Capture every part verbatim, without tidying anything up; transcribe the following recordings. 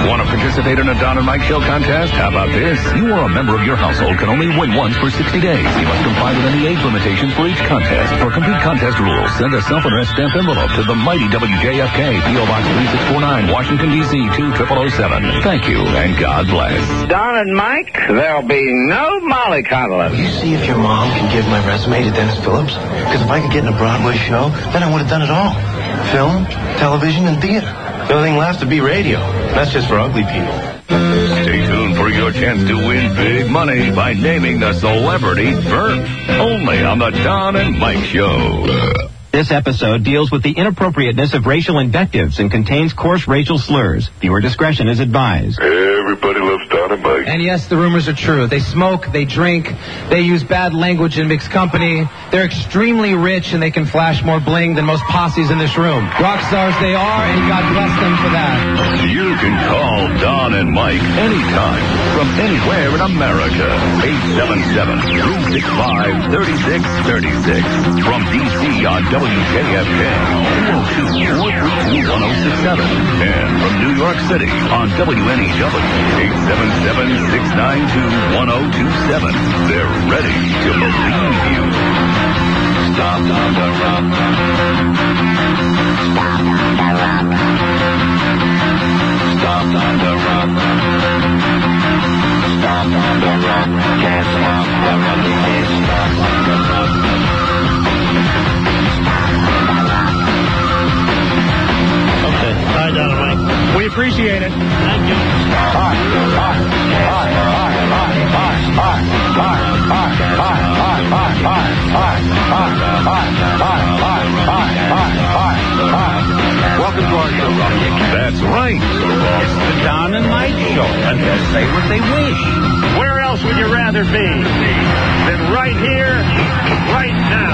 Want to participate in a Don and Mike Show contest? How about this? You or a member of your household can only win once for sixty days. You must comply with any age limitations for each contest. For complete contest rules, send a self-addressed stamped envelope to the mighty W J F K, P O Box three six four nine, Washington, D C two zero zero zero seven. Thank you, and God bless. Don and Mike, there'll be no mollycoddling. You see if your mom can give my resume to Dennis Phillips? Because if I could get in a Broadway show, then I would have done it all. Film, television, and theater. The only thing left to be radio. That's just for ugly people. Stay tuned for your chance to win big money by naming the celebrity bird. Only on the Don and Mike Show. This episode deals with the inappropriateness of racial invectives and contains coarse racial slurs. Viewer discretion is advised. Everybody loves Don and Mike. And yes, the rumors are true. They smoke, they drink, they use bad language in mixed company. They're extremely rich and they can flash more bling than most posses in this room. Rock stars they are, and God bless them for that. You can call Don and Mike anytime from anywhere in America. eight seven seven, three six five, three six three six. From D C on W J F K, two oh two, four three two, one oh six seven. And from New York City on W N E W, eight seven seven, six nine two, one oh two seven. They're ready to believe you. Stop on the rock. Stop on the rock. Stop on the rock. Can't stop the rock. Stop on the rock. Hi, Don and Mike. We appreciate it. Thank you. Hi, hi, hi, hi, hi, hi, hi, hi, hi, hi, hi, hi, hi, hi, hi, hi, hi, hi, hi. Welcome to our show. That's right. It's the Don and Mike Show. And they'll say what they wish. Where else would you rather be than right here, right now?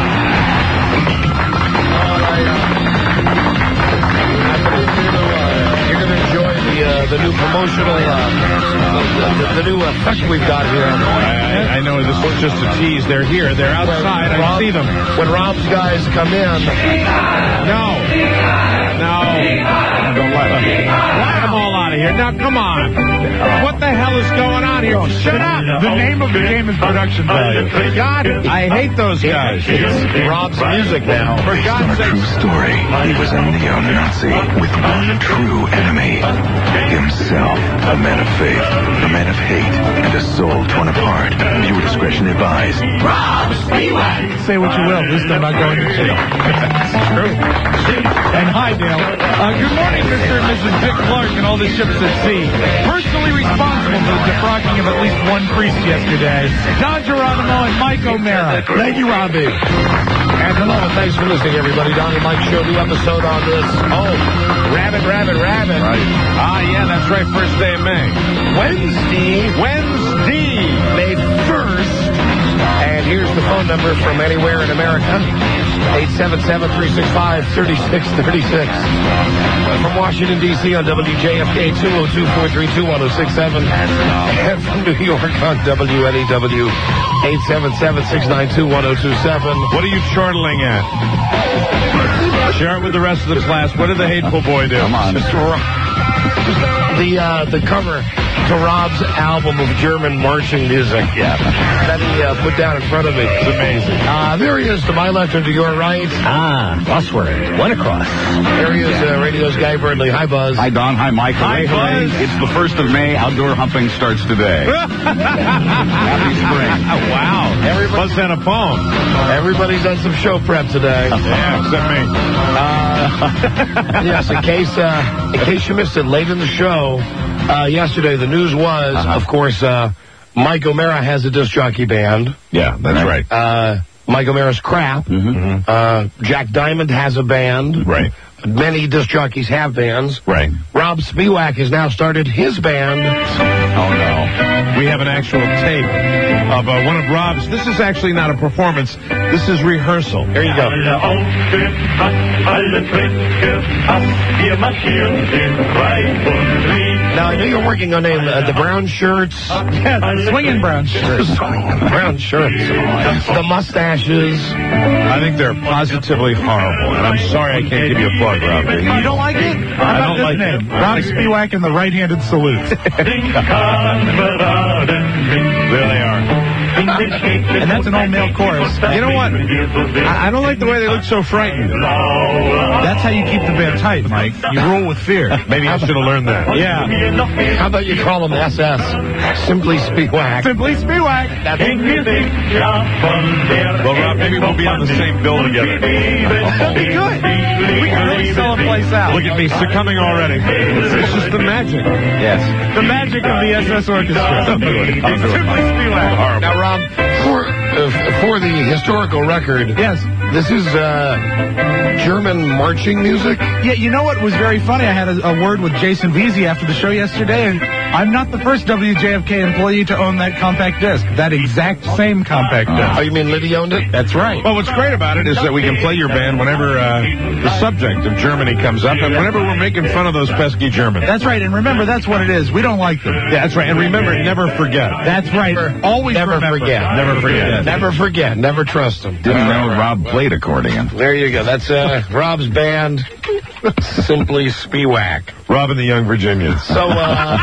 You're going to enjoy the uh, the new promotional, uh, the, the new effect we've got here. I, I know this was just a tease. They're here. They're outside. I Rob, see them. When Rob's guys come in. No. No. Don't let them. Let them all out of here. Now, come on. What the hell is going on here? Shut up. The name of the game is production value. God, I hate those guys. It's Rob's music now. For God's sake. True story. He was a neo-Nazi with one true enemy. Himself. A man of faith, a man of hate, and a soul torn apart. Viewer discretion advised. Rob Spiewak! Say what you will, at least I'm not going to jail. That's true. And hi, Dale. Uh, good morning, Mister and Missus Dick Clark and all the ships at sea. Personally responsible for the defrocking of at least one priest yesterday. Don Geronimo and Mike O'Mara. Thank you, Robbie. And hello, and thanks for listening, everybody. Don and Mike Show, new episode on this. Oh, rabbit, rabbit, rabbit. Right. Ah, yeah, that's right, first day of May. Wednesday. Wednesday. May first. And here's the phone number from anywhere in America. eight seven seven, three six five, three six three six. From Washington, D C on W J F K, two oh two, four three two, one oh six seven. And from New York on W N E W, eight seven seven, six nine two, one oh two seven. What are you chortling at? Share it with the rest of the class. What did the hateful boy do? Come on. The, uh, the cover to Rob's album of German marching music. Yeah. That he uh, put down in front of me. It's amazing. Uh, there he is to my left and to your right. Ah, Buzzword. One across. There he is, uh, radio's Guy Burnley. Hi, Buzz. Hi, Don. Hi, Mike. Hi, Hooray, Buzz. hooray. It's the first of May. Outdoor humping starts today. Happy spring. Wow. Everybody, Buzz had a poem. Everybody's done some show prep today. Yeah, except me. Uh, yes, in case, uh, in case you missed it, late in the show, uh, yesterday, the news was, uh-huh. of course, uh, Mike O'Mara has a disc jockey band. Yeah, that's right. Uh, Mike O'Mara's Crap. Mm-hmm. Uh, Jack Diamond has a band. Right. Many disc jockeys have bands. Right. Rob Spiewak has now started his band. Oh, no. We have an actual tape of uh, one of Rob's. This is actually not a performance. This is rehearsal. Here you go. Alle Tricke, fast wir marschieren in drei und Now, I know you're working on a, uh, the brown shirts. Yeah, swinging brown shirts. Brown shirts. The mustaches. I think they're positively horrible, and I'm sorry I can't give you a plug, Rob. You don't like it? I don't like name? it. Rob Spiewak and the right-handed salute. There they are. And that's an all-male chorus. You know what? I, I don't like the way they look so frightened. That's how you keep the band tight, Mike. You rule with fear. Maybe I should have learned that. Yeah. How about you call them S S? Simply Spiewak. Simply Spiewak. Well, Rob, maybe we'll be on the same bill together. That'd be good. We can really sell a place out. Look at me succumbing already. It's, it's just the magic. Yes. The magic of the S S Orchestra. I'll do it. I'll do it. Simply Spiewak. Horrible. Now, Rob, for, uh, for the historical record, yes, this is uh, German marching music? Yeah, you know what was very funny? I had a, a word with Jason Veazey after the show yesterday, and I'm not the first W J F K employee to own that compact disc. That exact same compact disc. Oh, you mean Liddy owned it? That's right. Well, what's great about it is that we can play your band whenever uh, the subject of Germany comes up, and whenever we're making fun of those pesky Germans. That's right, and remember, that's what it is. We don't like them. Yeah, that's right. And remember, never forget. That's right. Always Never remember. forget. Never forget. Never forget. Never trust them. Didn't know Rob played accordion. There you go. That's uh, Rob's band, Simply Spiewak. Rob and the Young Virginians. So, uh...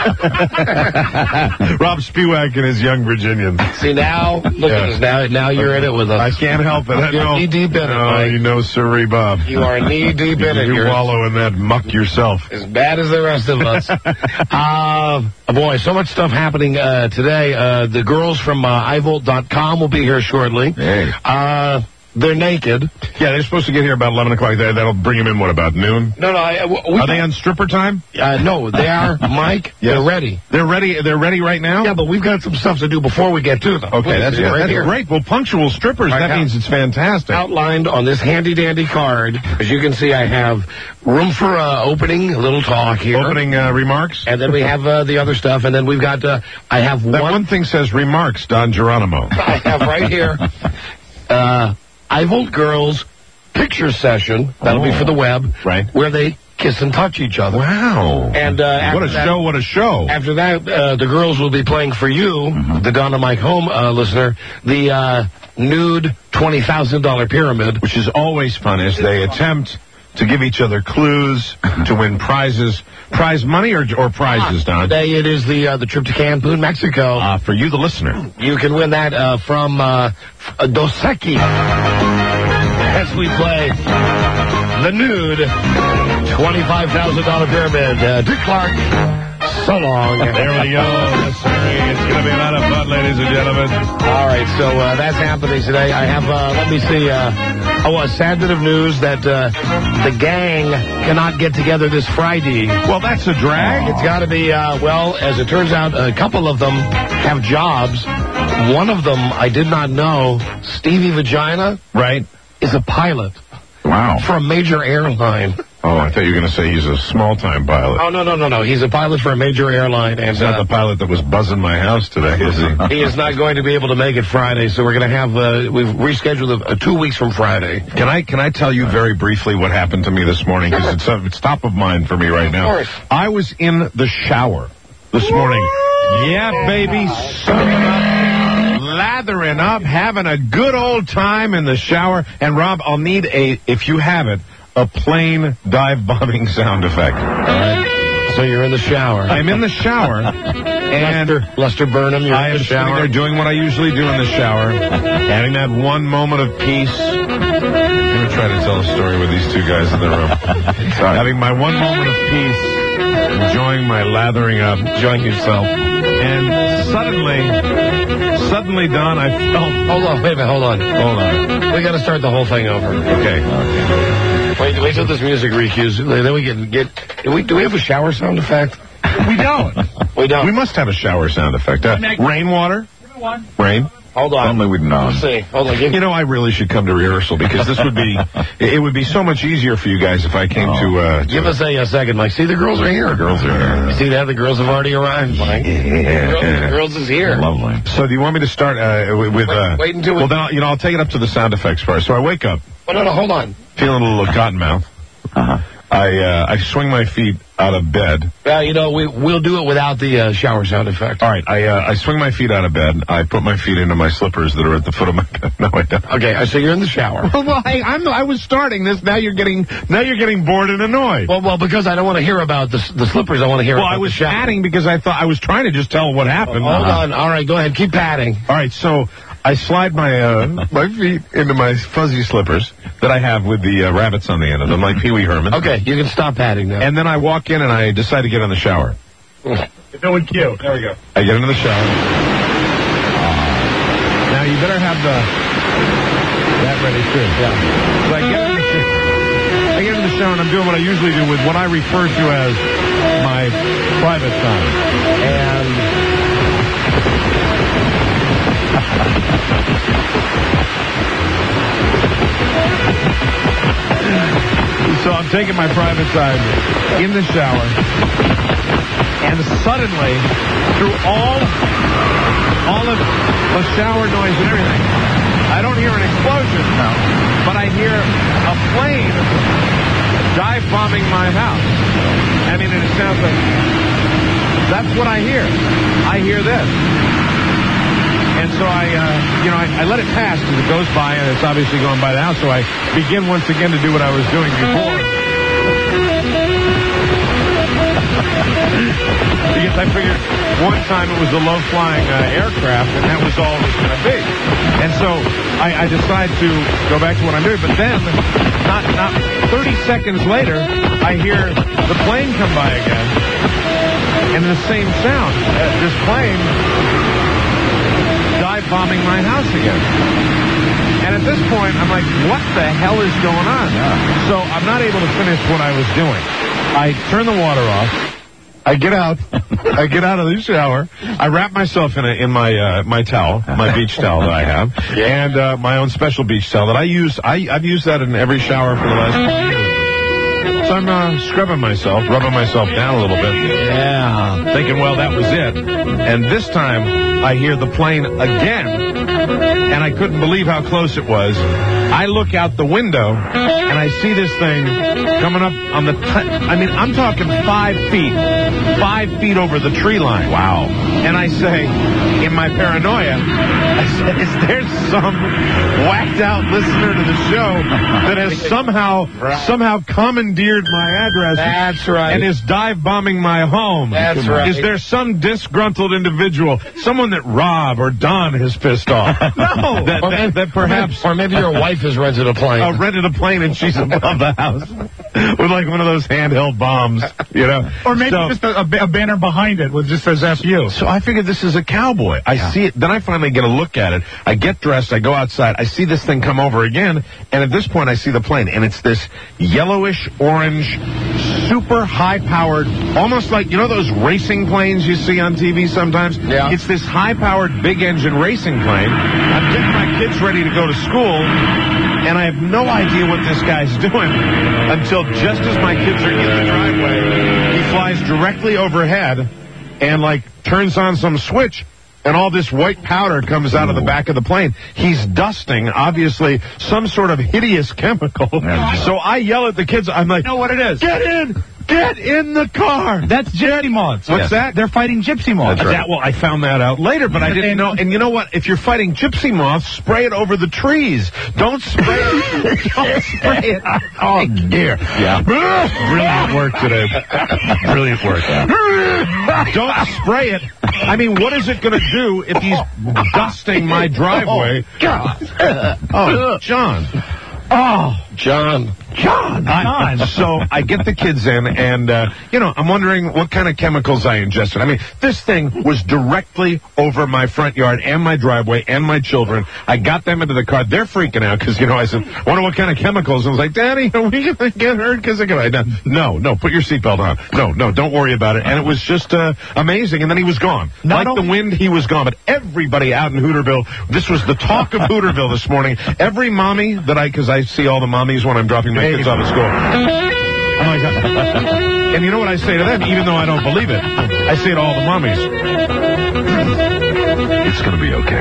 Rob Spiewak and his Young Virginians. See, now, look Yeah. at us. Now, now you're in it with us. I can't help it. You're no. knee-deep in it, No, Mike. you know, sirree, Bob. You are knee-deep in it. You You're wallow in that muck yourself. as bad as the rest of us. uh, boy, so much stuff happening uh, today. Uh, the girls from uh, i volt dot com will be here shortly. Hey. Uh, they're naked. Yeah, they're supposed to get here about eleven o'clock. That, that'll bring them in, what, about noon? No, no. I, we, Are they on stripper time? Uh, no, they are, Mike. Yes. They're ready. They're ready They're ready right now? Yeah, but we've got some stuff to do before we get to them. Okay, Please, that's, yeah, that's right here. great. Well, punctual strippers, Right that now. means it's fantastic. Outlined on this handy-dandy card. As you can see, I have room for uh, opening, a little talk here. Opening uh, remarks? And then we have uh, the other stuff. And then we've got, uh, I have That one, one thing says remarks, Don Geronimo. I have right here, uh, I Volt Girls picture session. That'll be for the web. Right. Where they kiss and touch each other. Wow. And uh, after What a that, show, what a show. After that, uh, the girls will be playing for you, Mm-hmm. the Donna Mike Home uh, listener, the uh, nude twenty thousand dollars pyramid. Which is always fun as they attempt to give each other clues to win prizes. Prize money or, or prizes, Don? Today it is the uh, the trip to Cancun, Mexico. Uh, for you, the listener. You can win that uh, from uh, Dos Equis as we play the nude twenty-five thousand dollars pyramid. Uh, Dick Clark, so long. There we go. Yes, sir. It's going to be a lot of fun, ladies and gentlemen. All right, so uh, that's happening today. I have, uh, let me see, uh, oh, a sad bit of news that uh, the gang cannot get together this Friday. Well, that's a drag. It's got to be, uh, well, as it turns out, a couple of them have jobs. One of them, I did not know, Stevie Vagina, Right. is a pilot Wow. for a major airline. Oh, I thought you were going to say he's a small-time pilot. Oh, no, no, no, no. He's a pilot for a major airline. And He's not uh, the pilot that was buzzing my house today, is he? he is not going to be able to make it Friday, so we're going to have, uh, we've rescheduled it uh, two weeks from Friday. Can I can I tell you very briefly what happened to me this morning? Because it's, uh, it's top of mind for me right now. Of course. I was in the shower this morning. Yeah, baby, soaking up, lathering up, having a good old time in the shower. And, Rob, I'll need a, if you have it, a plain dive bombing sound effect. So you're in the shower. I'm in the shower, and Lester, Lester Burnham, you're I in am the sitting shower. there doing what I usually do in the shower, having that one moment of peace. I'm going to try to tell a story with these two guys in the room. Having my one moment of peace, enjoying my lathering up, enjoying yourself. And suddenly, suddenly, Don, I felt... Hold on, wait a minute, hold on. Hold on. We got to start the whole thing over. Okay. Wait, wait till this music recues. Then we can get. Do we, do we have a shower sound effect? We don't. We don't. We must have a shower sound effect. Uh, rainwater? Rain? Hold on. Only we'd known. Let's see. Hold on. Give You know, I really should come to rehearsal because this would be, it would be so much easier for you guys if I came to, uh, to Give us a, a second, Mike. See, the girls are here. The girls are here. You see that? The girls have already arrived, Mike. Yeah. The girls, the girls is here. Lovely. So do you want me to start uh, with, with uh, Wait- wait until we- well, then I'll, you know, I'll take it up to the sound effects part. So I wake up, Oh, no, no, hold on. feeling a little cotton mouth. Uh-huh. I uh, I swing my feet out of bed. Well, you know, we, we'll do it without the uh, shower sound effect. All right, I uh, I swing my feet out of bed. I put my feet into my slippers that are at the foot of my bed. No, I don't. Okay, so you're in the shower. Well, hey, I'm, I was starting this. Now you're getting now you're getting bored and annoyed. Well, well, because I don't want to hear about the, the slippers. I want to hear well, about I was the shower. padding because I thought I was trying to just tell what happened. Oh, hold uh-huh. on. All right, go ahead. Keep padding. All right, so I slide my uh, my feet into my fuzzy slippers that I have with the uh, rabbits on the end of them, like Pee Wee Herman. Okay, you can stop padding now. And then I walk in and I decide to get in the shower. Doing cute. There we go. I get into the shower. Now you better have the that ready too. Yeah. So I get in the shower. I get in the shower and I'm doing what I usually do with what I refer to as my private time. And so I'm taking my private time in the shower, and suddenly, through all, all of the shower noise and everything, I don't hear an explosion, no, but I hear a plane dive bombing my house. I mean, and it sounds like, that's what I hear. I hear this. And so I, uh, you know, I, I let it pass as it goes by, and it's obviously going by the house, so I begin once again to do what I was doing before. Because I figured one time it was a low-flying uh, aircraft, and that was all it was going to be. And so I, I decide to go back to what I'm doing, but then, not, not thirty seconds later, I hear the plane come by again, and the same sound. Uh, this plane dive bombing my house again. And at this point, I'm like, what the hell is going on? Yeah. So I'm not able to finish what I was doing. I turn the water off. I get out. I get out of the shower. I wrap myself in a, in my uh, my towel, my beach towel that I have, yeah. and uh, my own special beach towel that I use. I, I've used that in every shower for the last few years. So I'm uh, scrubbing myself, rubbing myself down a little bit. Yeah. Thinking, well, that was it. And this time, I hear the plane again, and I couldn't believe how close it was. I look out the window, and I see this thing coming up on the... T- I mean, I'm talking five feet. Five feet over the tree line. Wow. And I say, in my paranoia, I said, is there some whacked-out listener to the show that has somehow, right. somehow commandeered my address? That's right. And is dive-bombing my home? That's right. Is there some disgruntled individual, someone that Rob or Don has pissed off? No. That, or, that, that perhaps... Or maybe your wife has rented a plane. Uh, rented a plane and she's above the house with like one of those handheld bombs, you know. Or maybe so, just a, a banner behind it with just says F U. So I figured this is a cowboy. I yeah. see it. Then I finally get a look at it. I get dressed. I go outside. I see this thing come over again. And at this point, I see the plane. And it's this yellowish, orange, super high-powered, almost like, you know those racing planes you see on T V sometimes? Yeah. It's this high-powered, big-engine racing plane. I'm getting my kids ready to go to school. And I have no idea what this guy's doing until just as my kids are in the driveway, he flies directly overhead and, like, turns on some switch, and all this white powder comes out of the back of the plane. He's dusting, obviously, some sort of hideous chemical. So I yell at the kids. I'm like, you know what it is? Get in! Get in the car! That's gypsy moths. What's yes. that? They're fighting gypsy moths. That's right. That, well, I found that out later, but I didn't know. And you know what? If you're fighting gypsy moths, spray it over the trees. Don't spray it. Don't spray it. Oh, dear. Yeah. Brilliant work today. Brilliant work. Yeah. Don't spray it. I mean, what is it going to do if he's dusting my driveway? Oh, God. Oh, John. Oh, John. John. I, so I get the kids in, and, uh, you know, I'm wondering what kind of chemicals I ingested. I mean, this thing was directly over my front yard and my driveway and my children. I got them into the car. They're freaking out because, you know, I said, wonder what kind of chemicals. And I was like, Daddy, are we going to get hurt because of it? No, no, put your seatbelt on. No, no, don't worry about it. And it was just uh, amazing. And then he was gone. Not like the wind, he was gone. But everybody out in Hooterville, this was the talk of Hooterville this morning. Every mommy that I, because I see all the mommies when I'm dropping my kids off at school. I'm like, and you know what I say to them, even though I don't believe it? I say to all the mommies, it's going to be okay.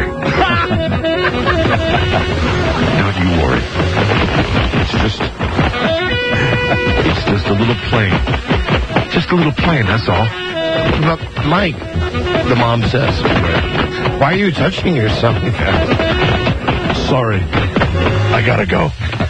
Don't you worry. It's just... It's just a little plain. Just a little plain, that's all. But Mike, the mom says, why are you touching your son? Sorry. I gotta go.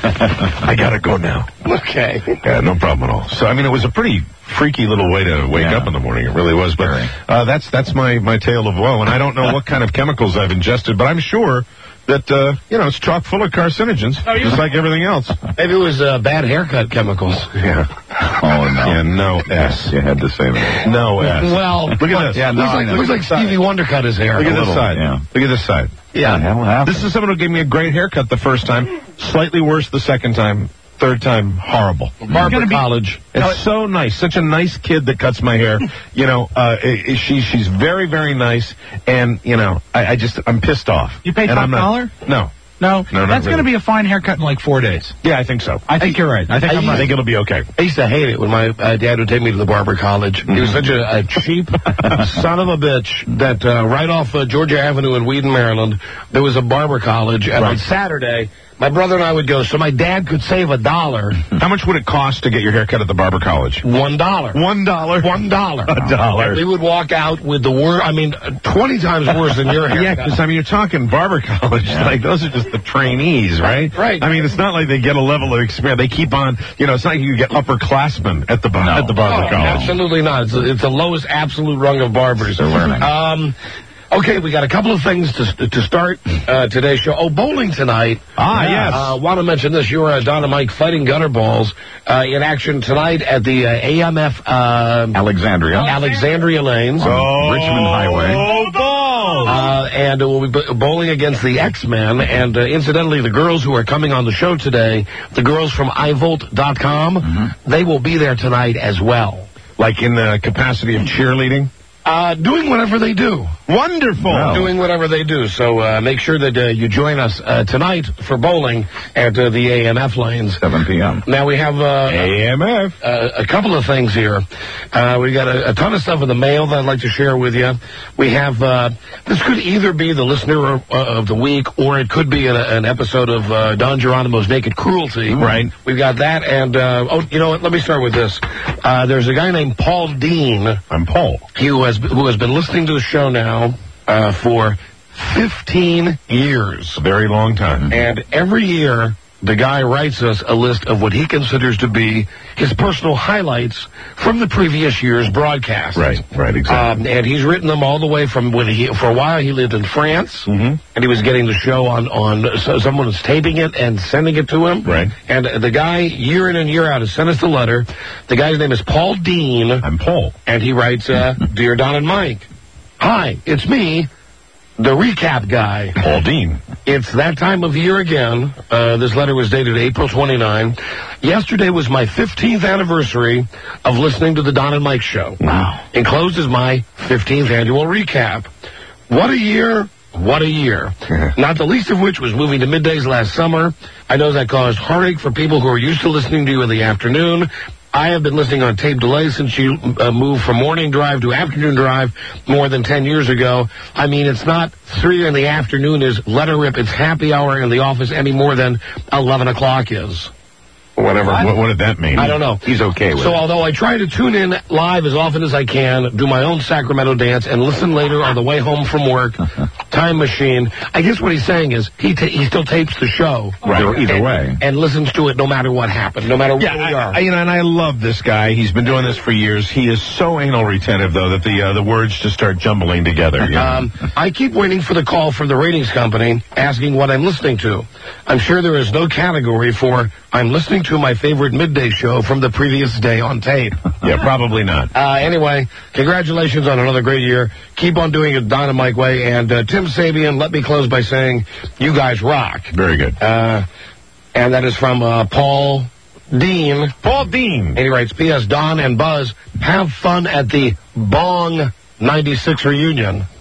I gotta go now. Okay. Yeah, no problem at all. So, I mean, it was a pretty freaky little way to wake Yeah. up in the morning. It really was. But uh, that's that's my, my tale of woe. And I don't know what kind of chemicals I've ingested, but I'm sure that, uh, you know, it's chock full of carcinogens, just like everything else. Maybe it was uh, bad haircut chemicals. Yeah. Oh, no. Yeah, no S. You had to say that. No S. Well, look at this. Yeah, no, looks I like, know. looks like Stevie Wonder cut his hair. Look at a this little. side. yeah. Look at this side. Yeah, hell happened. This is someone who gave me a great haircut the first time, slightly worse the second time, third time, horrible. Barbara College. It's so nice. Such a nice kid that cuts my hair. You know, uh, i- i- she she's very, very nice, and, you know, I, I just, I'm pissed off. You pay And top I'm not- dollar? No. No, No, not that's going to really. be a fine haircut in like four days. Yeah, I think so. I think you're right. I think I I'm used- I right. think it'll be okay. I used to hate it when my uh, dad would take me to the barber college. He was such a, a cheap son of a bitch that uh, right off uh, Georgia Avenue in Wheaton, Maryland, there was a barber college. And on Saturday, my brother and I would go so my dad could save a dollar. How much would it cost to get your haircut at the barber college? One dollar. One dollar. One dollar. A dollar. And we would walk out with the word, I mean, twenty times worse than your haircut. Yeah, because, I mean, you're talking barber college. Like, those are just the trainees, right? Right. I mean, it's not like they get a level of experience. They keep on, you know, it's not like you get upperclassmen at the, bar- at the barber Oh, college. absolutely not. It's, it's the lowest absolute rung of barbers. They're learning. Um, okay, we got a couple of things to to start uh, today's show. Oh, bowling tonight. Ah, Uh, yes. Uh, want to mention this. You're uh, Don and Mike fighting gutter balls uh, in action tonight at the uh, A M F uh, Alexandria. Alexandria Lanes. Oh, Richmond Highway. Oh, balls. Uh, and we'll be b- bowling against the X-Men. And uh, incidentally, the girls who are coming on the show today, the girls from i volt dot com, Mm-hmm. they will be there tonight as well. Like in the capacity of cheerleading? Uh, doing whatever they do. Wonderful. Wow. Doing whatever they do. So uh, make sure that uh, you join us uh, tonight for bowling at uh, the A M F lanes. seven p.m. Now we have uh, A M F. uh, a couple of things here. Uh, we got a, a ton of stuff in the mail that I'd like to share with you. We have, uh, this could either be the listener of, uh, of the week, or it could be an, an episode of uh, Don Geronimo's Naked Cruelty. Right. We've got that, and, uh, oh, you know what, let me start with this. Uh, there's a guy named Paul Dean. I'm Paul. Who has, who has been listening to the show now uh, for fifteen years. A very long time. And every year, the guy writes us a list of what he considers to be his personal highlights from the previous year's broadcast. Right, right, exactly. Um, and he's written them all the way from when he, for a while, he lived in France, Mhm. and he was getting the show on, on so someone was taping it and sending it to him. Right. And the guy, year in and year out, has sent us the letter. The guy's name is Paul Dean. I'm Paul. And he writes, uh, Dear Don and Mike, hi, it's me, the recap guy. Paul Dean. It's that time of year again. Uh, this letter was dated April twenty-ninth. Yesterday was my fifteenth anniversary of listening to the Don and Mike show. Wow. Enclosed is my fifteenth annual recap. What a year. What a year. Not the least of which was moving to middays last summer. I know that caused heartache for people who are used to listening to you in the afternoon. I have been listening on tape delay since you uh, moved from morning drive to afternoon drive more than ten years ago. I mean, it's not three in the afternoon is letter rip. It's happy hour in the office any more than eleven o'clock is. Whatever. What, what did that mean? I don't know. He's okay with So it. although I try to tune in live as often as I can, do my own Sacramento dance, and listen later on the way home from work, time machine, I guess what he's saying is he ta- he still tapes the show. Right. Either- either and, way. And listens to it no matter what happened, no matter where Yeah, we are. I, I, you know, and I love this guy. He's been doing this for years. He is so anal retentive, though, that the uh, the words just start jumbling together. You know? Um, I keep waiting for the call from the ratings company asking what I'm listening to. I'm sure there is no category for I'm listening to my favorite midday show from the previous day on tape. Yeah, probably not. Uh, anyway, congratulations on another great year. Keep on doing it Don and Mike way. And uh, Tim Sabian, let me close by saying you guys rock. Very good. Uh, and that is from uh, Paul Dean. Paul Dean. And he writes, P S. Don and Buzz, have fun at the Bong ninety-six reunion.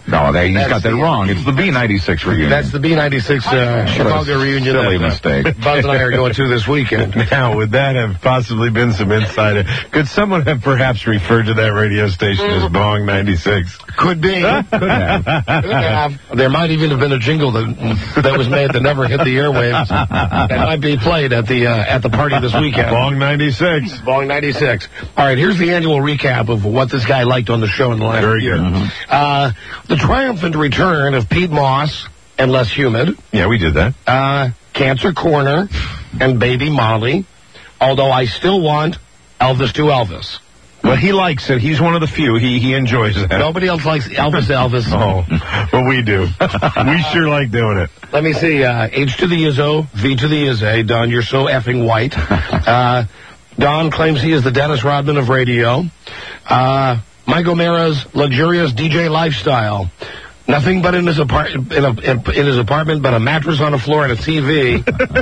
No, they, he's That's got that the- wrong. It's the B ninety-six reunion. That's the B ninety-six uh, Chicago reunion. silly that, uh, mistake. Buzz and I are going to this weekend. Now, would that have possibly been some insider? Could someone have perhaps referred to that radio station as Bong ninety-six? Could be. Could have. Could have. There might even have been a jingle that that was made that never hit the airwaves. That might be played at the uh, at the party this weekend. Bong ninety-six. Bong ninety-six. All right, here's the annual recap of what this guy liked on the show in the last Very year. good. Mhm. Uh, the triumphant return of Pete Moss and Less Humid. Yeah, we did that. Uh, Cancer Corner and Baby Molly. Although I still want Elvis to Elvis. Well, he likes it. He's one of the few. He he enjoys that. Nobody else likes Elvis Elvis. Oh, well, we do. We sure like doing it. Let me see. Uh, H to the Izzo, V to the Izzy. Don, you're so effing white. Uh, Don claims he is the Dennis Rodman of radio. Uh, Mike O'Mara's luxurious D J lifestyle. Nothing but in his, apart- in, a, in his apartment but a mattress on the floor and a T V.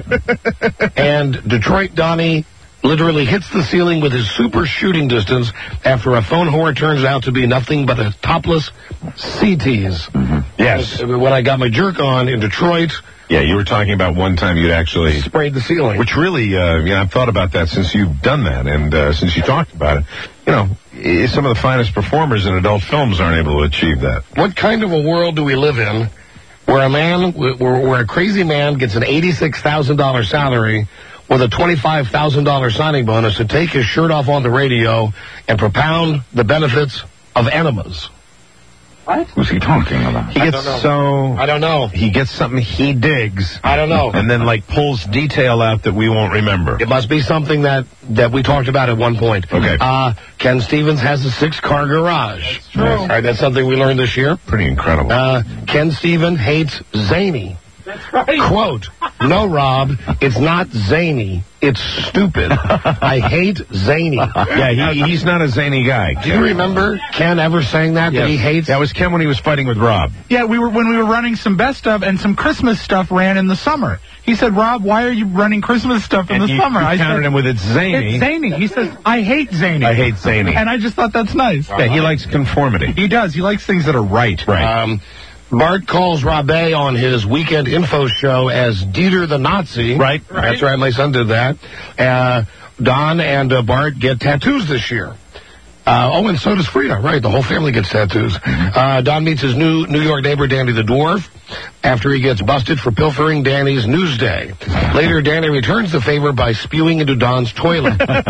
And Detroit Donnie literally hits the ceiling with his super shooting distance after a phone whore turns out to be nothing but a topless C tease. Mm-hmm. Yes. When I got my jerk on in Detroit, Yeah, you were talking about one time you'd actually sprayed the ceiling. Which really, uh, you know, I've thought about that since you've done that and uh, since you talked about it. You know, eh, some of the finest performers in adult films aren't able to achieve that. What kind of a world do we live in where a man, where, where a crazy man gets an eighty-six thousand dollars salary with a twenty-five thousand dollars signing bonus to take his shirt off on the radio and propound the benefits of enemas? What? Who's he talking about? He gets so... I don't know. He gets something he digs. I don't know. And then, like, pulls detail out that we won't remember. It must be something that, that we talked about at one point. Okay. Uh, Ken Stevens has a six-car garage. That's true. All right, that's something we learned this year. Pretty incredible. Uh, Ken Stevens hates zany. That's right. Quote, no, Rob, it's not zany. It's stupid. I hate zany. Yeah, he, he's not a zany guy. Do you remember Ken ever saying that, that he hates? That was Ken when he was fighting with Rob. Yeah, we were when we were running some best of, and some Christmas stuff ran in the summer. He said, Rob, why are you running Christmas stuff in And the you, summer? you I countered said, him with it's zany. It's zany. He says, I hate zany. I hate zany. And I just thought that's nice. Yeah, he likes conformity. He does. He likes things that are right. Right. Um, Bart calls Robé on his weekend info show as Dieter the Nazi. Right. That's right. My son did that. Uh, Don and uh, Bart get tattoos this year. Uh, oh, and so does Frida. Right. The whole family gets tattoos. Uh, Don meets his new New York neighbor, Danny the Dwarf, after he gets busted for pilfering Danny's Newsday. Later, Danny returns the favor by spewing into Don's toilet. that's,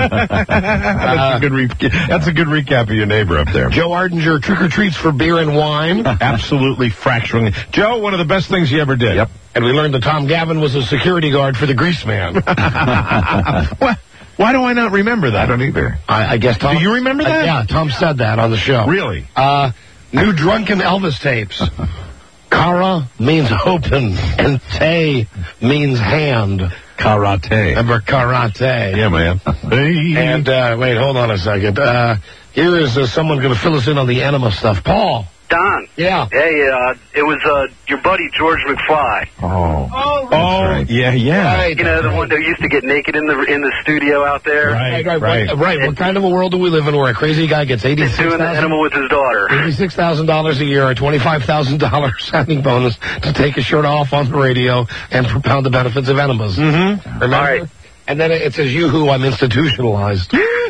a good re- that's a good recap of your neighbor up there. Joe Ardinger trick-or-treats for beer and wine. Absolutely fracturing. Joe, one of the best things you ever did. Yep. And we learned that Tom Gavin was a security guard for the Grease Man. What? Why do I not remember that? I don't either. I, I guess Tom... Do you remember that? Uh, yeah, Tom said that on the show. Really? Uh, new Drunken Elvis tapes. Kara means open, and te means hand. Karate. Remember karate? Yeah, man. And, uh, wait, hold on a second. Uh, here is uh, someone going to fill us in on the enema stuff. Paul. Don. Yeah. Hey, uh, it was uh, your buddy George McFly. Oh. Oh, Oh, right. yeah, yeah. Right. You know, the one that used to get naked in the in the studio out there. Right, Right, right. right, right. What kind of a world do we live in where a crazy guy gets He's eighty-six doing the thousand animal with his daughter. eighty-six thousand dollars a year, a twenty-five thousand dollars signing bonus to take his shirt off on the radio and propound the benefits of enemas. Mm-hmm. Remember? All right. And then it says, "You-hoo, I'm institutionalized."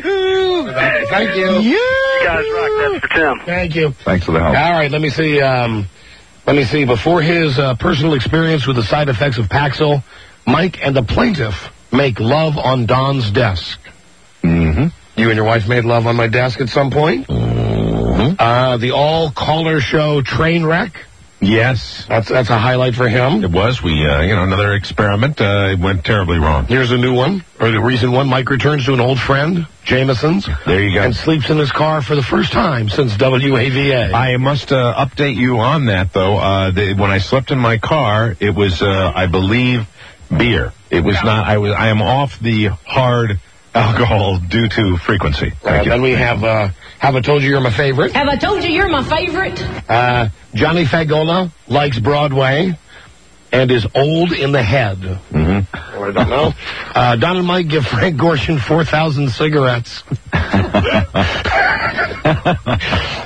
Thank you. You guys rock. That's for Tim. Thank you. Thanks for the help. All right, let me see. Um, let me see. Before his uh, personal experience with the side effects of Paxil, Mike and the plaintiff make love on Don's desk. Mm-hmm. You and your wife made love on my desk at some point. Mm-hmm. Uh, the all-caller show train wreck. Yes. That's that's a highlight for him. It was. We, uh, you know, another experiment. Uh, it went terribly wrong. Here's a new one, or the recent one. Mike returns to an old friend, Jameson's. There you go. And sleeps in his car for the first time since W A V A. I must uh, update you on that, though. Uh, the, when I slept in my car, it was, uh, I believe, beer. It was not. I was. I am off the hard alcohol due to frequency. Uh, Thank you. then we have, uh, have I told you you're my favorite? Have I told you you're my favorite? Uh, Johnny Fagola likes Broadway and is old in the head. Mm-hmm. I don't know. Uh, Don and Mike give Frank Gorshin four thousand cigarettes.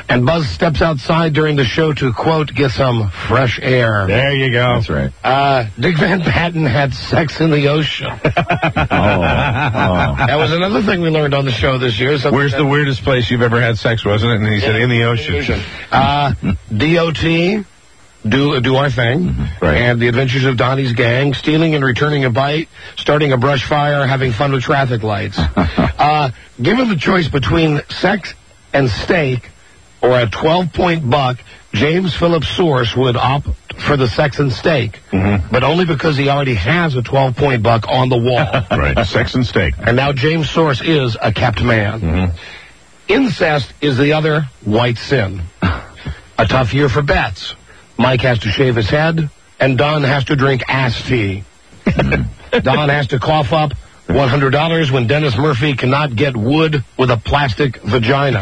And Buzz steps outside during the show to, quote, get some fresh air. There you go. That's right. Uh, Dick Van Patten had sex in the ocean. Oh, oh. That was another thing we learned on the show this year. Where's the weirdest place you've ever had sex, wasn't it? And he said, in the ocean. Uh, D O T, do do our thing. Mm-hmm. Right. And the Adventures of Donnie's Gang, stealing and returning a bite, starting a brush fire, having fun with traffic lights. uh, given the choice between sex and steak or a twelve-point buck, James Philip Source would opt for the sex and steak, mm-hmm. but only because he already has a twelve-point buck on the wall. Right, sex and steak. And now James Source is a kept man. Mm-hmm. Incest is the other white sin. A tough year for Betts. Mike has to shave his head, and Don has to drink ass tea. Don has to cough up one hundred dollars when Dennis Murphy cannot get wood with a plastic vagina.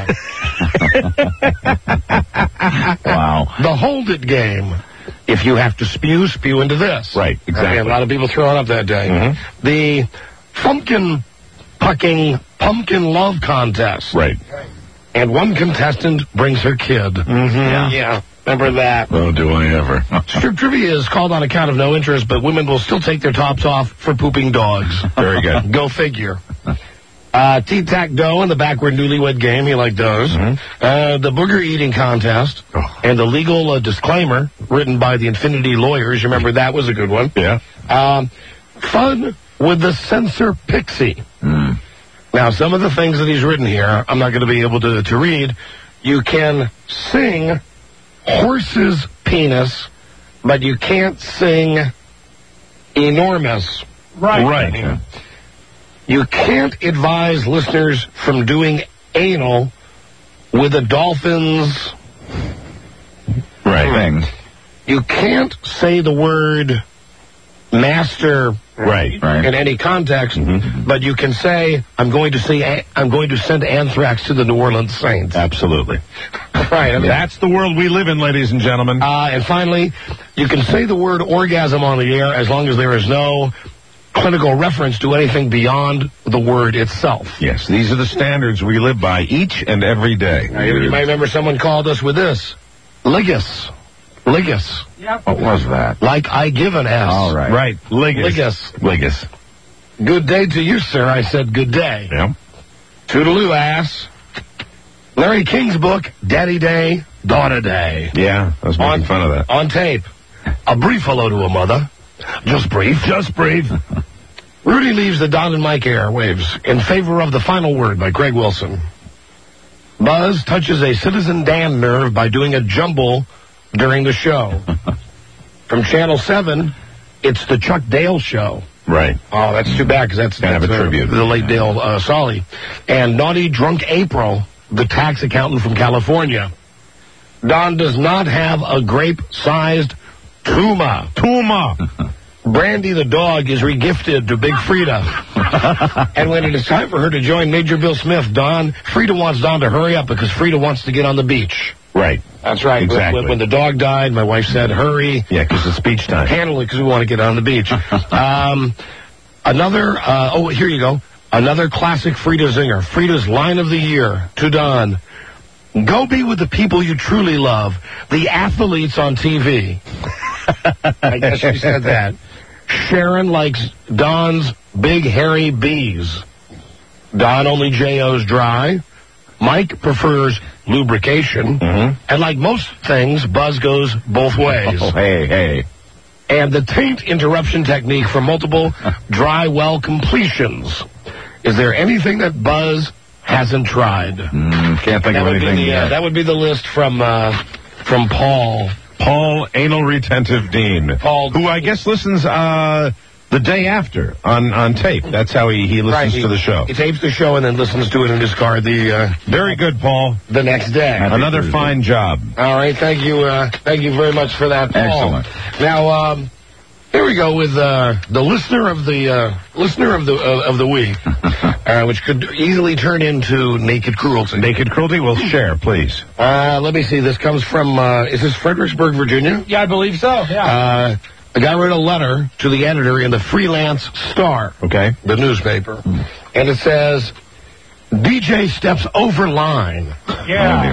Wow. The hold it game. If you have to spew, spew into this. Right, exactly. Okay, a lot of people throwing up that day. Mm-hmm. The pumpkin pucking pumpkin love contest. Right. And one contestant brings her kid. Mm-hmm. Yeah. yeah. Remember that? Oh, do I ever. Strip trivia is called on account of no interest, but women will still take their tops off for pooping dogs. Very good. Go figure. Uh, tea-tack-dough in the backward newlywed game, he like those. Mm-hmm. Uh, the booger eating contest. Oh. And the legal uh, disclaimer written by the Infinity Lawyers. You remember that was a good one. Yeah. Um, fun with the censor pixie. Mm. Now, some of the things that he's written here, I'm not going to be able to, to read. You can sing horse's penis, but you can't sing enormous. Right. Right. You can't advise listeners from doing anal with a dolphin's Right. Thing. You can't say the word master Right. Right. in any context, Mm-hmm. but you can say, I'm going to say, I'm going to send anthrax to the New Orleans Saints. Absolutely. Right. I mean, That's the world we live in, ladies and gentlemen. Uh, and finally, you can say the word orgasm on the air as long as there is no clinical reference to anything beyond the word itself. Yes, these are the standards we live by each and every day. Now, you, you might remember someone called us with this. Ligus. Ligus. Yep. What was that? Like I give an S. All right. Right. Ligus. Ligus. Ligus. Good day to you, sir. I said good day. Yeah. Toodaloo, ass. Larry King's book, Daddy Day, Daughter Day. Yeah, I was making On- fun of that. On tape. A brief hello to a mother. Just brief. Just breathe. Rudy leaves the Don and Mike airwaves in favor of The Final Word by Greg Wilson. Buzz touches a Citizen Dan nerve by doing a jumble during the show. From Channel seven, it's the Chuck Dale Show. Right. Oh, that's too bad, because that's, Kind of that's a uh, tribute. the late Dale uh, Solly. And Naughty Drunk April, the tax accountant from California. Don does not have a grape-sized tuma. Tuma. Brandy the dog is regifted to Big Frida. And when it is time for her to join Major Bill Smith, Don, Frida wants Don to hurry up because Frida wants to get on the beach. Right. That's right. Exactly. When, when the dog died, my wife said, hurry. Yeah, because it's beach time. Handle it because we want to get on the beach. um, another, uh, oh, here you go. Another classic Frida zinger. Frida's line of the year to Don. Go be with the people you truly love, the athletes on T V. I guess she said that. Sharon likes Don's big hairy bees. Don only J O's dry. Mike prefers lubrication. Mm-hmm. And like most things, Buzz goes both ways. Oh, hey, hey. And the taint interruption technique for multiple dry well completions. Is there anything that Buzz hasn't tried? Mm, can't think that of would anything be the, uh, yet. that would be the list from uh, from Paul. Paul Anal Retentive Dean. Paul, who I guess listens uh, the day after on, on tape. That's how he, he listens right, he, to the show. He tapes the show and then listens to it in his car the uh, Very good, Paul. the next day. Another fine job. All right, thank you, uh, thank you very much for that, Paul. Excellent. Now, um, here we go with uh, the listener of the uh, listener of the uh, of the week, uh, which could easily turn into naked cruelty. Naked cruelty, will share, please. Uh, let me see. This comes from uh, is this Fredericksburg, Virginia? Yeah, I believe so. Yeah. Uh, a guy wrote a letter to the editor in the Freelance Star, Okay. the newspaper, and it says, D J steps over line. yeah.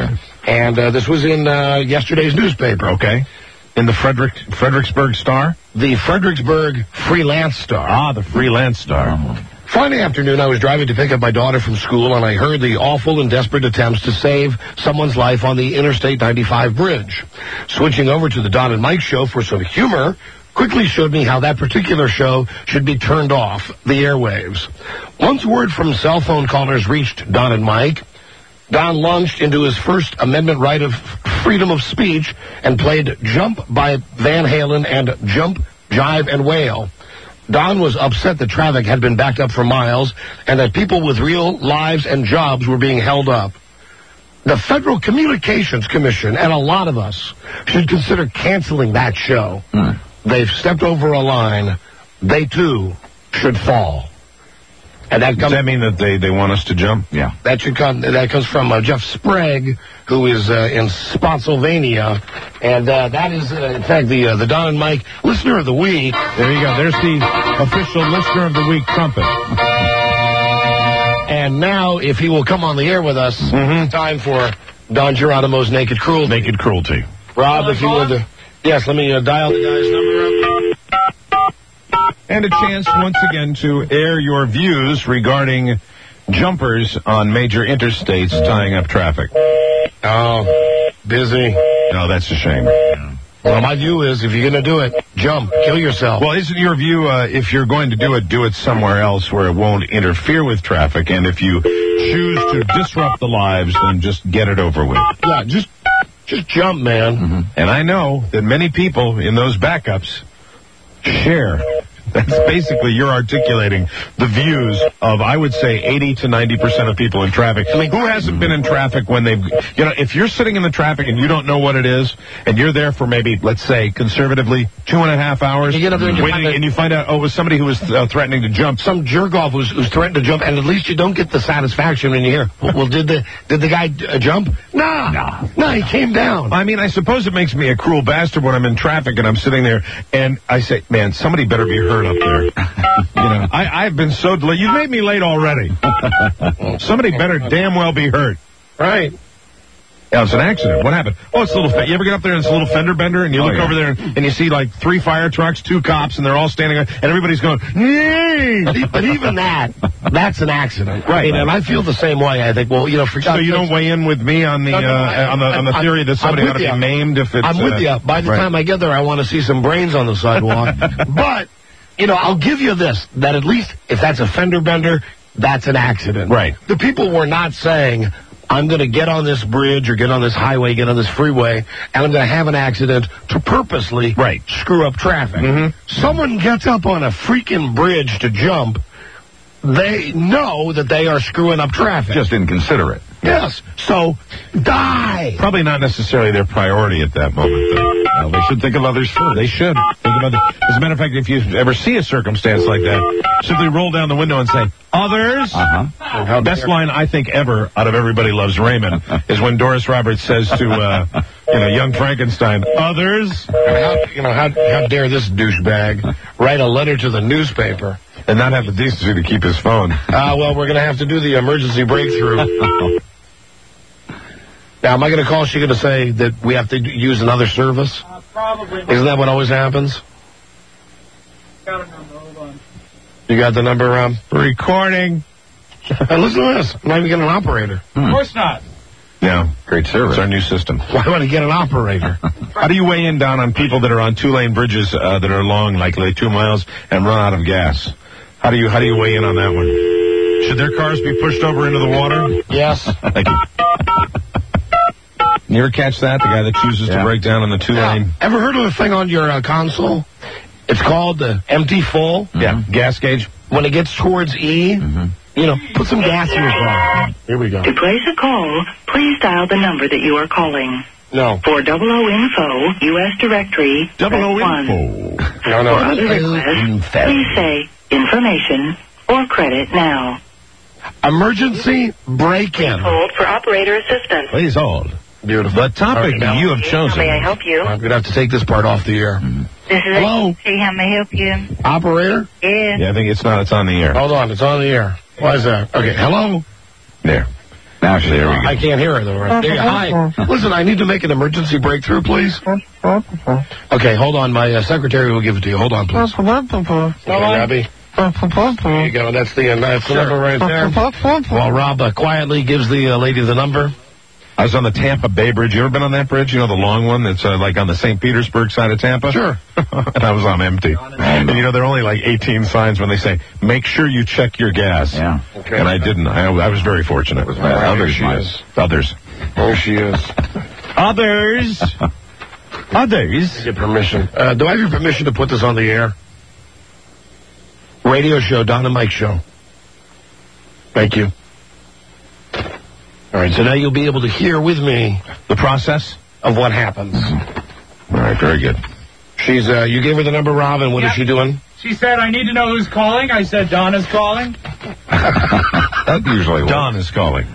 And uh, this was in uh, yesterday's newspaper. Okay. In the Frederick Fredericksburg Star? The Fredericksburg Freelance Star. Ah, the Freelance Star. Friday afternoon, I was driving to pick up my daughter from school, and I heard the awful and desperate attempts to save someone's life on the Interstate ninety-five bridge. Switching over to the Don and Mike show for some humor quickly showed me how that particular show should be turned off the airwaves. Once word from cell phone callers reached Don and Mike, Don launched into his First Amendment right of freedom of speech and played Jump by Van Halen and Jump, Jive, and Wail. Don was upset that traffic had been backed up for miles and that people with real lives and jobs were being held up. The Federal Communications Commission and a lot of us should consider canceling that show. Mm. They've stepped over a line. They, too, should fall. And that comes, Does that mean that they, they want us to jump? Yeah. That should come. That comes from uh, Jeff Sprague, who is uh, in Spotsylvania, and uh, that is, uh, in fact, the uh, the Don and Mike Listener of the Week. There you go. There's the official Listener of the Week trumpet. And now, if he will come on the air with us, mm-hmm. time for Don Geronimo's Naked Cruelty. Naked Cruelty. Rob, if you would, uh, yes, let me uh, dial the guy's number up. And a chance once again to air your views regarding jumpers on major interstates tying up traffic. Oh, busy. No, that's a shame. Yeah. Well, my view is if you're going to do it, jump, kill yourself. Well, isn't your view, uh, if you're going to do it, do it somewhere else where it won't interfere with traffic, and if you choose to disrupt the lives, then just get it over with. Yeah, just just jump, man. Mm-hmm. And I know that many people in those backups share. That's basically, you're articulating the views of, I would say, eighty to ninety percent of people in traffic. I mean, who hasn't been in traffic when they've, you know, if you're sitting in the traffic and you don't know what it is, and you're there for maybe, let's say, conservatively, two and a half hours, you get up there and you, waiting, find and you find out, oh, it was somebody who was uh, threatening to jump. Some jerk-off was, was threatening to jump, and at least you don't get the satisfaction when you hear, well, did the did the guy uh, jump? Nah. No. No, he came down. I mean, I suppose it makes me a cruel bastard when I'm in traffic and I'm sitting there, and I say, man, somebody better be hurt up there. You know, I, I've been so delayed. You've made me late already. Somebody better damn well be hurt. Right. Yeah, it's an accident. What happened? Oh, it's a little. Fe- you ever get up there and it's a little fender bender, and you oh, look yeah. over there and, and you see like three fire trucks, two cops, and they're all standing, and everybody's going, nee! But even that, that's an accident, right? And, and I feel the same way. I think, well, you know, for so you don't weigh in with me on the no, no, uh, I, on the on the theory I'm, that somebody ought to you. be maimed if it's. I'm with uh, you. By the right. time I get there, I want to see some brains on the sidewalk. But. You know, I'll give you this, that at least if that's a fender bender, that's an accident. Right. The people were not saying, I'm going to get on this bridge or get on this highway, get on this freeway, and I'm going to have an accident to purposely right. screw up traffic. Mm-hmm. Someone gets up on a freaking bridge to jump, they know that they are screwing up traffic. Just inconsiderate. Yes. So, die. Probably not necessarily their priority at that moment, though. Well, they should think of others first. They should. Think of others. As a matter of fact, if you ever see a circumstance like that, simply roll down the window and say, others. Uh-huh. Best line, I think, ever out of Everybody Loves Raymond is when Doris Roberts says to, uh, you know, young Frankenstein, others. How, you know, how, how dare this douchebag write a letter to the newspaper. And not have the decency to keep his phone. Ah, uh, well, we're going to have to do the emergency breakthrough. Now, am I going to call? Is she going to say that we have to use another service? Uh, probably. Isn't that what always happens? Got a number. Hold on. You got the number, Rob? Recording. Hey, listen to this. I'm not even getting an operator. Hmm. Of course not. Yeah. Great service. It's our new system. Why would I get an operator? How do you weigh in, Don, on people that are on two-lane bridges uh, that are long, like, like two miles, and run out of gas? How do you how do you weigh in on that one? Should their cars be pushed over into the water? Yes. Thank you. You ever catch that? The guy that chooses yeah. to break down on the two-lane. Yeah. Ever heard of a thing on your uh, console? It's called the empty full. Mm-hmm. Yeah. Gas gauge. When it gets towards E, mm-hmm. you know, put some gas in your car. Here we go. To place a call, please dial the number that you are calling. No. For double O info, U S directory, double O info. No, no. For other requests, please say information or credit now. Emergency break-in. Hold for operator assistance. Please hold. Beautiful. The topic right, you have chosen. How may I help you? I'm going to have to take this part off the air. Mm-hmm. This is Hello? See, how may I help you? Operator? Yeah. Yeah, I think it's not. It's on the air. Hold on. It's on the air. Why is that? Okay. Hello? There. Actually, there we go. I can't hear her, though. Right? There you go. Hi. Listen, I need to make an emergency breakthrough, please. Okay, hold on. My uh, secretary will give it to you. Hold on, please. Okay, Robbie. There you go. That's the, uh, that's the number right there. While Rob uh, quietly gives the uh, lady the number. I was on the Tampa Bay Bridge. You ever been on that bridge? You know, the long one that's uh, like on the Saint Petersburg side of Tampa? Sure. And I was on empty. And, you know, there are only like eighteen signs when they say, make sure you check your gas. Yeah. Okay. And I didn't. I, I was very fortunate. Was right. Others, she is. Others. There she is. Others. Others. Get permission. Uh, do I have your permission to put this on the air? Radio show, Don and Mike show. Thank you. All right, so now you'll be able to hear with me the process of what happens. Mm-hmm. All right, very good. She's, uh, you gave her the number, Rob, and what yep. is she doing? She said, I need to know who's calling. I said, Don is calling. That usually works. Don is calling.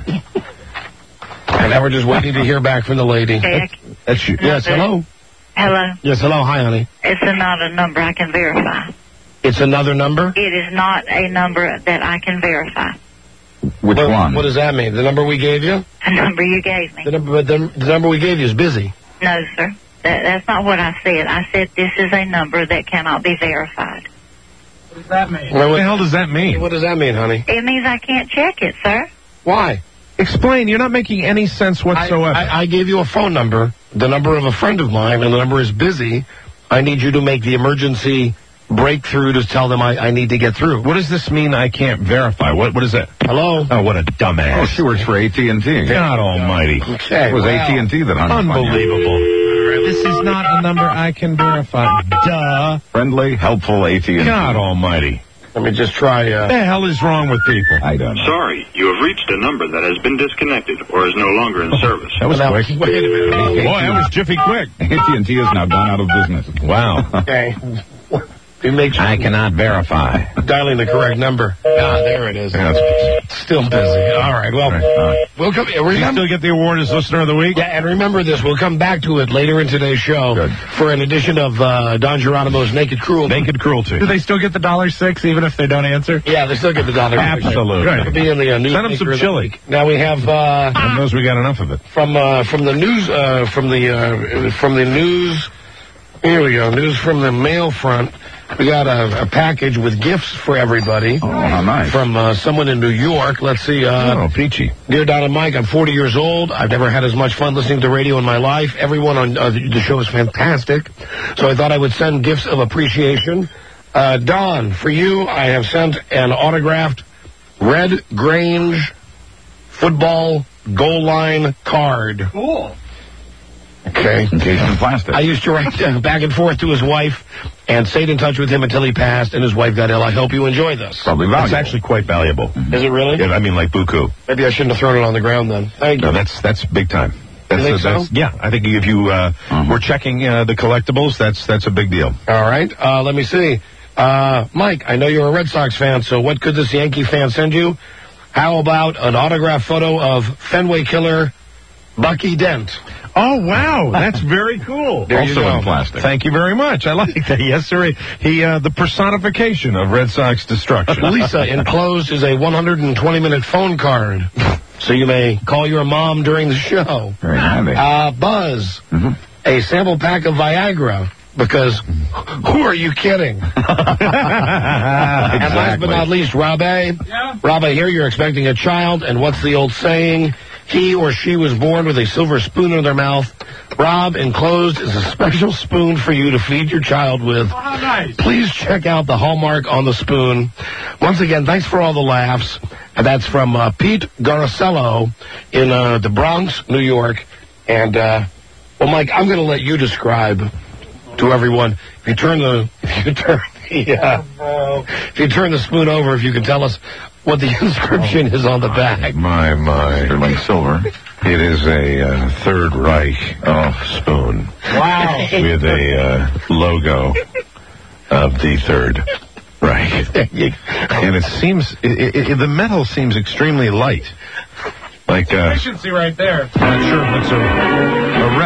And now we're just waiting to hear back from the lady. Hey, That's you. Yes, hello? Hello. Yes, hello. Hi, honey. It's not a number I can verify. It's another number? It is not a number that I can verify. Which what, one? What does that mean? The number we gave you? The number you gave me. The number, the, the number we gave you is busy. No, sir. That, that's not what I said. I said this is a number that cannot be verified. What does that mean? Well, what the hell does that mean? What does that mean, honey? It means I can't check it, sir. Why? Explain. You're not making any sense whatsoever. I, I, I gave you a phone number, the number of a friend of mine, and the number is busy. I need you to make the emergency breakthrough to tell them I, I need to get through. What does this mean I can't verify? What What is that? Hello? Oh, what a dumbass. Oh, she works for A T and T. God almighty. Okay, it was well, A T and T that hung up on you. Unbelievable. This is not a number I can verify. Duh. Friendly, helpful A T and T. God almighty. Let me just try... Uh... What the hell is wrong with people? I don't know. Sorry, you have reached a number that has been disconnected or is no longer in service. That was now, quick. Wait a minute. Oh, boy, that was jiffy quick. A T and T has now gone out of business. Wow. Okay. It makes I cannot verify. Dialing the correct number. Ah, there it is. Yeah, it's still busy. All right, well, all right, all right. we'll come. Remember, you still get the award as Listener of the Week? Yeah, and remember this. We'll come back to it later in today's show Good. for an edition of uh, Don Geronimo's Naked Cruelty. Naked Cruelty. Do they still get the dollar six even if they don't answer? Yeah, they still get the dollar. Absolutely. Right. It'll be in the uh, news. Send them some chili. Now we have. Uh, God knows we got enough of it. From uh, from the news uh, from the uh, from the news. Here we go. News from the mail front. We got a, a package with gifts for everybody. Oh, how nice. From uh, someone in New York. Let's see. Uh, oh, peachy. Dear Don and Mike, I'm forty years old. I've never had as much fun listening to radio in my life. Everyone on uh, the show is fantastic. So I thought I would send gifts of appreciation. Uh, Don, for you, I have sent an autographed Red Grange football goal line card. Cool. Okay. Encased in plastic. I used to write uh, back and forth to his wife and stayed in touch with him until he passed and his wife got ill. I hope you enjoy this. Probably valuable. It's actually quite valuable. Mm-hmm. Is it really? Yeah, I mean, like buku. Maybe I shouldn't have thrown it on the ground then. Thank you. No, that's that's big time. That's, you think uh, that's, so? Yeah, I think if you uh, mm-hmm. we're checking uh, the collectibles, that's that's a big deal. All right. Uh, let me see. Uh, Mike, I know you're a Red Sox fan, so what could this Yankee fan send you? How about an autographed photo of Fenway killer Bucky Dent? Oh, wow. That's very cool. There also in plastic. Thank you very much. I like that. Yes, sir. He, uh, the personification of Red Sox destruction. Lisa, enclosed is a one hundred twenty minute phone card. So you may call your mom during the show. Very handy. Uh, Buzz, mm-hmm. a sample pack of Viagra. Because who are you kidding? Exactly. And last but not least, Rob A. Yeah? Rob, I hear you're expecting a child, and what's the old saying? He or she was born with a silver spoon in their mouth. Rob, enclosed is a special spoon for you to feed your child with. Oh, how nice. Please check out the hallmark on the spoon. Once again, thanks for all the laughs. And that's from uh, Pete Garacello in uh, the Bronx, New York. And, uh, well, Mike, I'm going to let you describe to everyone. If you turn the, if you turn the, uh, if you turn the spoon over, if you can tell us what the inscription is on the back. My, my. Sterling silver. It is a uh, Third Reich oh, spoon. Wow. With a uh, logo of the Third Reich. And it seems, it, it, it, the metal sees extremely light. Like, uh, efficiency right there. Not sure if it's a, a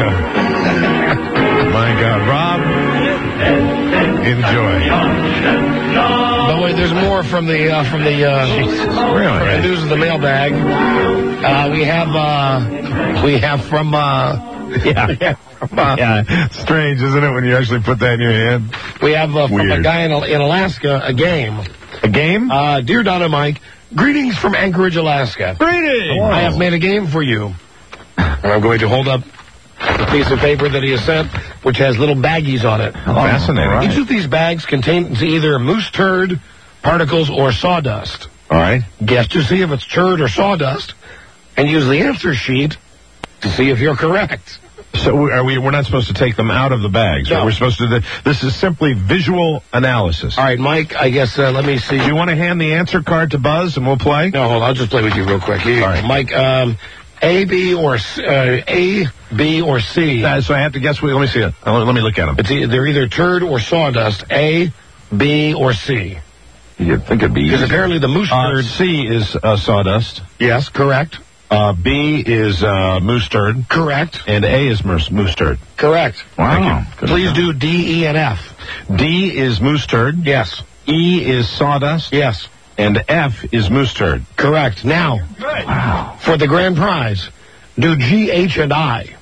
replica. My God, Rob, enjoy. By the way, there's more from the uh, from the uh, really? from the news in the mailbag. Uh, we have uh, we have from uh, yeah. we have from, uh, yeah. Strange, isn't it, when you actually put that in your hand? We have uh, from Weird. a guy in, in Alaska a game. A game? Uh, Dear Don and Mike, greetings from Anchorage, Alaska. Greetings. I have made a game for you, and I'm going to hold up a piece of paper that he has sent, which has little baggies on it. Oh, fascinating. Right. Each of these bags contains either moose turd, particles, or sawdust. All right. Guess to see if it's turd or sawdust, and use the answer sheet to see if you're correct. So are we? We're not supposed to take them out of the bags. No. Right? We're supposed to. This is simply visual analysis. All right, Mike. I guess uh, let me see. Do you want to hand the answer card to Buzz and we'll play? No, hold on. I'll just play with you real quick. Here, All right. Mike. Um, A, B, or C, uh, A, B, or C. Uh, so I have to guess. Let me see it. Uh, Let me look at them. It's e- they're either turd or sawdust. A, B, or C. You'd think it'd be Because easy. apparently the moose Uh, turd. C is uh, sawdust. Yes, correct. Uh, B is uh, moose turd. Correct. And A is moose, moose turd. Correct. Wow. Good Please job. do D, E, and F. D is moose turd. Yes. E is sawdust. Yes. And F is moose turd. Correct. Now, Wow. for the grand prize, do G, H, and I.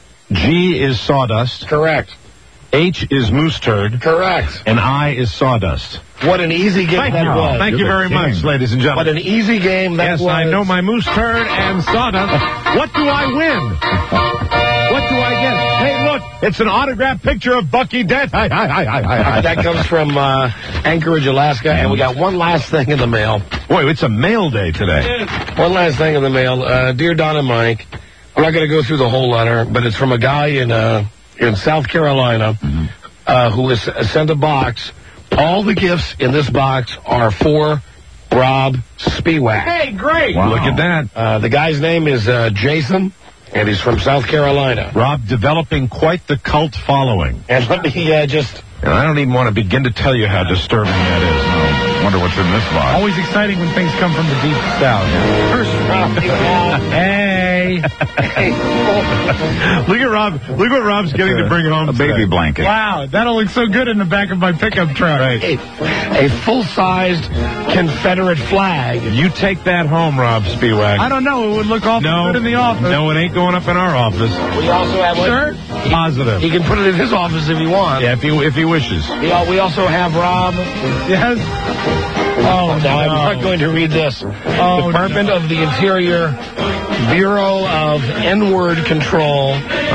G is sawdust. Correct. H is moose turd. Correct. And I is sawdust. What an easy game Thank that you. was. Thank you You're very the king. much, ladies and What gentlemen. an easy game that Yes, was. I know my moose turd and sawdust. What do I win? What do I get? Hey, look, it's an autographed picture of Bucky Dent. Hi, hi, hi, hi, hi, hi. That comes from uh, Anchorage, Alaska, and we got one last thing in the mail. Boy, it's a mail day today. One last thing in the mail. Uh, Dear Don and Mike, I'm not going to go through the whole letter, but it's from a guy in uh, in South Carolina uh, who has uh, sent a box. All the gifts in this box are for Rob Spiewak. Hey, great. Wow. Look at that. Uh, the guy's name is uh, Jason, and he's from South Carolina. Rob developing quite the cult following. And let me uh, just... And I don't even want to begin to tell you how disturbing that is. I wonder what's in this box. Always exciting when things come from the deep south. First, Rob Spiewak. Hey. Look at Rob. Look what Rob's getting to bring home A baby today. blanket. Wow, that'll look so good in the back of my pickup truck. Right. A, a full-sized Confederate flag. You take that home, Rob Spiewak. I don't know. It would look awful No, good in the office. no, it ain't going up in our office. We also have... Sure? Positive. He can put it in his office if he wants. Yeah, if he if he wishes. We, al- we also have Rob. Yes. Oh, Now, I'm no. not going to read this. Oh, Department no. of the Interior, Bureau of N-word Control. Oh,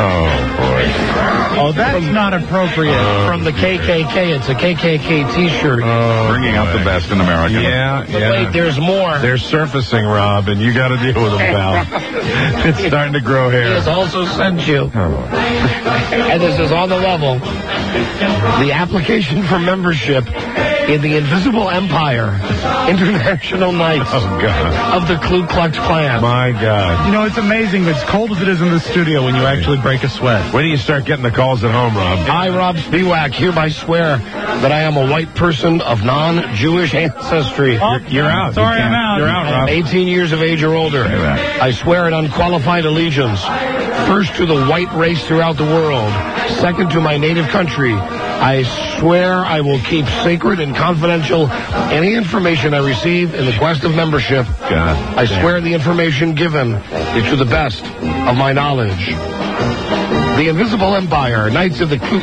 boy. Oh, that's not appropriate. From the K K K. It's a K K K T-shirt. Oh, Bringing out the best in America. Yeah, But yeah. wait, there's more. They're surfacing, Rob, and you got to deal with them, pal. It's starting to grow He hair. has also sent you, and this is on the level, the application for membership in the Invisible Empire International Nights Oh, God. of the Ku Klux Klan. My God. You know, it's amazing as cold as it is in the studio when you actually break a sweat. When do you start getting the calls at home, Rob? I, Rob Spiewak, hereby swear that I am a white person of non-Jewish ancestry. Oh, You're out. Sorry, You I'm can't- out. You're out, I am Rob. eighteen years of age or older. that. I swear an unqualified allegiance. First to the white race throughout the world. Second to my native country. I swear I will keep sacred and confidential any information I receive in the quest of membership. God. I swear the information given is to the best of my knowledge. The Invisible Empire, Knights of the Ku,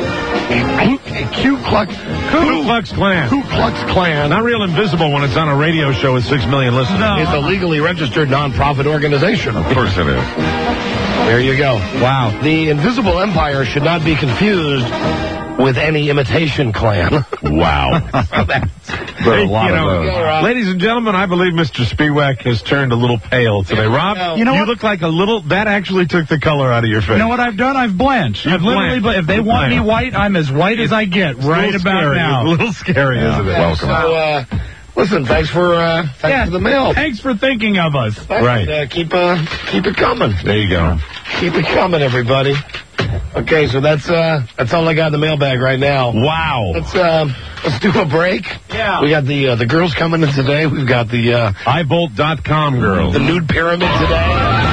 Ku Klux Ku Klux Klan. Ku Klux Klan. Not real invisible when it's on a radio show with six million listeners. No. Is a legally registered nonprofit organization. Of course it is. There you go. Wow. The Invisible Empire should not be confused with any imitation clan. Wow. But a lot you know, of those. ladies and gentlemen, I believe Mister Spiewak has turned a little pale today. Rob, You know you what? look like a little, that actually took the color out of your face. You know what I've done? I've blanched. You've I've literally, blanched. but if they You've want me blanched. white, I'm as white as I get It's a right little about scary. now. It's a little scary, isn't it? Welcome. So, uh, listen, thanks for, uh, thanks Yeah. for the mail. Thanks for thinking of us. Right. Uh, keep, uh, keep it coming. There you go. Keep it coming, everybody. Okay, so that's, uh, that's all I got in the mailbag right now. Wow. Let's, uh, let's do a break. Yeah. We got the, uh, the girls coming in today. We've got the, uh, I bolt dot com girls. the nude pyramid today.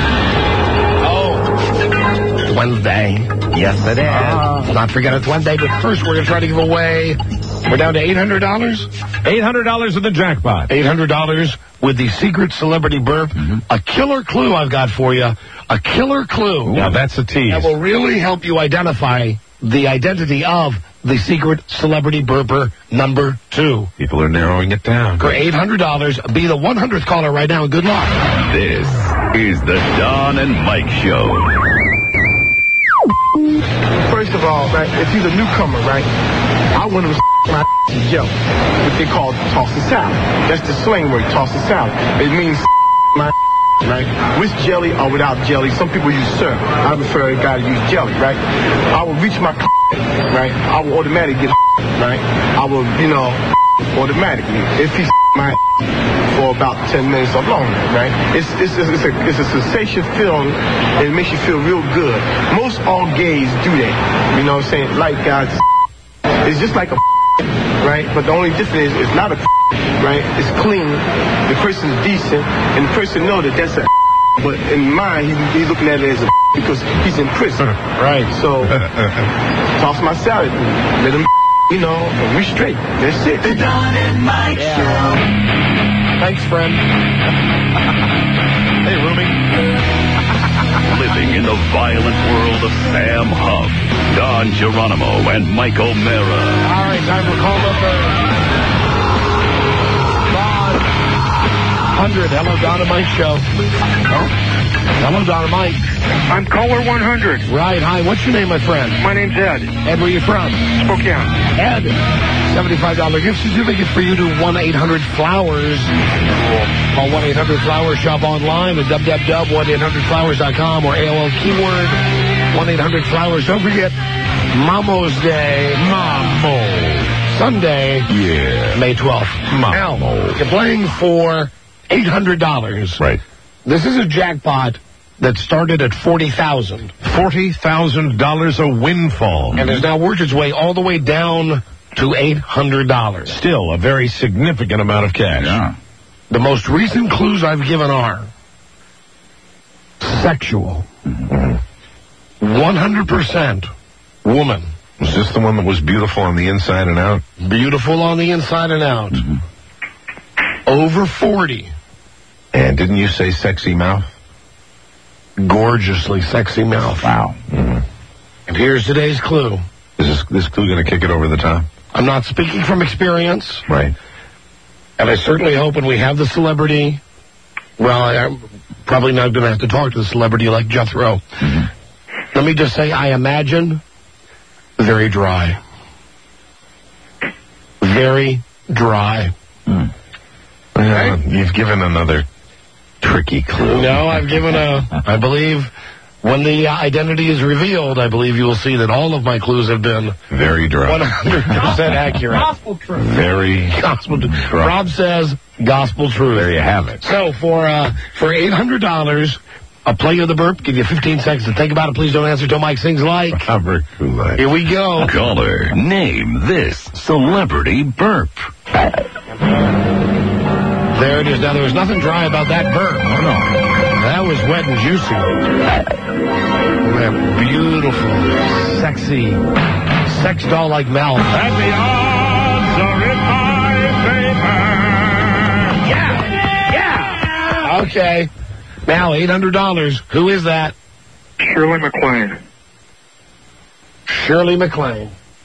Oh, it's Wednesday. Yes, it is. Not forget it's Wednesday, but first we're going to try to give away We're down to eight hundred dollars? eight hundred dollars in the jackpot. eight hundred dollars with the secret celebrity burp. Mm-hmm. A killer clue I've got for you. A killer clue. Now that's a tease. That will really help you identify the identity of the secret celebrity burper number two. People are narrowing it down. For eight hundred dollars, be the one hundredth caller right now. Good luck. This is the Don and Mike Show. First of all, right, if he's a newcomer, right, I want him to my jelly, what they call toss the salad. That's the slang word, toss the salad. It means my right, with jelly or without jelly. Some people use syrup. I prefer a guy to use jelly, right? I will reach my right, I will automatically get right. I will, you know, automatically if he's my for about ten minutes or longer, right? It's it's it's a it's a sensation feeling, and it makes you feel real good. Most all gays do that, you know what I'm saying? Like guys, it's just like a right, but the only difference is it's not a right. It's clean. The person's decent, and the person know that that's a. But in mind, he, he's looking at it as a because he's in prison, right? So toss my salad, let him. You know, we straight. That's it. The Don and Mike yeah. Show. Thanks, friend. Hey, Ruby. Living in the violent world of Sam Huff, Don Geronimo, and Mike O'Mara. All right, time for call number Don. one hundred. Hello, Don and Mike Show. Oh. Hello, Don and Mike. I'm caller one hundred. Right. Hi. What's your name, my friend? My name's Ed. Ed, where are you from? Spokane. Ed. seventy-five dollars gift certificate for you to one eight hundred flowers. Call one eight hundred flowers. Shop online at w w w dot one eight hundred flowers dot com or A O L keyword one eight hundred flowers. Don't forget Mamo's Day. Mamo. Sunday. Yeah. May twelfth. Mamo. Now, you're playing for eight hundred dollars. Right. This is a jackpot that started at forty thousand dollars. forty thousand dollars a windfall. And has now worked its way all the way down to eight hundred dollars. Still a very significant amount of cash. Yeah. The most recent clues I've given are sexual. Mm-hmm. one hundred percent woman. Was this the one that was beautiful on the inside and out? Beautiful on the inside and out. Mm-hmm. Over forty. And didn't you say sexy mouth? Gorgeously sexy mouth. Wow. Mm-hmm. And here's today's clue. Is this, this clue going to kick it over the top? I'm not speaking from experience. Right. And I certainly hope when we have the celebrity, well, I'm probably not going to have to talk to the celebrity like Jethro. Mm-hmm. Let me just say, I imagine very dry. Very dry. Mm. Well, okay. You've given another tricky clue. No, I've given a, I believe, when the uh, identity is revealed, I believe you will see that all of my clues have been very dry. one hundred percent accurate. Gospel truth. Very gospel truth. Rob says gospel truth. There you have it. So for uh, for eight hundred dollars, I'll play you the burp, give you fifteen seconds to think about it. Please don't answer till Mike sings like. Robert Kool-Aid. Here we go. Caller, name this celebrity burp. There it is. Now, there was nothing dry about that burp. Oh, no. That was wet and juicy. That beautiful, sexy, sex doll-like mouth. And the odds are in my favor. Yeah! Yeah! Okay. Now, eight hundred dollars. Who is that? Shirley MacLaine. Shirley MacLaine.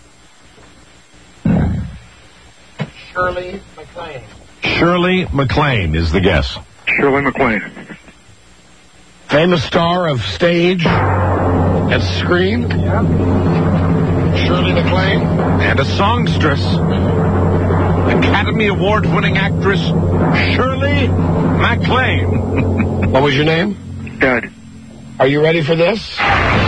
Shirley MacLaine. Shirley MacLaine is the guess. Shirley MacLaine. Famous star of stage and screen. Yeah. Shirley MacLaine. And a songstress. Academy Award-winning actress Shirley MacLaine. What was your name? Ed. Are you ready for this?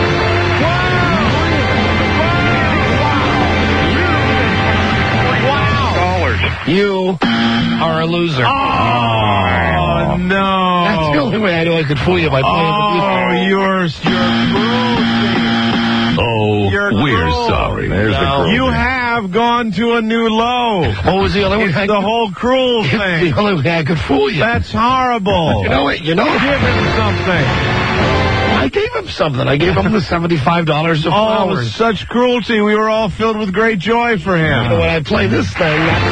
You are a loser. Oh, no. That's the only way I knew I could fool you by playing oh, the music. Oh, you're, you're Oh, you're we're cruel. sorry. There's no. the cruel. You have gone to a new low. What was the only way? It's I the could, whole cruel it's thing. the only way I could fool you. That's horrible. You know what? You know Give him something. I gave him something. I gave him the seventy-five dollars of Oh, flowers. such cruelty. We were all filled with great joy for him. You know, when I play this thing,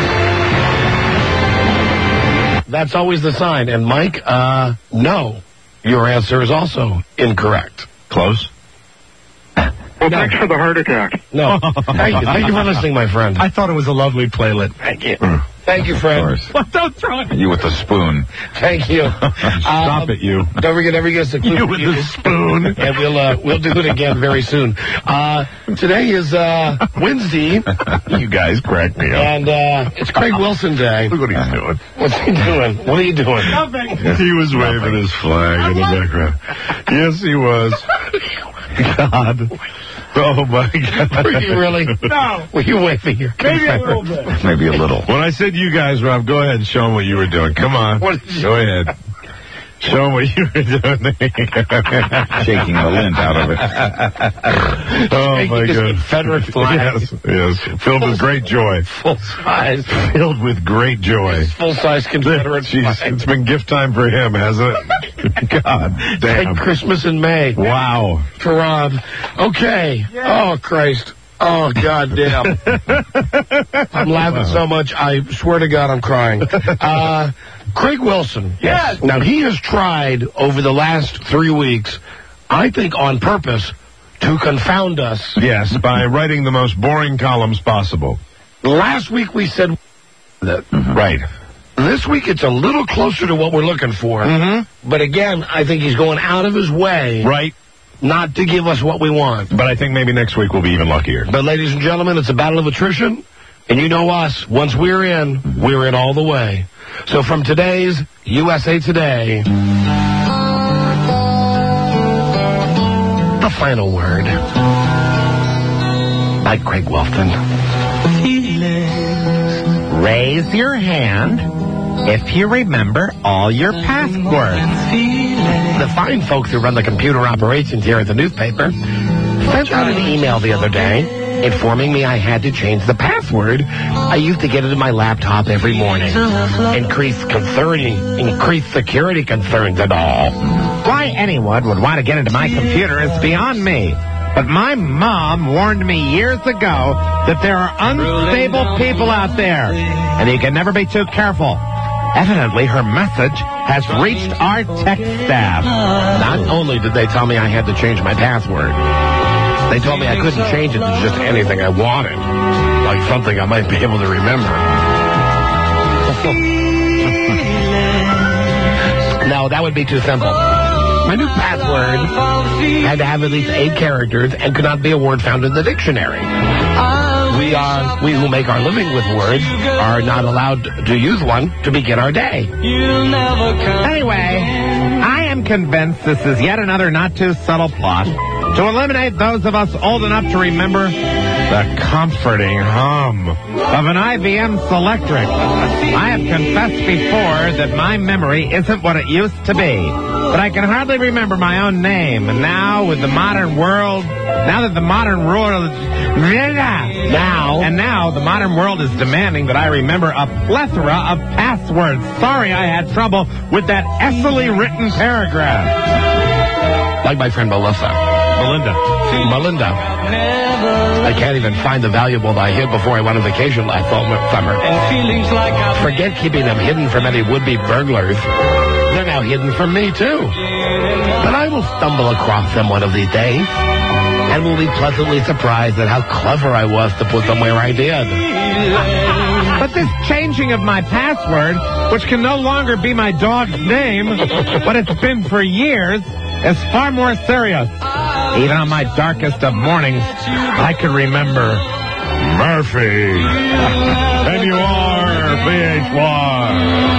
that's, that's always the sign. And Mike, uh, no. Your answer is also incorrect. Close. Well, thanks for the heart attack. No. Thank you. Thank you for listening, my friend. I thought it was a lovely playlet. Thank you. Thank you, friend. Well, don't throw it. You with the spoon. Thank you. Stop um, it, you. Don't forget, every guest a You with the spoon. And we'll, uh, we'll do it again very soon. Uh, today is, uh, Wednesday. You guys crack me up. And, uh, it's Craig Wilson Day. Look what he's doing. What's he doing? What are you doing? Nothing. He was waving his flag in the background. Yes, he was. God. Oh, my God. Were you really? No. Were you waving your Maybe a little bit. Maybe a little. When I said you guys, Rob, go ahead and show them what you were doing. Come on. What did you- Go ahead. Show them what you were doing. Shaking the lint out of it. Oh, my Taking this God. Confederate flag. Yes, yes. Filled with great joy. Full size. Filled with great joy. Full size Confederate Jeez, flag. it's been gift time for him, hasn't it? God damn. Like Christmas in May. Wow. For Rob. Okay. Oh, Christ. Oh, God damn. I'm laughing so much, I swear to God I'm crying. Uh, Craig Wilson. Yes. Now, he has tried over the last three weeks, I think on purpose, to confound us. Yes, by writing the most boring columns possible. Last week we said that. Right. This week it's a little closer to what we're looking for. Mm-hmm. But again, I think he's going out of his way. Right. Not to give us what we want. But I think maybe next week we'll be even luckier. But ladies and gentlemen, it's a battle of attrition. And you know us. Once we're in, we're in all the way. So from today's U S A Today, the final word by Craig Wilson. Raise your hand if you remember all your passwords. The fine folks who run the computer operations here at the newspaper sent out an email the other day informing me I had to change the password I used to get into my laptop every morning. Increased concerning, increased security concerns and all. Why anyone would want to get into my computer is beyond me. But my mom warned me years ago that there are unstable people out there, and you can never be too careful. Evidently, her message has reached our tech staff. Not only did they tell me I had to change my password, they told me I couldn't change it to just anything I wanted, like something I might be able to remember. No, that would be too simple. My new password had to have at least eight characters and could not be a word found in the dictionary. We are, we who make our living with words are not allowed to use one to begin our day. Anyway, I am convinced this is yet another not too subtle plot to eliminate those of us old enough to remember the comforting hum of an I B M Selectric. I have confessed before that my memory isn't what it used to be, but I can hardly remember my own name. And now with the modern world, now that the modern world, now, and now the modern world is demanding that I remember a plethora of passwords. Sorry I had trouble with that essily written paragraph. Like my friend Melissa. Melinda. Melinda. I can't even find the valuable I hid before I went on vacation last summer. Forget keeping them hidden from any would-be burglars. They're now hidden from me, too. But I will stumble across them one of these days and will be pleasantly surprised at how clever I was to put them where I did. But this changing of my password, which can no longer be my dog's name, but it's been for years, is far more serious. Even on my darkest of mornings, I can remember Murphy. And you are B H Y.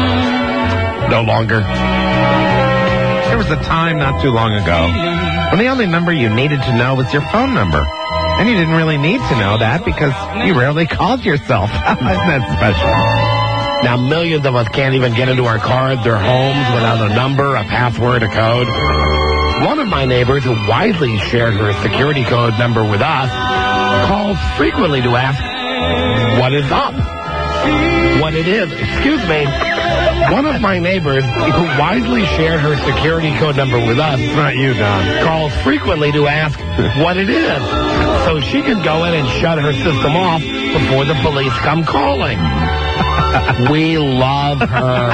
No longer. There was a time not too long ago when the only number you needed to know was your phone number. And you didn't really need to know that because you rarely called yourself. Isn't that special? Now, millions of us can't even get into our cars or homes without a number, a password, a code. One of my neighbors, who widely shared her security code number with us, calls frequently to ask what is up, what it is. Excuse me. One of my neighbors who wisely shared her security code number with us, It's not you, Don. calls frequently to ask what it is, so she can go in and shut her system off before the police come calling. We love her.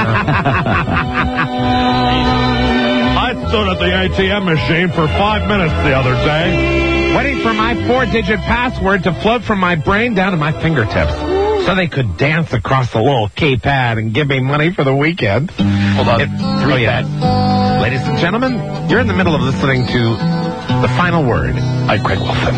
I stood at the A T M machine for five minutes the other day, Waiting for my four-digit password to float from my brain down to my fingertips, so they could dance across the little keypad and give me money for the weekend. Hold on. It, oh, yeah. Ladies and gentlemen, you're in the middle of listening to The Final Word by Craig Wilson.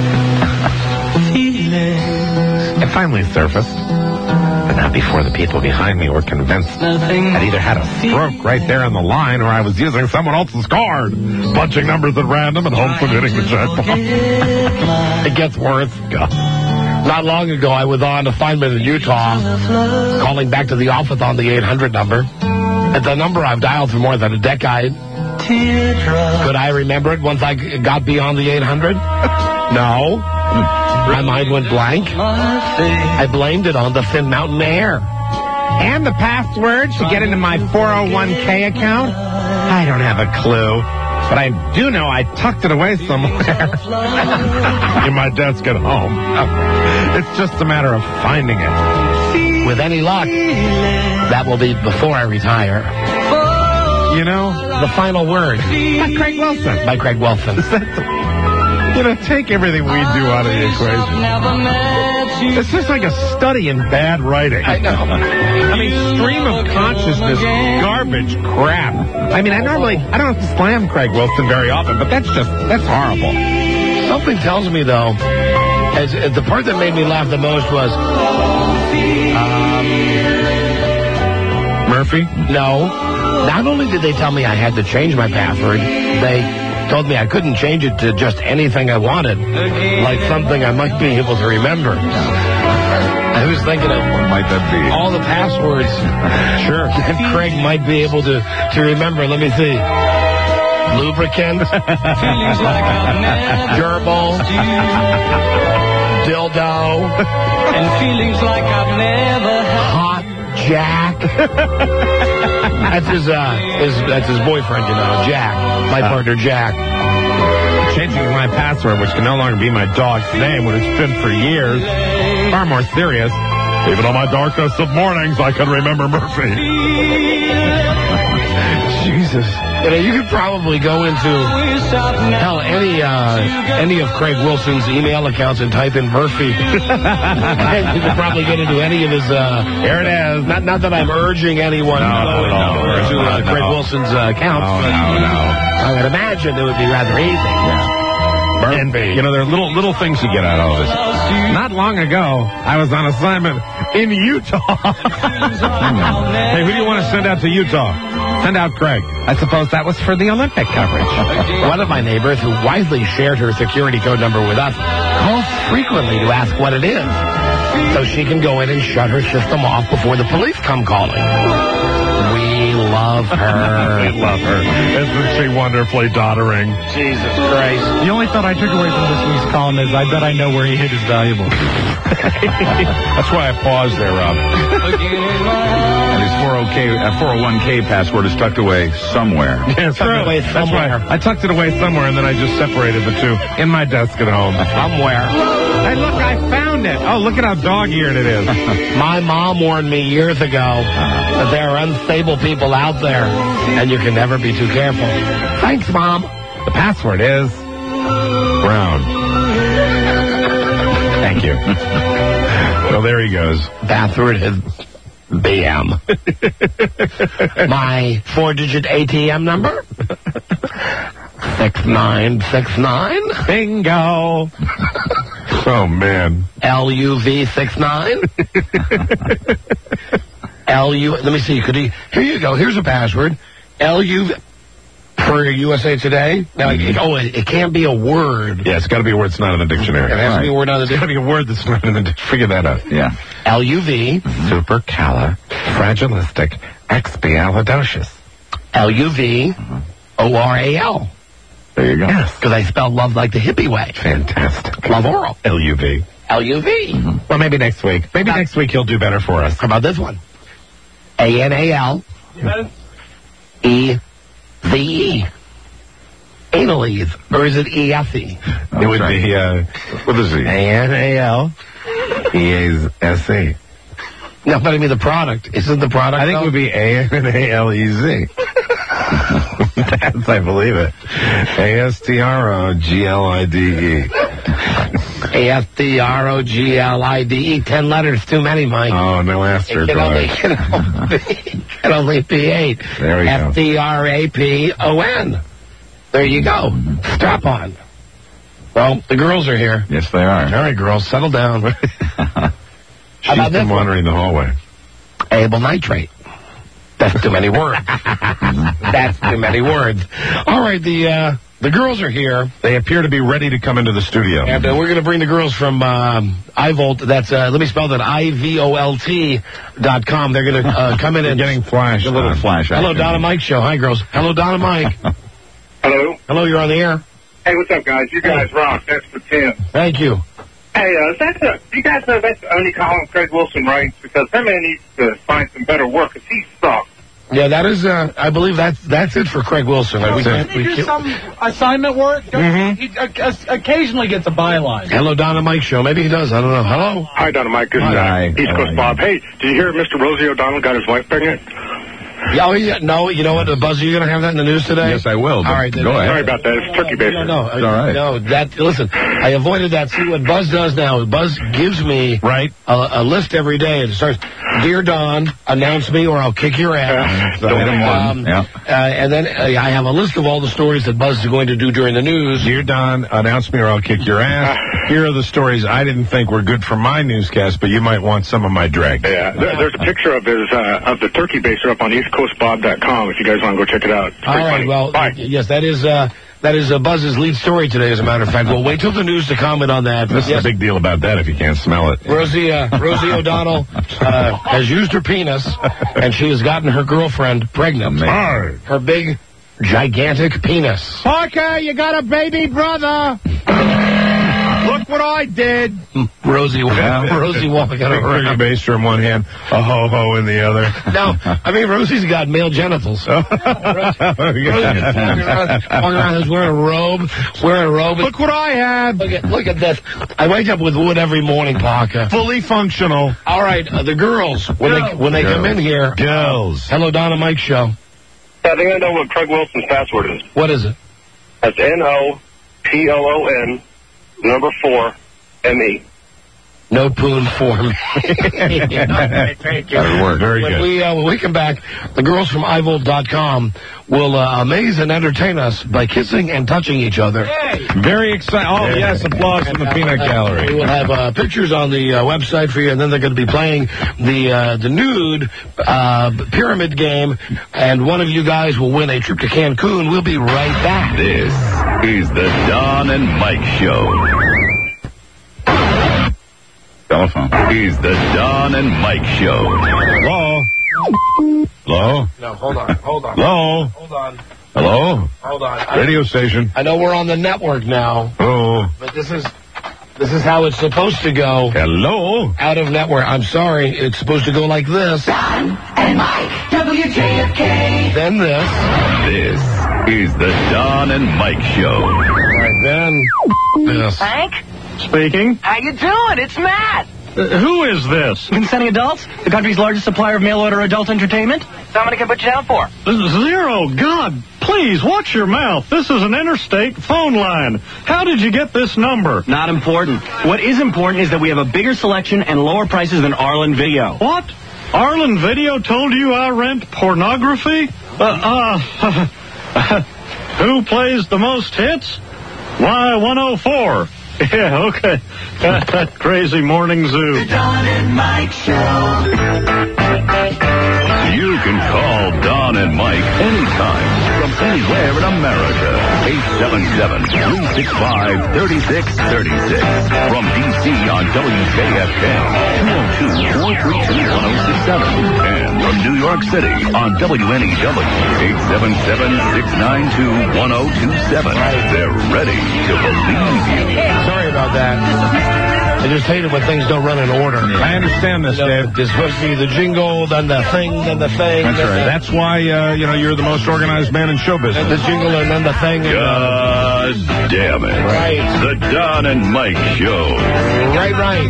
It finally surfaced, but not before the people behind me were convinced I'd either had a stroke right there on the line or I was using someone else's card, punching numbers at random and hoping hitting the jackpot. It gets worse. Not long ago, I was on a Feynman in Utah, calling back to the office on the eight hundred number. It's a number I've dialed for more than a decade. Could I remember it once I got beyond the eight hundred? No. My mind went blank. I blamed it on the Thin Mountain Air. And the password to get into my four oh one k account? I don't have a clue. But I do know I tucked it away somewhere. in my desk at home. It's just a matter of finding it. With any luck, that will be before I retire. You know, The Final Word. by Craig Wilson. By Craig Wilson. You know, take everything we do out of the equation. It's just like a study in bad writing. I know. I mean, stream of consciousness, garbage crap. I mean, I normally, I don't have to slam Craig Wilson very often, but that's just, that's horrible. Something tells me, though, as, as the part that made me laugh the most was... Um, Murphy? No. Not only did they tell me I had to change my password, they told me I couldn't change it to just anything I wanted, like something I might be able to remember. I was thinking of What might that be? all the passwords. Sure. That Craig might be able to, to remember. Let me see. Lubricant. Gerbil. Dildo. And feelings like I've never had. Hot Jack. That's his, uh, his, that's his boyfriend, you know, Jack. My partner, Jack. Changing my password, which can no longer be my dog's name, which it's been for years, far more serious. Even on my darkest of mornings, I can remember Murphy. Jesus. You know, you could probably go into, hell, any uh, any of Craig Wilson's email accounts and type in Murphy. And you could probably get into any of his, uh, Here it is. not not that I'm urging anyone No, to go no, into no, to, uh, no. Craig Wilson's uh, accounts. No, but no, no. I would imagine it would be rather easy. And, you know, there are little little things you get out of this. Not long ago, I was on assignment in Utah. Hey, who do you want to send out to Utah? Send out Craig. I suppose that was for the Olympic coverage. One of my neighbors, who wisely shared her security code number with us, calls frequently to ask what it is, so she can go in and shut her system off before the police come calling. We love her. We love her. Isn't she wonderfully doddering? Jesus Christ. The only thought I took away from this week's column is I bet I know where he hid his valuables. That's why I paused there, Rob. And his four oh one k password is tucked away somewhere. Yeah, Tucked away That's why somewhere. I tucked it away somewhere, and then I just separated the two in my desk at home. Somewhere. Hey, look, I found it. Oh, look at how dog-eared it is. My mom warned me years ago that there are unstable people out there, and you can never be too careful. Thanks, Mom. The password is Brown. Thank you. Well, there he goes. Password is B M. My four-digit A T M number? six nine six nine. Bingo. Oh, man. L U V six nine. L U, let me see, could he, here you go, here's a password. L U V, for U S A Today. Now, it, oh, it, it can't be a word. Yeah, it's got to be a word that's not in the dictionary. It has to be a word on the It's got to be a word that's not in the dictionary. Figure that out. Yeah. L U V. Supercalifragilistic expialidocious. L U V O R A L. There you go. Yes, because I spelled love like the hippie way. Fantastic. Love oral. L U V. L U V. Well, maybe next week. Maybe Not- next week he'll do better for us. How about this one? A N A L E V E. Anal-eve. Or is it E F E? It would be, uh, what is it? A N A L E A S A. No, but I mean the product. Isn't the product? I think though? it would be A N A L E Z. That's, I believe it. A S T R O G L I D E. A F T R O G L I D E. Ten letters, too many, Mike. Oh, no answer. It can only, can only, be, can only be eight. There we go. F T R A P O N. There you go. Strap on. Well, the girls are here. Yes, they are. All right, girls, settle down. She's been wandering the hallway. Able nitrate. That's too many words. That's too many words. All right, the uh, the girls are here. They appear to be ready to come into the studio. And uh, we're going to bring the girls from um, iVolt. That's, uh, let me spell that, I V O L T dot com. They're going to uh, come in and... getting flash. A little flash. Hello, action. Donna Mike Show. Hi, girls. Hello, Donna Mike. Hello. Hello, you're on the air. Hey, what's up, guys? You guys rock. That's for Tim. Thank you. Hey, uh, that's a, you guys know that's the only column Craig Wilson writes? Because that man needs to find some better work, because he sucks. Yeah, that is, uh, I believe that's that's it for Craig Wilson. Like, we Can can't, he we do can't- some assignment work? Mhm. He uh, occasionally gets a byline. Hello, Donna Mike Show. Maybe he does. I don't know. Hello. Hi, Donna Mike. This is Hi. uh, East How are Coast you? Bob. Hey, did you hear Mister Rosie O'Donnell got his wife pregnant? Yeah, oh, yeah, no, you know what, Buzz, are you going to have that in the news today? Yes, I will. All right, then. Go ahead. Sorry about that. It's turkey baster. No, no, It's all right. no. That listen, I avoided that. See what Buzz does now? Buzz gives me Right. a, a list every day. It starts, "Dear Don, announce me or I'll kick your ass." So item one. Um, Yeah. uh, and then uh, I have a list of all the stories that Buzz is going to do during the news. Dear Don, announce me or I'll kick your ass. Here are the stories I didn't think were good for my newscast, but you might want some of my drag. Yeah, there, there's a picture of his uh, of the turkey baster up on east coast bob dot com if you guys want to go check it out. It's All pretty right, funny. well, Bye. yes, that is uh, that is uh, Buzz's lead story today. As a matter of fact, we'll wait till the news to comment on that. This Yes. is a big deal about that if you can't smell it. Rosie, uh, Rosie O'Donnell uh, has used her penis, and she has gotten her girlfriend pregnant. Amazing. Her big, gigantic penis. Parker, you got a baby brother. Look what I did. Rosie, Yeah. Rosie walking Big turkey around. baster in one hand, a ho-ho in the other. No, I mean, Rosie's got male genitals. Rosie's walking around, walking around, wearing a robe, wearing a robe. Look what I had. Look at, look at this. I wake up with wood every morning, Parker. Fully functional. All right, uh, the girls, when they when they come in here. Girls. Hello, Donna Mike Show. I think I know what Craig Wilson's password is. What is it? That's N O P O O N number four M E. No poon form. Okay, thank you. That'll work. Very when good. we uh, when we come back, the girls from i volt dot com will uh, amaze and entertain us by kissing and touching each other. Very exciting. Oh, yes, applause from the peanut We gallery. will have uh, pictures on the uh, website for you, and then they're going to be playing the uh, the nude uh, pyramid game, and one of you guys will win a trip to Cancun. We'll be right back. This is the Don and Mike Show. Telephone. Is the Don and Mike Show. Hello? Hello? No, hold on, hold on. Hello? Hold on. Hello? Hold on. I, Radio station. I know we're on the network now, Oh. but this is this is how it's supposed to go. Hello? Out of network. I'm sorry. It's supposed to go like this. Don and Mike, W J F K. Then this. This is the Don and Mike Show. All right, then this. Frank? Speaking. How you doing? It's Matt. Uh, who is this? Consenting Adults, the country's largest supplier of mail-order adult entertainment. Somebody can put you down for. Zero. God, please, watch your mouth. This is an interstate phone line. How did you get this number? Not important. What is important is that we have a bigger selection and lower prices than Arlen Video. What? Arlen Video told you I rent pornography? Uh, uh, who plays the most hits? Y one oh four. Yeah, okay. That crazy morning zoo. The Don and Mike Show. You can call Don and Mike anytime from anywhere in America. eight seven seven, three six five, three six three six. From D C on W J F K, two oh two, four three two, one oh six seven. And from New York City on W N E W, eight seven seven, six nine two, one oh two seven. They're ready to believe you. Sorry about that. I just hate it when things don't run in order. I understand this, you know, Dave. It's supposed to be the jingle, then the thing, then the thing. That's then right. the, That's why, uh, you know, you're the most organized man in show business. And the jingle, and then the thing. And, God damn it. Right. The Don and Mike Show. Right, right.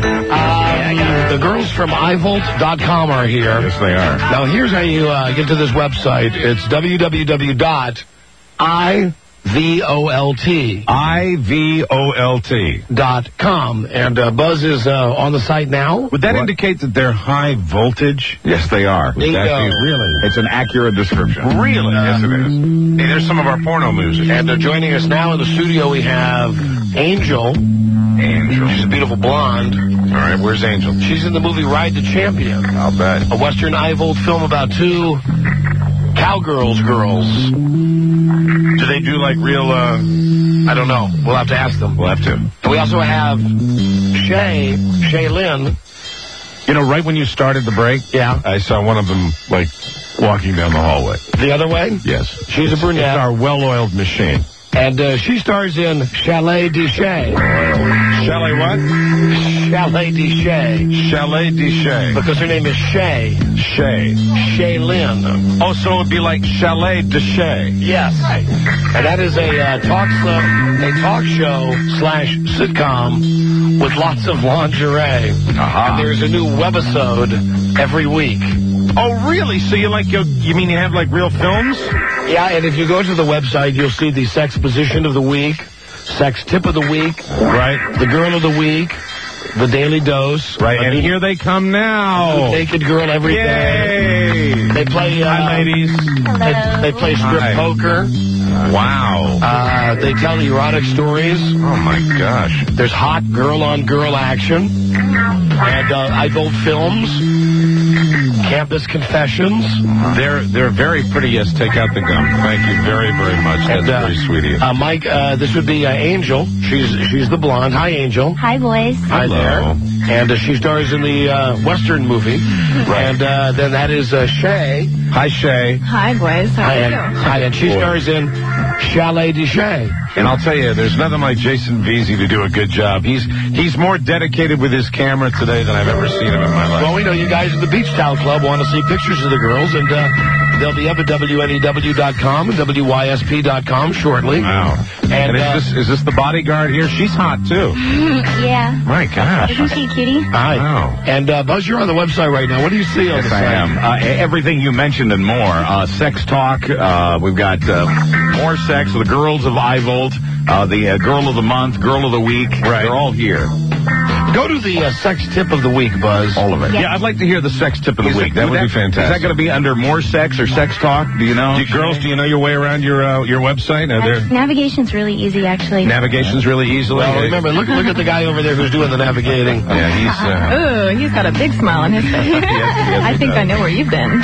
Um, the girls from i volt dot com are here. Yes, they are. Now, here's how you uh, get to this website. It's w w w dot i volt I V O L T dot com. And uh, Buzz is uh, on the site now. Would that what? indicate that they're high voltage? Yes, they are. They that go. Be, really? It's an accurate description. Really? Uh, yes, it is. Hey, there's some of our porno music. And uh, joining us now in the studio, we have Angel. Angel. She's a beautiful blonde. All right, where's Angel? She's in the movie Ride the Champion. I'll bet. A Western I volt film about two cowgirls girls. Do they do like real, uh... I don't know. We'll have to ask them. We'll have to. And we also have Shay, Shay Lynn. You know, right when you started the break, yeah, I saw one of them, like, walking down the hallway. The other way? Yes. She's a brunette. It's our well-oiled machine. And uh, she stars in Chalet de Shay. Chalet what? Chalet de Shay. Chalet de Shay. Because her name is Shay. Shay. Shay Lynn. Oh, so it would be like Chalet de Shay. Yes. And that is a uh, talk sl- a talk show slash sitcom with lots of lingerie. Uh-huh. And there's a new webisode every week. Oh, really? So you like, you, you mean you have like real films? Yeah, and if you go to the website, you'll see the sex position of the week, sex tip of the week, right? The girl of the week, the daily dose. Right, and here they come now. Naked girl every Yay. day. They play, uh, Hi, ladies. They, they play strip Hi. poker. Wow. Uh, they tell erotic stories. Oh, my gosh. There's hot girl-on-girl action. And uh, I build films. Campus confessions. They're they're very pretty. Yes, take out the gum. Thank you very, very much. That's and, uh, very sweet of you. Uh, Mike, uh, this would be uh, Angel. She's she's the blonde. Hi, Angel. Hi, boys. Hi Hello. there. And uh, she stars in the uh, Western movie. Right. And uh, then that is uh, Shay. Hi, Shay. Hi, boys. How Hi, are and, you? hi, and she Boy. stars in Chalet de Shay. And I'll tell you, there's nothing like Jason Veazey to do a good job. He's he's more dedicated with his camera today than I've ever seen him in my life. Well, we know you guys at the Beach Towel Club want to see pictures of the girls, and uh, they'll be up at W N E W dot com and W Y S P dot com shortly. Wow. And, And, uh, is, this, is this the bodyguard here? She's hot, too. Yeah. My gosh. Isn't she a cutie? Hi. Wow. And uh, Buzz, you're on the website right now. What do you see on Yes, the I site? am. Uh, everything you mentioned and more. Uh, sex talk. Uh, we've got uh, more sex. The girls of I volt. Uh, the uh, girl of the month. Girl of the week. Right. They're all here. Go to the uh, sex tip of the week, Buzz. All of it. Yeah. Yeah, I'd like to hear the sex tip of the Is week. it- that would be fantastic. Is that going to be under more sex or sex talk? Do you know? Do you, girls, do you know your way around your uh, your website? Are there Navigation's really easy, actually. navigation's really easily? Well, remember, look look at the guy over there who's doing the navigating. Yeah, he's. Uh, Ooh, he's got a big smile on his face. yes, I he think does. I know where you've been.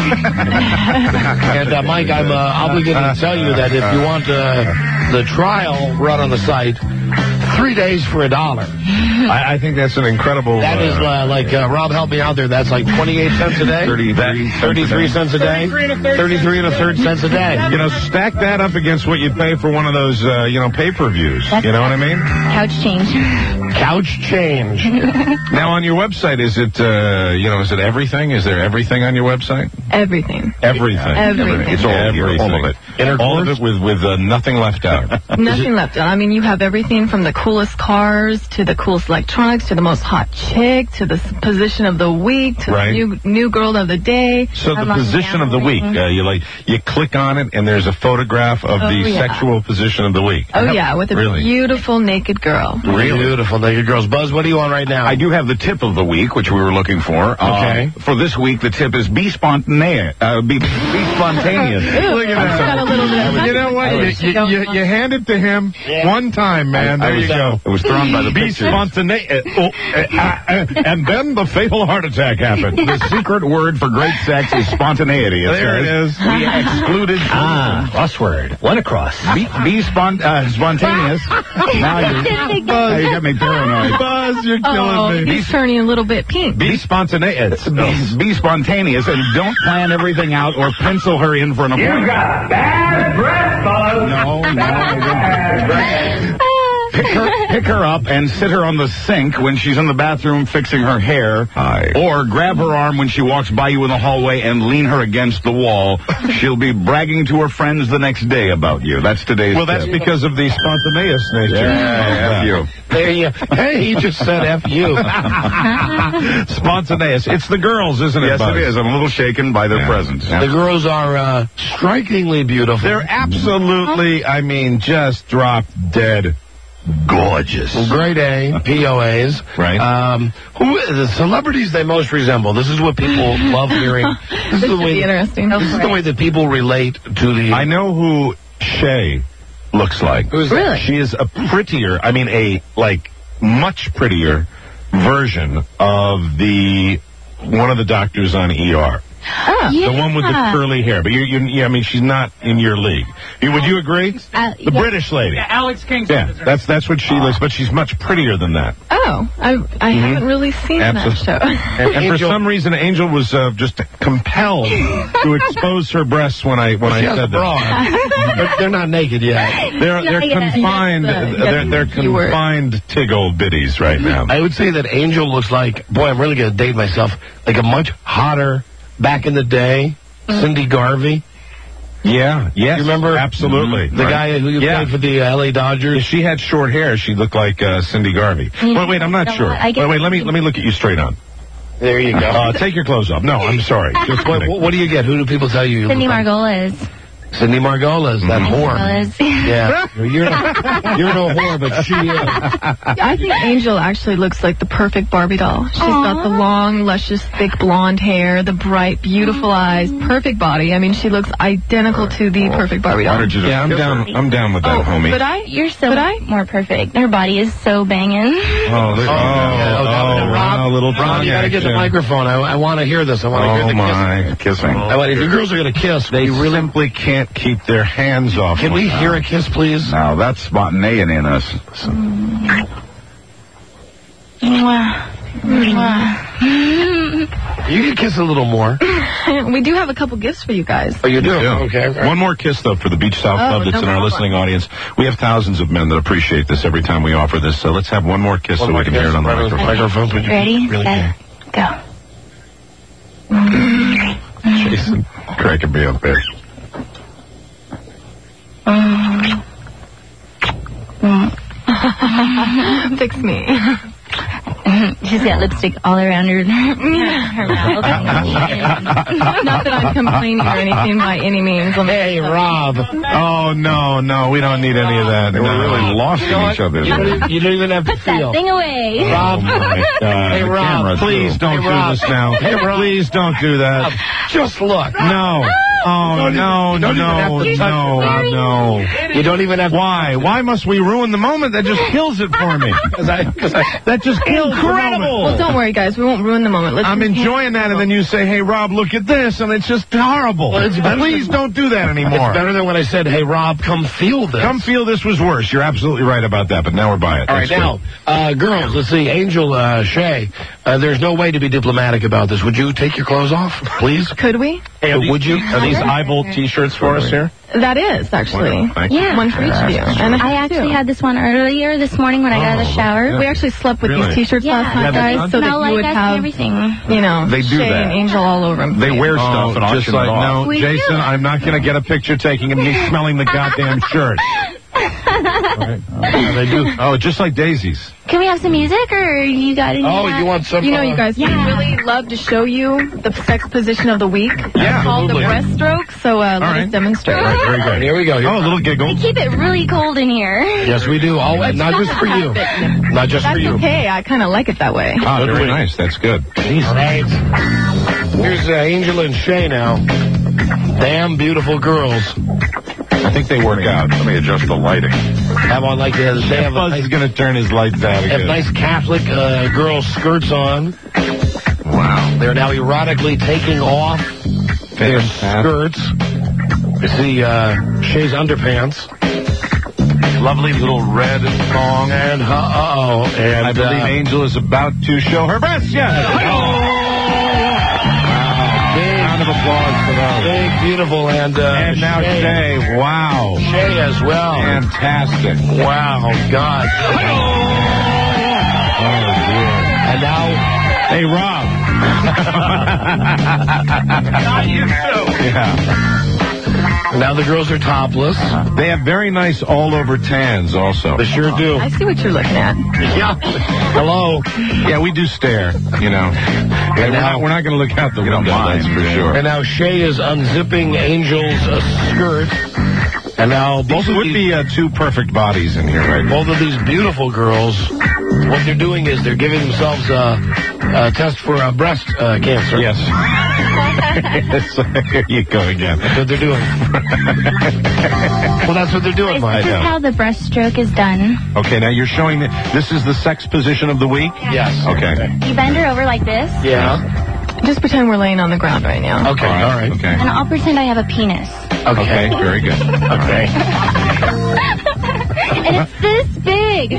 And uh, Mike, I'm uh, obligated to tell you that if you want uh, the trial run on the site, three days for a dollar. I, I think that's an incredible. That uh, is uh, like uh, Rob, help me out there. That's like twenty-eight cents a day. Thirty-three. Thirty-three cents a day. Thirty-three and a third cents a day. You know, stack that up against what you'd pay for one of those, uh, you know, pay-per-views. You know what I mean? Couch change. Couch change. Now, on your website, is it, uh, you know, is it everything? Is there everything on your website? Everything. Everything. Everything. It's all everything. All of it. All of it with, with uh, nothing left out. Nothing left out. I mean, you have everything from the coolest cars to the coolest electronics to the most hot chick to the s- position of the week to Right. the new new girl of the day. So How the long position of the week, uh, you like, you click on it and there's a photograph of Oh, the yeah. sexual position of the week. Oh, yeah, with a Really? beautiful naked girl. Really? Beautiful naked girls. Buzz, what are you on right now? I do have the tip of the week, which we were looking for. Okay. Uh, for this week, the tip is be spontaneous. Uh, be, be spontaneous. Look at that. Got a little bit of You know what? You, you, you, you hand it to him one time, man. I- I There was, you go. uh, it was thrown by the Be pictures. spontaneous. Oh, uh, uh, and then the fatal heart attack happened. The secret word for great sex is spontaneity. It There it says. is. We excluded. Ah, crossword. One across. Be, be spon- uh, spontaneous. now, you, now you got me paranoid. Buzz, you're killing Oh, me. he's turning a little bit pink. Be spontaneous. Be, be spontaneous and don't plan everything out or pencil her in for an appointment. got bad breath, Buzz. No, no, I didn't. pick her, pick her up and sit her on the sink when she's in the bathroom fixing her hair. Hi. Or grab her arm when she walks by you in the hallway and lean her against the wall. She'll be bragging to her friends the next day about you. That's today's Well, that's tip. because of the spontaneous nature. Yeah, F you. There you. Hey, he just said F you. Spontaneous. It's the girls, isn't it, Yes, Buzz? it is. I'm a little shaken by their Yeah. presence. The girls are uh, strikingly beautiful. They're absolutely, I mean, just drop dead gorgeous. Grade A, P O As. Right. Um, who the celebrities they most resemble? This is what people love hearing. This, This is the should way. be interesting. This is the way that people relate to the. I know who Shay looks like. Who's that? Really? She is a prettier, I mean, a, like, much prettier version of the, one of the doctors on E R. Oh. The one with the curly hair. But you, you, yeah, I mean, she's not in your league. You, would you agree? Uh, the yeah. British lady. Yeah, Alex Kingston. Yeah, that's that's what she looks, but she's much prettier than that. Oh, I I haven't really seen Absolutely. that show. And, and for some reason, Angel was uh, just compelled to expose her breasts when I when She I has a said bra. that. But they're not naked yet. They're they're Yeah, yeah, confined. that's the- they're they're that's the keyword. confined tig old biddies right now. I would say that Angel looks like, boy, I'm really going to date myself, like a much hotter, back in the day, Cindy Garvey. Yeah, yes, You remember? absolutely. The Right. guy who you Yeah. played for the uh, L A Dodgers. If she had short hair, she'd look like uh, Cindy Garvey. You Wait, wait, I'm not know sure. what? I get- Wait, wait, let me let me look at you straight on. There you go. Uh, take your clothes off. No, I'm sorry. Just what, kidding. what do you get? Who do people tell you? you Cindy look like? Margolis. Cindy Margolis, that whore. Margolis. Yeah. You're, you're no whore, but she is. I think Angel actually looks like the perfect Barbie doll. She's got the long, luscious, thick blonde hair, the bright, beautiful eyes, perfect body. I mean, she looks identical to the perfect Barbie doll. Why did you just Yeah, I'm kiss down. her? I'm down with that, Oh, homie. but I, You're so But I- more perfect. Her body is so banging. Oh, look- oh, oh, Rob, wow, little Rob, tongue you got to get the action. microphone. I, I want to hear this. I want to hear Oh the my, Kissing. kiss. I want, if your girls are going to kiss, They you really. simply can't keep their hands off. Can one we another. hear a kiss, please? Now, that's spontaneity in us. You can kiss a little more. We do have a couple gifts for you guys. Oh, you do? Yeah. Okay. One more kiss, though, for the Beach South Oh, Club that's no in our problem. listening audience. We have thousands of men that appreciate this every time we offer this. So let's have one more kiss One so more we can kiss. hear it on the Right on the microphone. microphone. Would you Ready? really Set, care? go. Jason cracking me up there. Fix me. She's got lipstick all around her, her mouth. Not that I'm complaining or anything by any means. Hey, Rob. Oh, no, no, we don't need any of that. They were No. really lost in each other. You don't, you don't even have to Put that feel. thing away. Rob. Oh, my God. Hey, The Rob. camera, Please too. don't Hey, do Rob. this now. Hey, Rob. Please don't do that. Just look. No. Oh, Don't even- no, don't even no, have to touch no, it. no. You don't even have to. Why? Why must we ruin the moment? That just kills it for me. Because I, cause I, That just kills the moment. Well, don't worry, guys. We won't ruin the moment. Let's I'm just- enjoying that, and then you say, hey, Rob, look at this, and it's just horrible. Well, it's better Please than- don't do that anymore. it's better than when I said, hey, Rob, come feel this. Come feel this was worse. You're absolutely right about that, but now we're by it. All right, That's now, good. uh, girls, let's see. Angel, uh, Shay, uh, there's no way to be diplomatic about this. Would you take your clothes off, please? Could we? Hey, are these- would you? Are these Eyeball t-shirts for us here? That is, actually. Thank you. Yeah. One for each of you. And I actually had this one earlier this morning when I got out of the shower. We actually slept with Really? these t-shirts Yeah. last night, Yeah, guys, they so smell that like you would us and have, everything. you know, They do Shay that. and Angel all over them. They wear Oh, stuff and just auction like, it off. no, We Jason, do. I'm not going to get a picture taking of me smelling the goddamn shirt. Right. Oh, they do. Oh, just like Daisy's. Can we have some music, or you got any? Oh, of that? you want some? You know, uh, you guys, Yeah. we really love to show you the sex position of the week. Yeah, It's called the absolutely. breaststroke, so uh, let right. us demonstrate. All right, very good. Here we go. Here. Oh, a little giggle. Keep it really cold in here. Yes, we do. Always. Not just for you. Not just That's for you. okay. I kind of like it that way. Ah, Good very week. nice. That's good. All right. Here's uh, Angel and Shay now. Damn beautiful girls. I think they work out. Let me adjust the lighting. Have on like uh, they have a Buzz nice, is going to turn his lights out have again. nice Catholic uh, girl skirts on. Wow. They're now erotically taking off their skirts. You see uh, Shay's underpants. Lovely little red thong. And uh oh, and I believe uh, Angel is about to show her breasts. Yes. Oh! Wow. Round of applause for those. Big, beautiful, and uh, And now Shay. Shay. Wow. Shay as well. Fantastic. Wow, God. Oh, dear. And now, hey, Rob. not you too. Yeah. Now the girls are topless. They have very nice all-over tans also. They sure do. I see what you're looking at. Yeah. Hello. Yeah, we do stare, you know. And we're now- not, we're not going to look out the window, that's for sure. And now Shay is unzipping Angel's uh, skirt. And now both These of would these, be uh, two perfect bodies in here right now. both of these beautiful girls, what they're doing is they're giving themselves a, a test for uh, breast uh, cancer. Yes. So, here you go again. That's what they're doing. Well, that's what they're doing, Mike. This is how the breaststroke is done. Okay, now you're showing that this is the sex position of the week? Yes. Okay. You bend her over like this, Yeah. Just pretend we're laying on the ground right now. Okay, all right. Okay. and I'll pretend I have a penis. Okay, very good. Okay. And it's this big.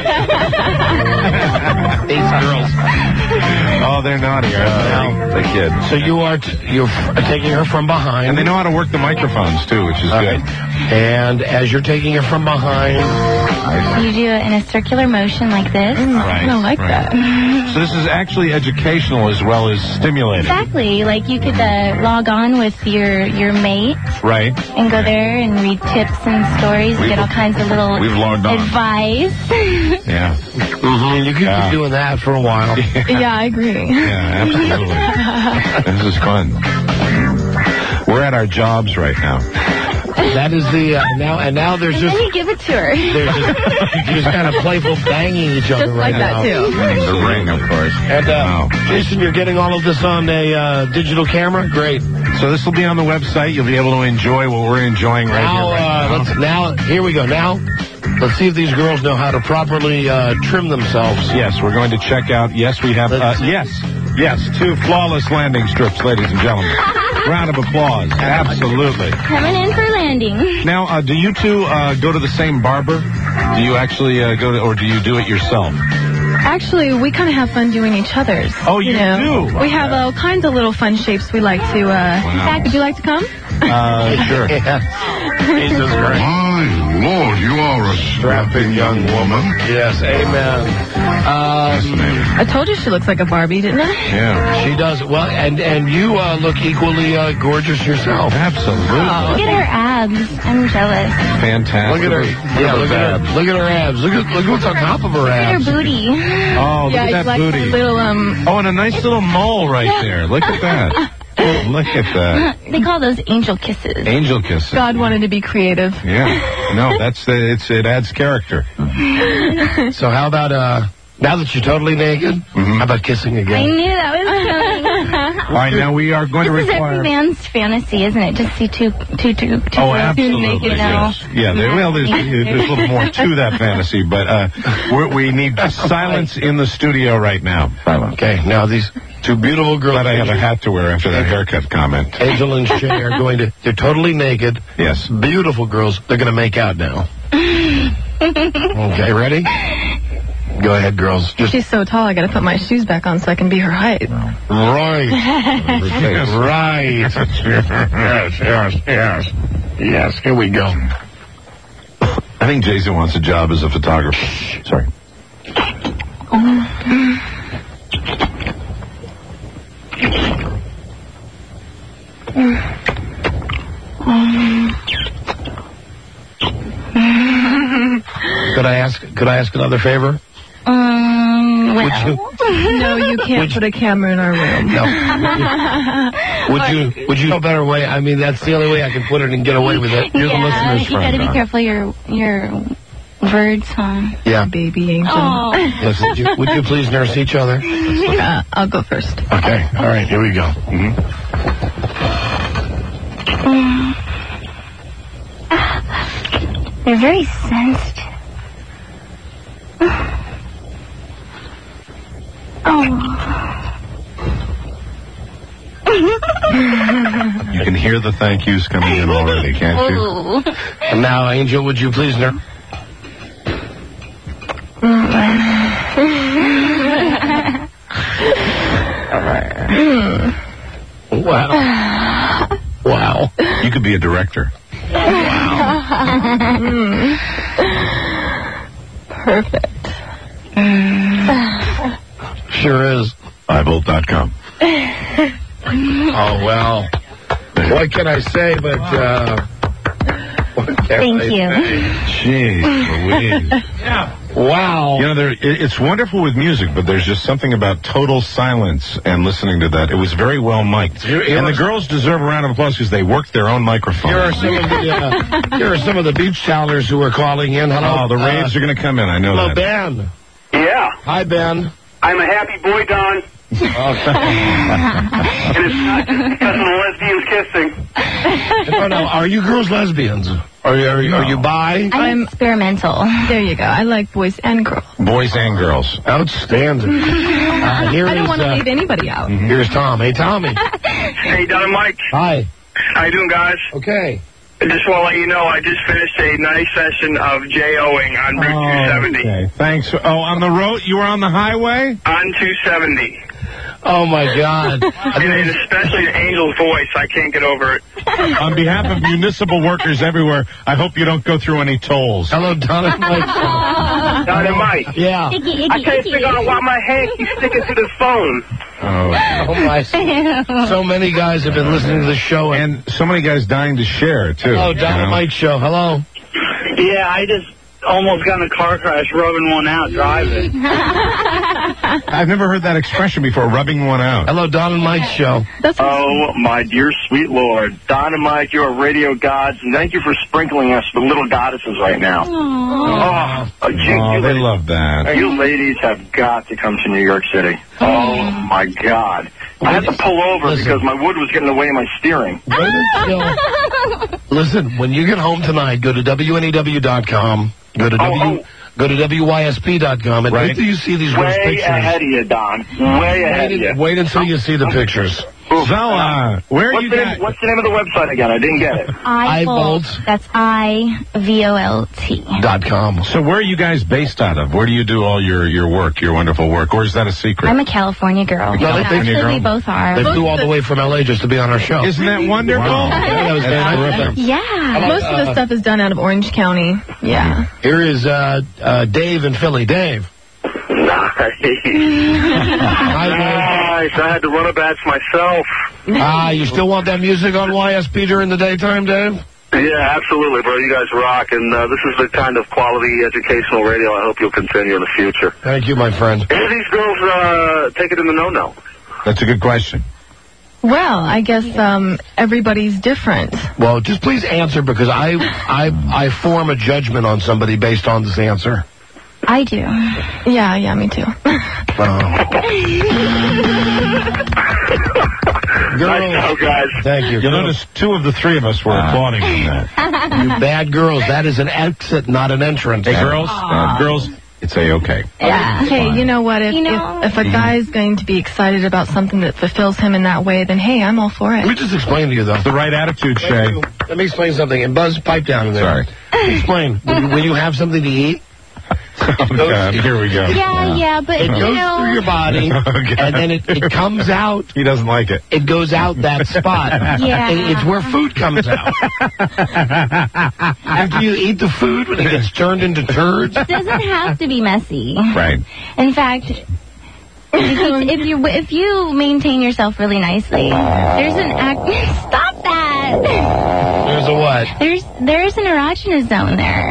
These girls. Oh, they're naughty. Uh, the kid. So you are t- you're f- taking her from behind. And they know how to work the microphones, too, which is Okay. good. And as you're taking her from behind, You do it in a circular motion like this. Right, I don't like right. that. So this is actually educational as well as stimulating. Exactly. Like you could uh, log on with your your mate Right? and go there and read tips and stories, We've- get all kinds of little we've logged on. advice. Yeah. mm-hmm, you could Yeah. keep doing that for a while. Yeah, I agree. Yeah, absolutely. This is fun. We're at our jobs right now. That is the uh, now and now there's And just then you give it to her. there's just, just kind of playful banging each other Just right like that, now. too. The ring, of course. And uh, Wow. Jason, you're getting all of this on a uh, digital camera. Great. So this will be on the website. You'll be able to enjoy what we're enjoying right Now, here. Right uh, now. let's now here we go. Now, let's see if these girls know how to properly uh, trim themselves. Yes, we're going to check out. Yes, we have. Uh, yes, yes, two flawless landing strips, ladies and gentlemen. Round of applause. Absolutely. Coming in for landing. Now, uh, do you two uh, go to the same barber? Do you actually uh, go to, or do you do it yourself? Actually, we kind of have fun doing each other's. Oh, you know? do? We have all kinds of little fun shapes we like to. Uh, In fact, would you like to come? Uh, sure. Jesus Christ. My Lord, you are a strapping young woman. Yes, amen. Um, I told you she looks like a Barbie, didn't I? Yeah. she does well, and and you uh, look equally uh, gorgeous yourself. Absolutely. Look at her abs. I'm jealous. Fantastic. Look at her. Yeah, look at her. Look at her abs. Look at look what's on top of her Look at abs. her booty. Oh, look Yeah, at it's that like booty. a little um. Oh, and a nice little mole right there. Look at that. Look at that. They call those angel kisses. Angel kisses. God wanted to be creative. Yeah. No, that's the, it's it adds character. So how about uh now that you're totally naked? How about kissing I again? knew that was coming. All right, now we are going to This is every require. man's fantasy, isn't it? Just see two, two, two, two, Oh, two absolutely. naked now. Yes. Yeah, there, well, there's, there's a little more to that fantasy, but uh, we're, we need silence in the studio right now. Okay, now these two beautiful girls. Glad I have a hat to wear after that haircut comment. Angel and Shay are going to. They're totally naked. Yes. Beautiful girls. They're going to make out now. Okay, ready? Go ahead, girls. Just She's so tall, I gotta put my shoes back on so I can be her height. right. Yes. Right. Yes, yes, yes. Yes, here we go. I think Jason wants a job as a photographer. Sorry. Could I ask? Could I ask another favor? Um, well. Would you? No, you can't put a camera in our room. No. Would you? Would you know a better way? I mean, that's the only way I can put it and get away with it. You're yeah, the listener's you friend. gotta be huh? careful your your words, huh? Yeah. Baby angel. Oh. Yes, would, you, would you please nurse each other? Uh, I'll go first. Okay. All right. Here we go. Mm-hmm. They're very sensitive. Oh. You can hear the thank yous coming in already, can't you? Ooh. And now, Angel, would you please nurse? Wow. could be a director. Perfect. Sure is. I volt dot com. Oh, well. What can I say but, uh... What can Thank I you. say? Jeez Louise. Yeah. Wow. You know, there, it, it's wonderful with music, but there's just something about total silence and listening to that. It was very well mic'd. Here, here and the are, girls deserve a round of applause because they worked their own microphone. Here are some of the, uh, here are some of the beach towelers who are calling in. Hello. Oh, the raves uh, are going to come in. I know hello, that. Ben. Yeah. Hi, Ben. I'm a happy boy, Don. Oh, and it's not just because of the lesbians kissing. no, no. Are you girls lesbians? Are you, are you, No. are you bi? I'm experimental. There you go. I like boys and girls. Boys and girls. Outstanding. Uh, here I don't is, want to uh, leave anybody out. Here's Tom. Hey, Tommy. Hey, Don and Mike. Hi. How you doing, guys? Okay. I just want to let you know I just finished a nice session of J-O-ing on Route Oh, two seventy. okay. Thanks. Oh, on the road? You were on the highway? On two seventy. Oh, my God. And, and especially Angel's voice. I can't get over it. On behalf of municipal workers everywhere, I hope you don't go through any tolls. Hello, Don and Mike. Don and Mike. Yeah. Icky, icky, I can't icky. figure out why my head keeps sticking to the phone. Oh. Oh, my. So many guys have been listening to the show. And, And so many guys dying to share, too. hello, you Don and know? Mike show. Hello. Yeah, I just almost got in a car crash rubbing one out driving. I've never heard that expression before, rubbing one out. Hello, Don and Mike show. That's Oh, my dear sweet Lord. Don and Mike, you are radio gods, and thank you for sprinkling us with little goddesses right now. Aww. Oh, you, Oh, you they ladies- love that. You ladies have got to come to New York City. Oh, my God. I had to pull over Listen. because my wood was getting in the way of my steering. Wait until- Listen, when you get home tonight, go to W N E W dot com. Go to Oh, W. oh. Go to W Y S P dot com and Right. wait till you see these girls' Way pictures. ahead of you, Don. Way ahead of you. Wait, wait until you see the pictures. Oof. So, uh, where are What's you the, guys? name, what's the name of the website again? I didn't get it. I Volt. iVolt. That's I V O L T. Dot com. So where are you guys based out of? Where do you do all your, your work, your wonderful work? Or is that a secret? I'm a California girl. No, they- Actually, girl? we both are. They flew all the way from L A just to be on our show. Isn't that wonderful? Wow. Yeah, that was very That's nice. terrific. Yeah. Most of the stuff is done out of Orange County. Yeah. Here is uh, uh, Dave in Philly. Dave. Nice. Nice. I had to run a batch myself. Ah, you still want that music on Y S P during the daytime, Dave? Yeah, absolutely, bro. You guys rock, and uh, this is the kind of quality educational radio I hope you'll continue in the future. Thank you, my friend. How do these girls uh, take it in the no-no? That's a good question. Well, I guess um, everybody's different. Well, just please answer because I, I, I form a judgment on somebody based on this answer. I do. Yeah, yeah, me too. Girls, Oh, guys. thank you. You'll notice two of the three of us were applauding in that. You bad girls. That is an exit, not an entrance. Hey, girls, uh, girls, it's A-okay. Yeah. Hey, you know what? If, You know- if, if a guy's going to be excited about something that fulfills him in that way, then hey, I'm all for Let me it. just explain to you, though. The right attitude, Shay. Let me explain something. And Buzz, pipe down in there. Sorry. Explain. When you, when you have something to eat, Oh, God, here we go. Yeah, yeah, but it you goes know. through your body, Okay. and then it, it comes out. He doesn't like it. It goes out that spot. Yeah. And it's where food comes out. After you eat the food, when it gets turned into turds. It doesn't have to be messy. Right. In fact, if you, if you if you maintain yourself really nicely, there's an act. Stop that. There's a what? There's there's an erogenous zone there.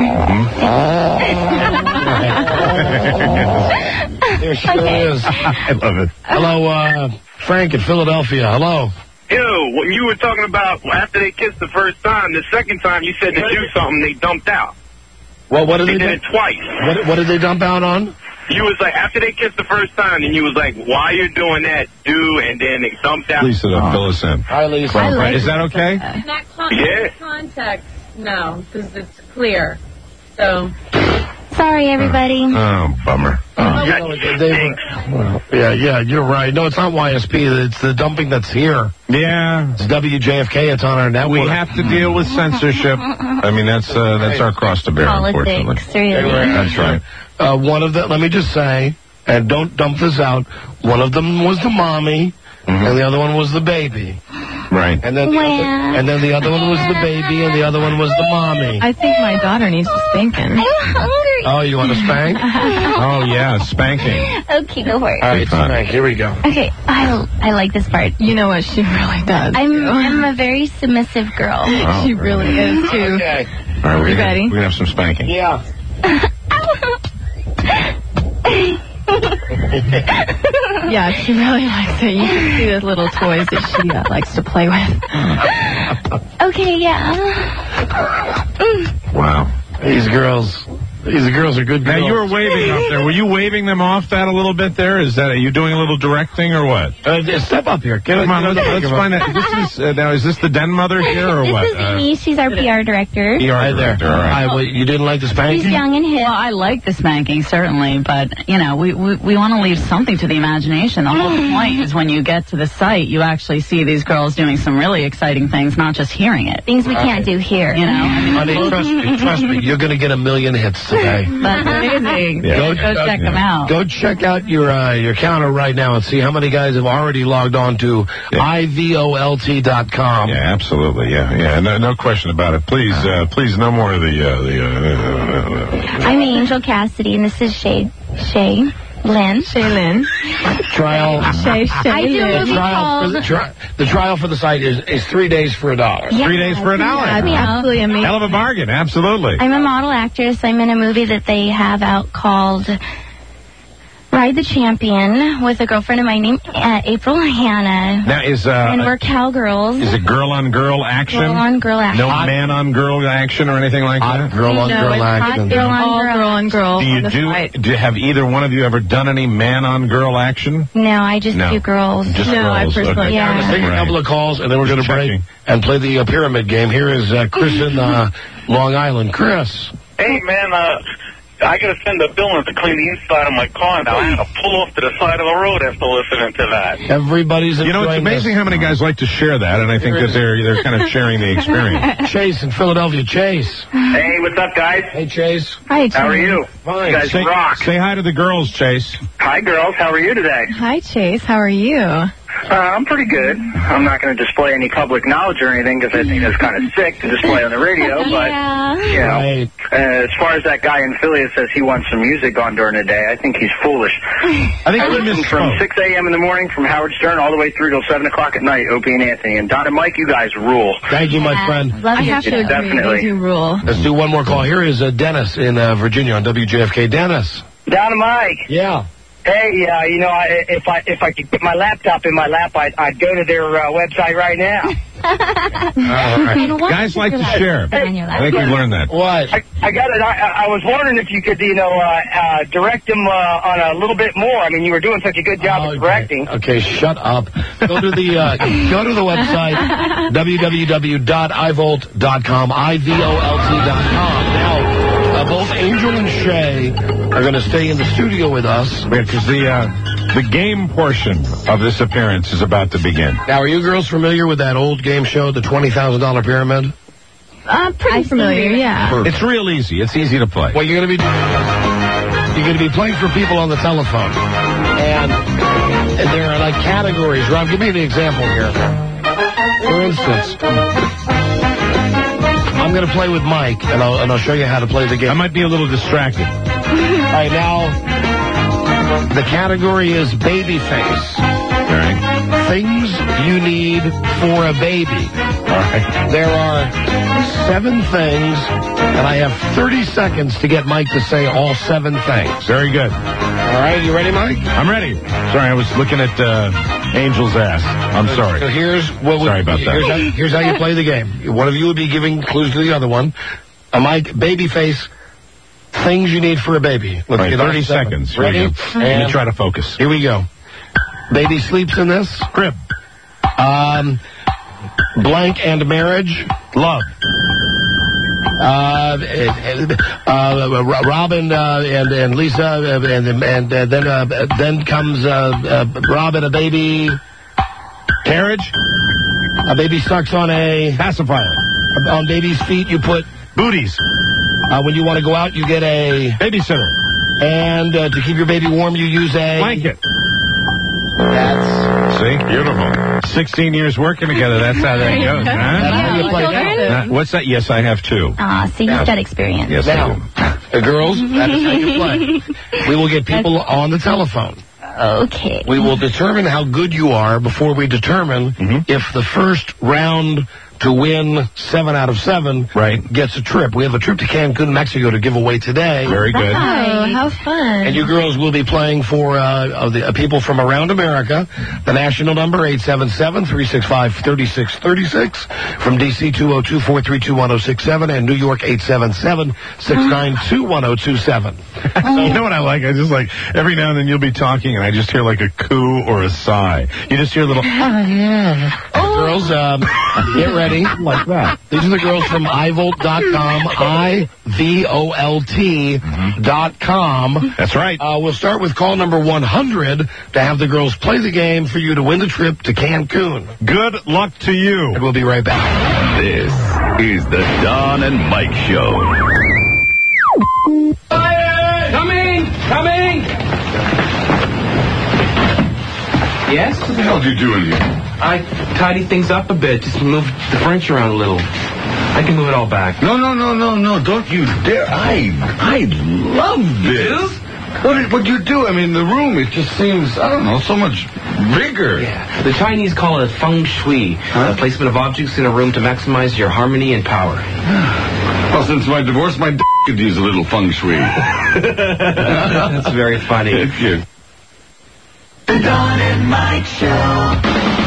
There sure is. I love it. Hello, uh, Frank in Philadelphia. Hello. Yo, when you were talking about after they kissed the first time, the second time you said to do something, they dumped out. Well, what did They they, did do? it twice. What, what did they dump out on? You was like, after they kissed the first time, and you was like, while you're doing that, do, and then they dumped out. Lisa, to fill us in. Hi, Lisa. I like Is that okay? In that con- Yeah. context, no, because it's clear. So, Sorry, everybody. Oh, bummer. Uh, you know, they, they were, well, yeah, yeah, you're right. No, it's not Y S P. It's the dumping that's here. Yeah. It's W J F K. It's on our network. We have to deal with censorship. I mean, that's uh, that's our cross to bear, unfortunately. Politics, really. That's right. Uh, one of the, let me just say, and don't dump this out, one of them was the mommy, and the other one was the baby. Right. And then, the Well. other, and then the other one was the baby, and the other one was the mommy. I think my daughter needs a spanking. I'm hungry. Oh, you want to spank? Oh, yeah, spanking. Okay, go for it. All right, spank. Here we go. Okay, I, I like this part. You know what? She really does. I'm I'm a very submissive girl. Oh, she really is, too. Okay. All right, we're You gonna, ready? We're going to have some spanking. Yeah. Yeah, she really likes it. You can see those little toys that she uh, likes to play with. Okay, yeah. Mm. Wow. These girls, these girls are good Now, girls. you were waving up there. Were you waving them off that a little bit there? Is that, are you doing a little directing or what? Uh, just step up here. Get Come on, get let's, up, let's come on. find out. This is, uh, now, is this the den mother here or This what? is Amy. She's our P R director. P R Hi there. director, all right. Hi, well, you didn't like the spanking? She's young and hip. Well, I like the spanking, certainly, but, you know, we we, we want to leave something to the imagination. The whole point is when you get to the site, you actually see these girls doing some really exciting things, not just hearing it. Things we can't do here. You know? I mean, Honey, trust me, trust me, you're going to get a million hits today. that's amazing. Yeah. Go, go check them out. Go check out your uh, your counter right now and see how many guys have already logged on to I V O L T dot com. Yeah, absolutely. Yeah, yeah. No, no question about it. Please, uh, please, no more of the. Uh, the uh, I'm Angel Cassidy, and this is Shay Shay Lynn. Shay Lynn. Trial. Shay Shay I do a Lynn. movie Trial for the, called. tri- the trial for the site is, is three days for a dollar. Yeah, Three days for a dollar. check me out. Absolutely amazing. hell of a bargain. Absolutely. I'm a model actress. I'm in a movie that they have out called Ride the Champion with a girlfriend of mine named uh, April Hannah. Now is uh, and we're cowgirls. is it girl on girl action? Girl on girl action. No man on girl action or anything like Hot that. girl on No, girl it's action. hot girl on All girl. girl on girl. Do on you the do? site. Do have either one of you ever done any man on girl action? No, I just No. do girls. Just No, I girls. personally- okay. Yeah. I'm going to take a Right. couple of calls, and then we're going to Just break checking. and play the uh, pyramid game. Here is uh, Chris in uh, Long Island. Chris. Hey, man, uh, I got to send a bill in to clean the inside of my car now. I had to pull off to the side of the road after listening to that. Everybody's You know, it's enjoying amazing this. how many guys like to share that, and I think that they're they're kind of sharing the experience. Chase in Philadelphia. Chase. Hey, what's up, guys? Hey, Chase. Hi, How are Chase. you? Fine. You guys Say, rock. say hi to the girls, Chase. Hi, girls. How are you today? Hi, Chase. How are you? Uh, I'm pretty good. I'm not going to display any public knowledge or anything because I think that's kind of sick to display on the radio. But, Yeah. you know, Right. uh, as far as that guy in Philly that says he wants some music on during the day, I think he's foolish. I think I we listen from misspoke. six a.m. in the morning from Howard Stern all the way through till seven o'clock at night, Opie and Anthony. And Don and Mike, you guys rule. Thank you, my Yeah. friend. Love I your have to show. agree. Definitely. They do rule. Let's do one more call. Here is uh, Dennis in uh, Virginia on W J F K. Dennis. Don and Mike. Yeah. Hey, uh, you know, I, if I if I could put my laptop in my lap, I'd, I'd go to their uh, website right now. All right. Guys like to share. I think we've learned that. What? I, I got it. I, I was wondering if you could, you know, uh, uh, direct them uh, on a little bit more. I mean, you were doing such a good job of directing. Okay, shut up. Go to the uh, go to the website w w w dot i volt dot com, I V O L T dot com. Now, uh, both Angel and Shay are going to stay in the studio with us because the uh, the game portion of this appearance is about to begin. Now, are you girls familiar with that old game show, the twenty thousand dollar pyramid? Uh, pretty familiar, yeah. It's real easy. It's easy to play. What you're going to be doing, you're going to be playing for people on the telephone. And, and there are like categories. Rob, give me the example here. For instance, I'm going to play with Mike, and I'll, and I'll show you how to play the game. I might be a little distracted. All right, now, the category is baby face. All right. Things you need for a baby. All right. There are seven things, and I have thirty seconds to get Mike to say all seven things. Very good. All right, you ready, Mike? I'm ready. Sorry, I was looking at uh, Angel's ass. I'm sorry. So here's what we, Sorry about that. Here's how, here's how you play the game. One of you will be giving clues to the other one. A Mike, baby face, things you need for a baby. Let's Right, get on thirty seven. seconds. Here we Ready? go. Let me try to focus. Here we go. Baby sleeps in this. Crib. Um, blank and marriage. Love. Uh, uh, Robin uh, and and Lisa uh, and and uh, then uh, then comes uh, uh, Robin, a baby. Carriage. A baby sucks on a pacifier. On baby's feet, you put booties. Uh, when you want to go out, you get a babysitter. And uh, to keep your baby warm, you use a blanket. That's See? Beautiful. sixteen years working together. That's how that goes, huh? That's how you play Uh, what's that? Yes, I have two. Ah, see, you've got experience. Yes, Now, uh, girls, that is how you play. We will get people on the telephone. Okay. We will determine how good you are before we determine Mm-hmm. if the first round to win seven out of seven right. gets a trip. We have a trip to Cancun, Mexico to give away today. Very good. Oh, how fun. And you girls will be playing for uh, of the, uh, people from around America. The national number, eight seven seven, three six five, three six three six. From D C, two oh two, four three two, one oh six seven. And New York, eight seven seven, six nine two, one oh two seven. You know what I like? I just like, every now and then you'll be talking and I just hear like a coo or a sigh. You just hear a little, oh, yeah. Girls, um, get ready. Like that. These are the girls from I volt dot com, I V O L T dot com. That's right. Uh, we'll start with call number one hundred to have the girls play the game for you to win the trip to Cancun. Good luck to you. And we'll be right back. This is the Don and Mike Show. Coming! Coming! Yes? What the hell are you doing here? I tidied things up a bit, just moved the furniture around a little. I can move it all back. No, no, no, no, no. Don't you dare. I I love this. What, what you do? I mean, the room, it just seems, I don't know, so much bigger. Yeah. The Chinese call it feng shui, huh? The placement of objects in a room to maximize your harmony and power. Well, since my divorce, my d*** could use a little feng shui. That's very funny. It's cute. The Don and Mike Show.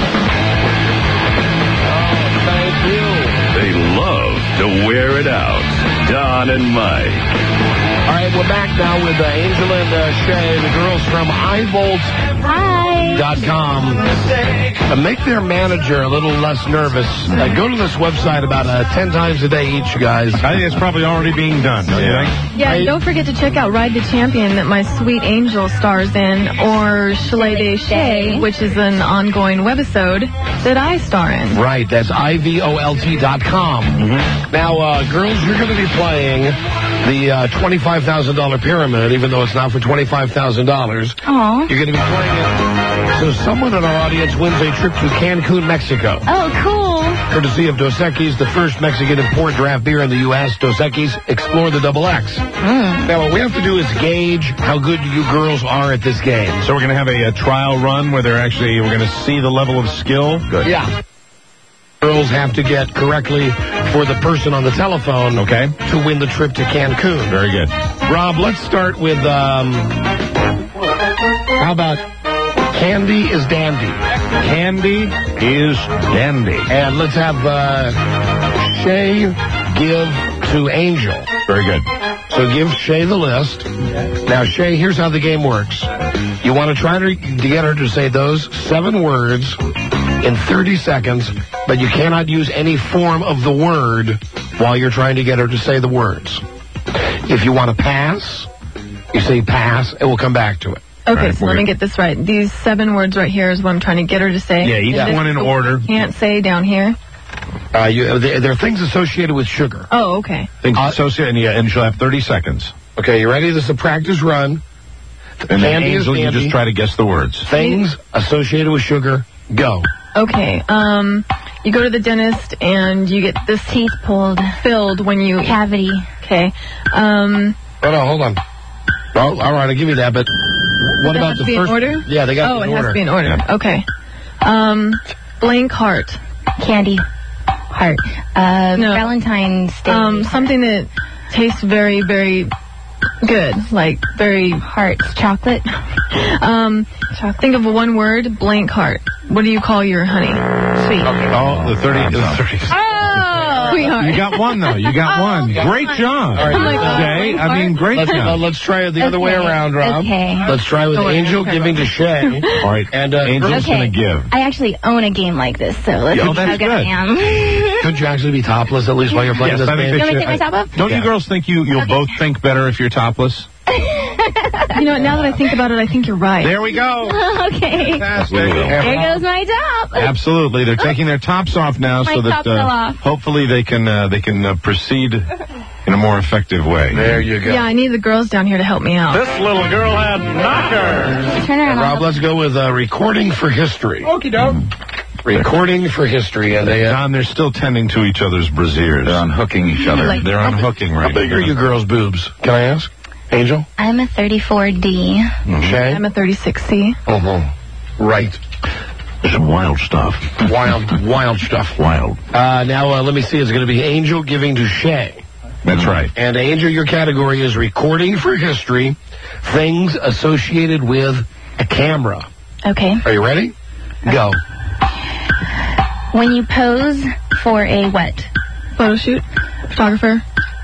They love to wear it out. Don and Mike. All right, we're back now with uh, Angela and uh, Shay, the girls from I volt dot com. Uh, make their manager a little less nervous. Uh, go to this website about uh, ten times a day each, you guys. I think it's probably already being done, don't you think? Yeah, don't forget to check out Ride the Champion that my sweet angel stars in, or Chalet de Shay, which is an ongoing webisode that I star in. Right, that's I V O L T dot com. Mm-hmm. Now, uh, girls, you're going to be playing the uh, twenty-five thousand dollars pyramid, even though it's not for twenty-five thousand dollars. Aww. You're going to be playing it so someone in our audience wins a trip to Cancun, Mexico. Oh, cool. Courtesy of Dos Equis, the first Mexican import draft beer in the U S Dos Equis, explore the double X. Mm. Now, what we have to do is gauge how good you girls are at this game. So we're going to have a, a trial run where they're actually, we're going to see the level of skill? Good. Yeah. Girls have to get correctly for the person on the telephone, okay, to win the trip to Cancun. Very good. Rob, let's start with, um, how about Candy is Dandy? Candy is Dandy. And let's have uh, Shay give to Angel. Very good. So give Shay the list. Now, Shay, here's how the game works. You want to try to, to get her to say those seven words in thirty seconds, but you cannot use any form of the word while you're trying to get her to say the words. If you want to pass, you say pass, and we'll come back to it. Okay, right, so let me get this right. These seven words right here is what I'm trying to get her to say. Yeah, each And one in this order. Can't say down here. Uh, you, there, there are things associated with sugar. Oh, okay. Things associated, and, yeah, and she'll have thirty seconds. Okay, you ready? This is a practice run. And then Angel, you just try to guess the words. Things associated with sugar. Go. Okay, um, you go to the dentist and you get this teeth pulled, filled when you cavity. Okay, um. Oh no, hold on. Well, all right, I'll give you that. But what It about has the to be first? in order? Yeah, they got Oh, it in it order. has to be in order. Yeah. Okay. Um, blank heart. Candy. Heart. Uh, No. Valentine's Day. Um, something that tastes very, very good. Like, very... Hearts. Chocolate. um, think of one word, blank heart. What do you call your honey? Sweet. Oh, the thirty. The thirty. Oh! Sweetheart. You got one, though. You got one. Great job. All right, Oh my God. Jay, I mean, great let's, job. uh, let's try it the other way Okay. around, Rob. Okay. Let's try with Oh, wait, Angel okay. giving to Shay. All right, And uh, Angel's Okay. going to give. I actually own a game like this, so let's Oh, see that's how good I good. am. could you actually be topless at least while you're playing Yes, this I think game? they You want me should. to take my top off? Don't Yeah. you girls think you, you'll both think better if you're topless? You know, now that I think about it, I think you're right. There we go. Okay. Fantastic. There goes my top. Absolutely, they're taking their tops off now, My so that top fell uh, off. hopefully they can uh, they can uh, proceed in a more effective way. There you go. Yeah, I need the girls down here to help me out. This little girl had knockers. Turn around. Rob, let's go with uh, recording for history. Okie doke. Recording for history. And they, uh, Don, they're still tending to each other's brassieres. They're unhooking each other. Like- They're unhooking right how big now. are you girls' boobs? Can I ask? Angel? I'm a thirty-four D. Shay? I'm a thirty-six C. Uh-huh. Right. Some wild stuff. Wild, wild stuff. Wild. Uh, now, uh, let me see. It's going to be Angel giving to Shay. That's right. And Angel, your category is recording for history, things associated with a camera. Okay. Are you ready? Go. When you pose for a what? Photo shoot. Photographer.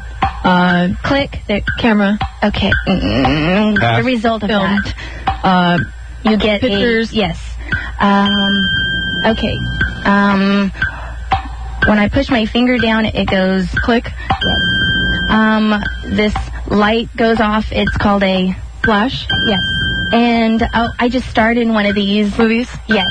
Uh, Click. There. camera. Okay. Mm, Pass. the result of Film. that. Uh, You get Pictures. a... Yes. Um, okay. Um, when I push my finger down, it goes... click. Yes. Um, this light goes off. It's called a... Flash. Yes. And oh, I just starred in one of these. Movies. Yes.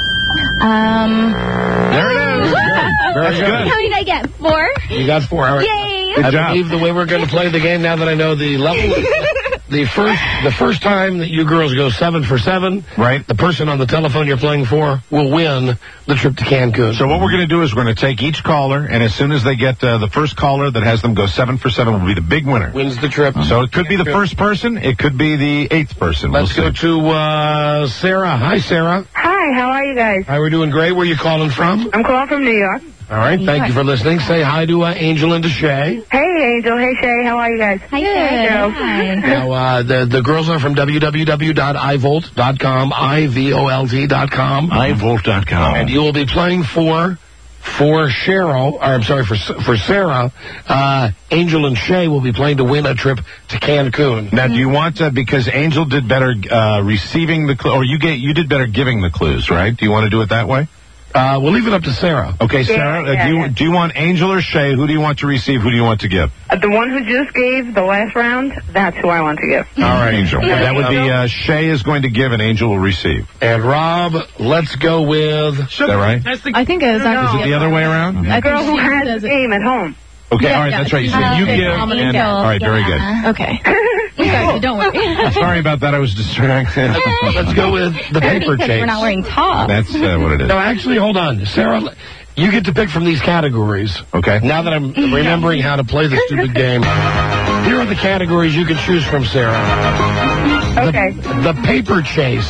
Um... There it is. Very good. How many did I get? Four? You got four. All right. Yay! Good I job. believe the way we're going to play the game, now that I know the level, the first the first time that you girls go seven for seven, Right. the person on the telephone you're playing for will win the trip to Cancun. So what we're going to do is we're going to take each caller, and as soon as they get uh, the first caller that has them go seven for seven will be the big winner. Wins the trip. So it could be the first person. It could be the eighth person. Let's we'll go to uh, Sarah. Hi, Sarah. Hi, how are you guys? Hi, we're doing great. Where are you calling from? I'm calling from New York. All right, thank you for listening. Say hi to uh, Angel and to Shay. Hey, Angel. Hey, Shay. How are you guys? Hi, Good. Hi. Now, uh, the, the girls are from w w w dot i volt dot com, I V O L T dot com. i volt dot com. And you will be playing for, for Cheryl, or I'm sorry, for for Sarah. Uh, Angel and Shay will be playing to win a trip to Cancun. Now, do you want uh, because Angel did better uh, receiving the clue, or you get you did better giving the clues, right? Do you want to do it that way? Uh, we'll leave it up to Sarah. Okay, Yeah, Sarah. uh, yeah, do you yeah. do you want Angel or Shay? Who do you want to receive? Who do you want to give? Uh, the one who just gave the last round, that's who I want to give. All right, Angel. That would be uh, Shay is going to give, and Angel will receive. And Rob, let's go with. Is that right? I think it was actually Is it the other way around? The girl who has the game at home. Okay, Yeah, all right, yeah, that's right. You she's said you okay. give, I'm and Angel. all right, very good. Yeah. Okay. You guys, don't worry. Sorry about that. I was distracted. Let's go with the paper Because chase. we're not wearing tops. That's uh, what it is. No, actually, hold on. Sarah, you get to pick from these categories. Okay. Now that I'm remembering how to play the stupid game, here are the categories you can choose from, Sarah. Okay. The, the paper chase.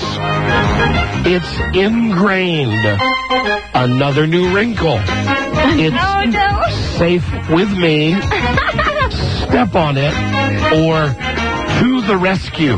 It's ingrained. Another new wrinkle. It's Oh, no. safe with me. Step on it. Or to the rescue.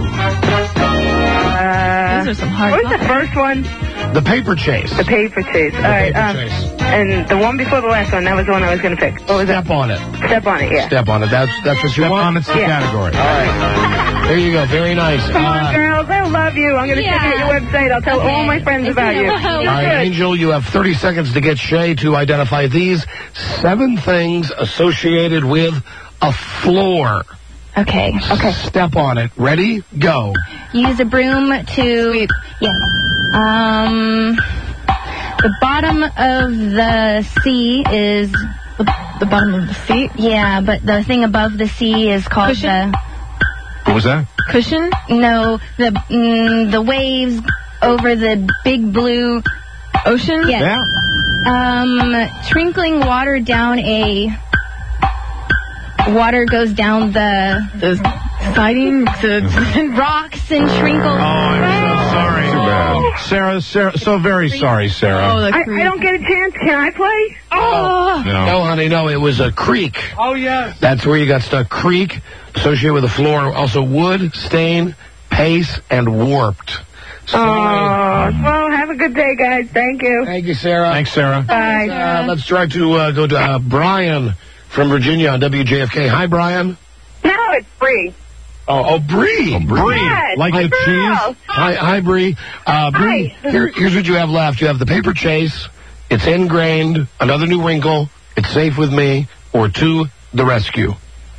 Uh, Those are some hard what was the topics. first one? The paper chase. The paper chase. All right. paper Um, chase. and the one before the last one, that was the one I was going to pick. What was Step that? on it. Step on it, yeah. Step on it. That's that's what you Step want. on it's the Yeah. category. All right. There you go. Very nice. Come on, Uh, girls. I love you. I'm going to check Yeah. out your website. I'll tell all my friends about you. All All right, Angel, you have thirty seconds to get Shay to identify these seven things associated with a floor. Okay. Okay. Step on it. Ready? Go. Use a broom to... Yes. Um... The bottom of the sea is... The, the bottom of the seat. Yeah, but the thing above the sea is called Cushion? the... What was that? Cushion. No, the mm, the waves over the big blue... Ocean. Yes. Yeah. Um, trickling water down a... Water goes down the... The siding. The rocks and shrinkles. Oh, I'm so sorry. Too bad. Sarah, Sarah, so very sorry, Sarah. Oh, the I, creek. I don't get a chance. Can I play? Oh! No. No, honey, no. It was a creek. Oh, yes. That's where you got stuck. Creek, associated with the floor. Also wood, stain, pace, and warped. So, Oh, well, have a good day, guys. Thank you. thank you, Sarah. Thanks, Sarah. Bye. Uh, let's try to uh, go to uh, Brian from Virginia on W J F K. Hi, Brian. No, it's free. Oh, oh Bree. Bree, Yes, like the girl. cheese. Hi, hi, Bree. Uh, Bree, Hi. here, here's what you have left. You have the paper chase. It's ingrained. Another new wrinkle. It's safe with me. Or two, the rescue.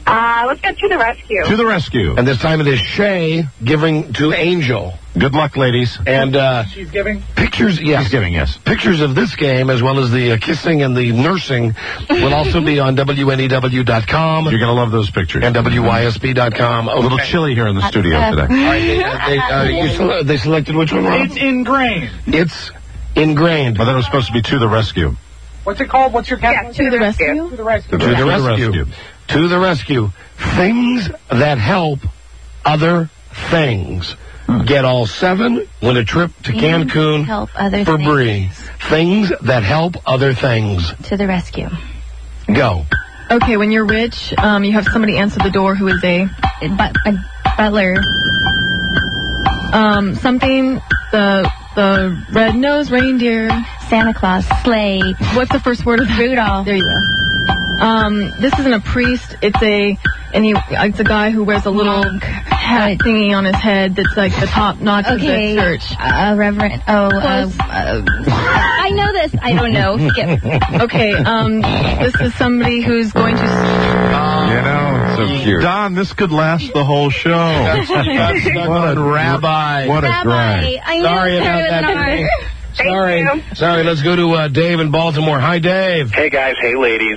Uh, let's go to the rescue. To the rescue. And this time it is Shay giving to Angel. Good luck, ladies. And uh, She's giving? pictures, yes. She's giving, yes. Pictures of this game, as well as the uh, kissing and the nursing, will also be on W N E W dot com. You're going to love those pictures. And W Y S B dot com. A little chilly here in the studio All today. right, they, uh, they, uh, you sele- they selected which one, Rob? It's ingrained. It's ingrained. But then it was supposed to be to the rescue. What's it called? What's your category? to the rescue. To the rescue. To the rescue. To the rescue. Things that help other things. Get all seven, win a trip to Cancun help other for things. Bree. Things that help other things. To the rescue. Go. Okay, when you're rich, um, you have somebody answer the door who is a, but, a butler. Um, something, the the red-nosed reindeer. Santa Claus. Sleigh. What's the first word of that? Rudolph. There you go. Um, this isn't a priest. It's a, and he, it's a guy who wears a little hat thingy on his head that's like the top notch Okay. of the church. Uh, Reverend. Oh, uh, uh, I know this. I don't know. Skip. Okay, um, this is somebody who's going to... You know, so cute. Don, this could last the whole show. What a rabbi. What a Rabbi. drag. I knew Sorry it about was that. an R. Sorry. Sorry, let's go to uh, Dave in Baltimore. Hi, Dave. Hey, guys. Hey, ladies.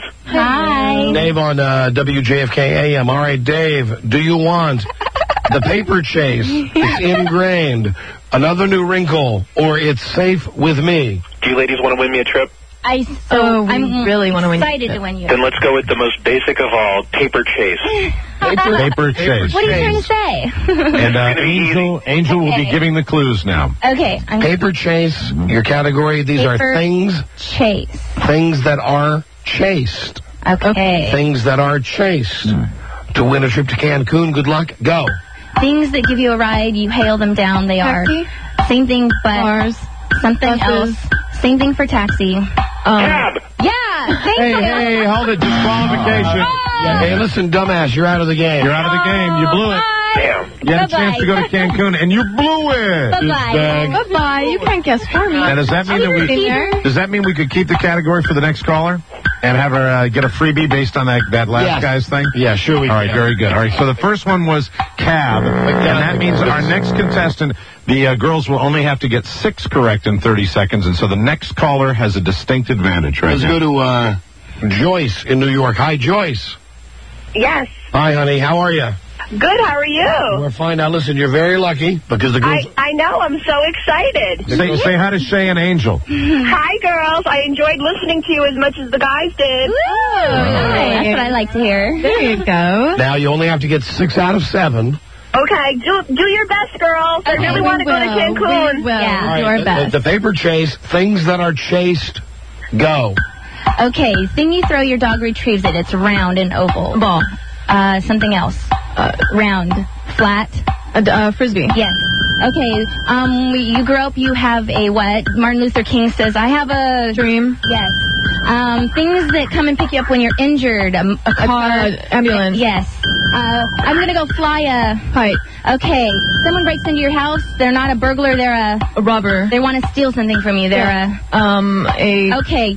Hi. Dave on uh, W J F K A M. All right, Dave, do you want the paper chase? It's ingrained. Another new wrinkle, or it's safe with me? Do you ladies want to win me a trip? I so Oh, we I'm really want to win. excited to win you. Then let's go with the most basic of all, paper chase. Paper, paper chase. What are you trying to say? And uh, Angel, Angel will be Okay. giving the clues now. Okay. I'm Paper chase, your category. These Paper are things, chase. things that are chased. Okay. Things that are chased. To win a trip to Cancun, good luck. Go. Things that give you a ride, you hail them down. They are Taxi? same thing, but Cars. something Buses. else. Same thing for taxi. Um, Cab! Yeah. Thank Hey, you. hey, hold it. Disqualification. Yeah, hey, listen, dumbass, you're out of the game. You're out of the game. You blew it. Damn. You had a Bye-bye. chance to go to Cancun, and you blew it. Bye-bye. Douchebag. Bye-bye. You can't guess for me. And does that mean that In we there? does that mean we could keep the category for the next caller and have her uh, get a freebie based on that that last Yes. guy's thing? Yeah, sure we All right, can. very good. All right, so the first one was cab, and that means our next contestant, the uh, girls will only have to get six correct in thirty seconds, and so the next caller has a distinct advantage right Let's now. go to uh, Joyce in New York. Hi, Joyce. Yes. Hi, honey. How are you? Good, how are you? We're fine. Now, listen, you're very lucky because the girls... I, I know, I'm so excited. Say, say hi to Shay and Angel. Hi, girls. I enjoyed listening to you as much as the guys did. Ooh, nice. That's what I like to hear. There you go. Now, you only have to get six out of seven. Okay, do do your best, girls. I Okay, really we want to go to will. Cancun. We will. Yeah. All right, do our the- best. The, the paper chase, things that are chased, go. Okay. Thing you throw, your dog retrieves it. It's round and oval. Ball. Uh, something else. Uh, round. Flat. Uh, d- uh, frisbee. Yes. Okay. Um, you grow up, you have a what? Martin Luther King says, I have a Dream. Yes. Um, things that come and pick you up when you're injured. A, a car. Uh, ambulance. Yes. Uh, I'm gonna go fly a Pipe. Okay. Someone breaks into your house. They're not a burglar. They're a. A rubber. They want to steal something from you. They're Um, a... a. Okay.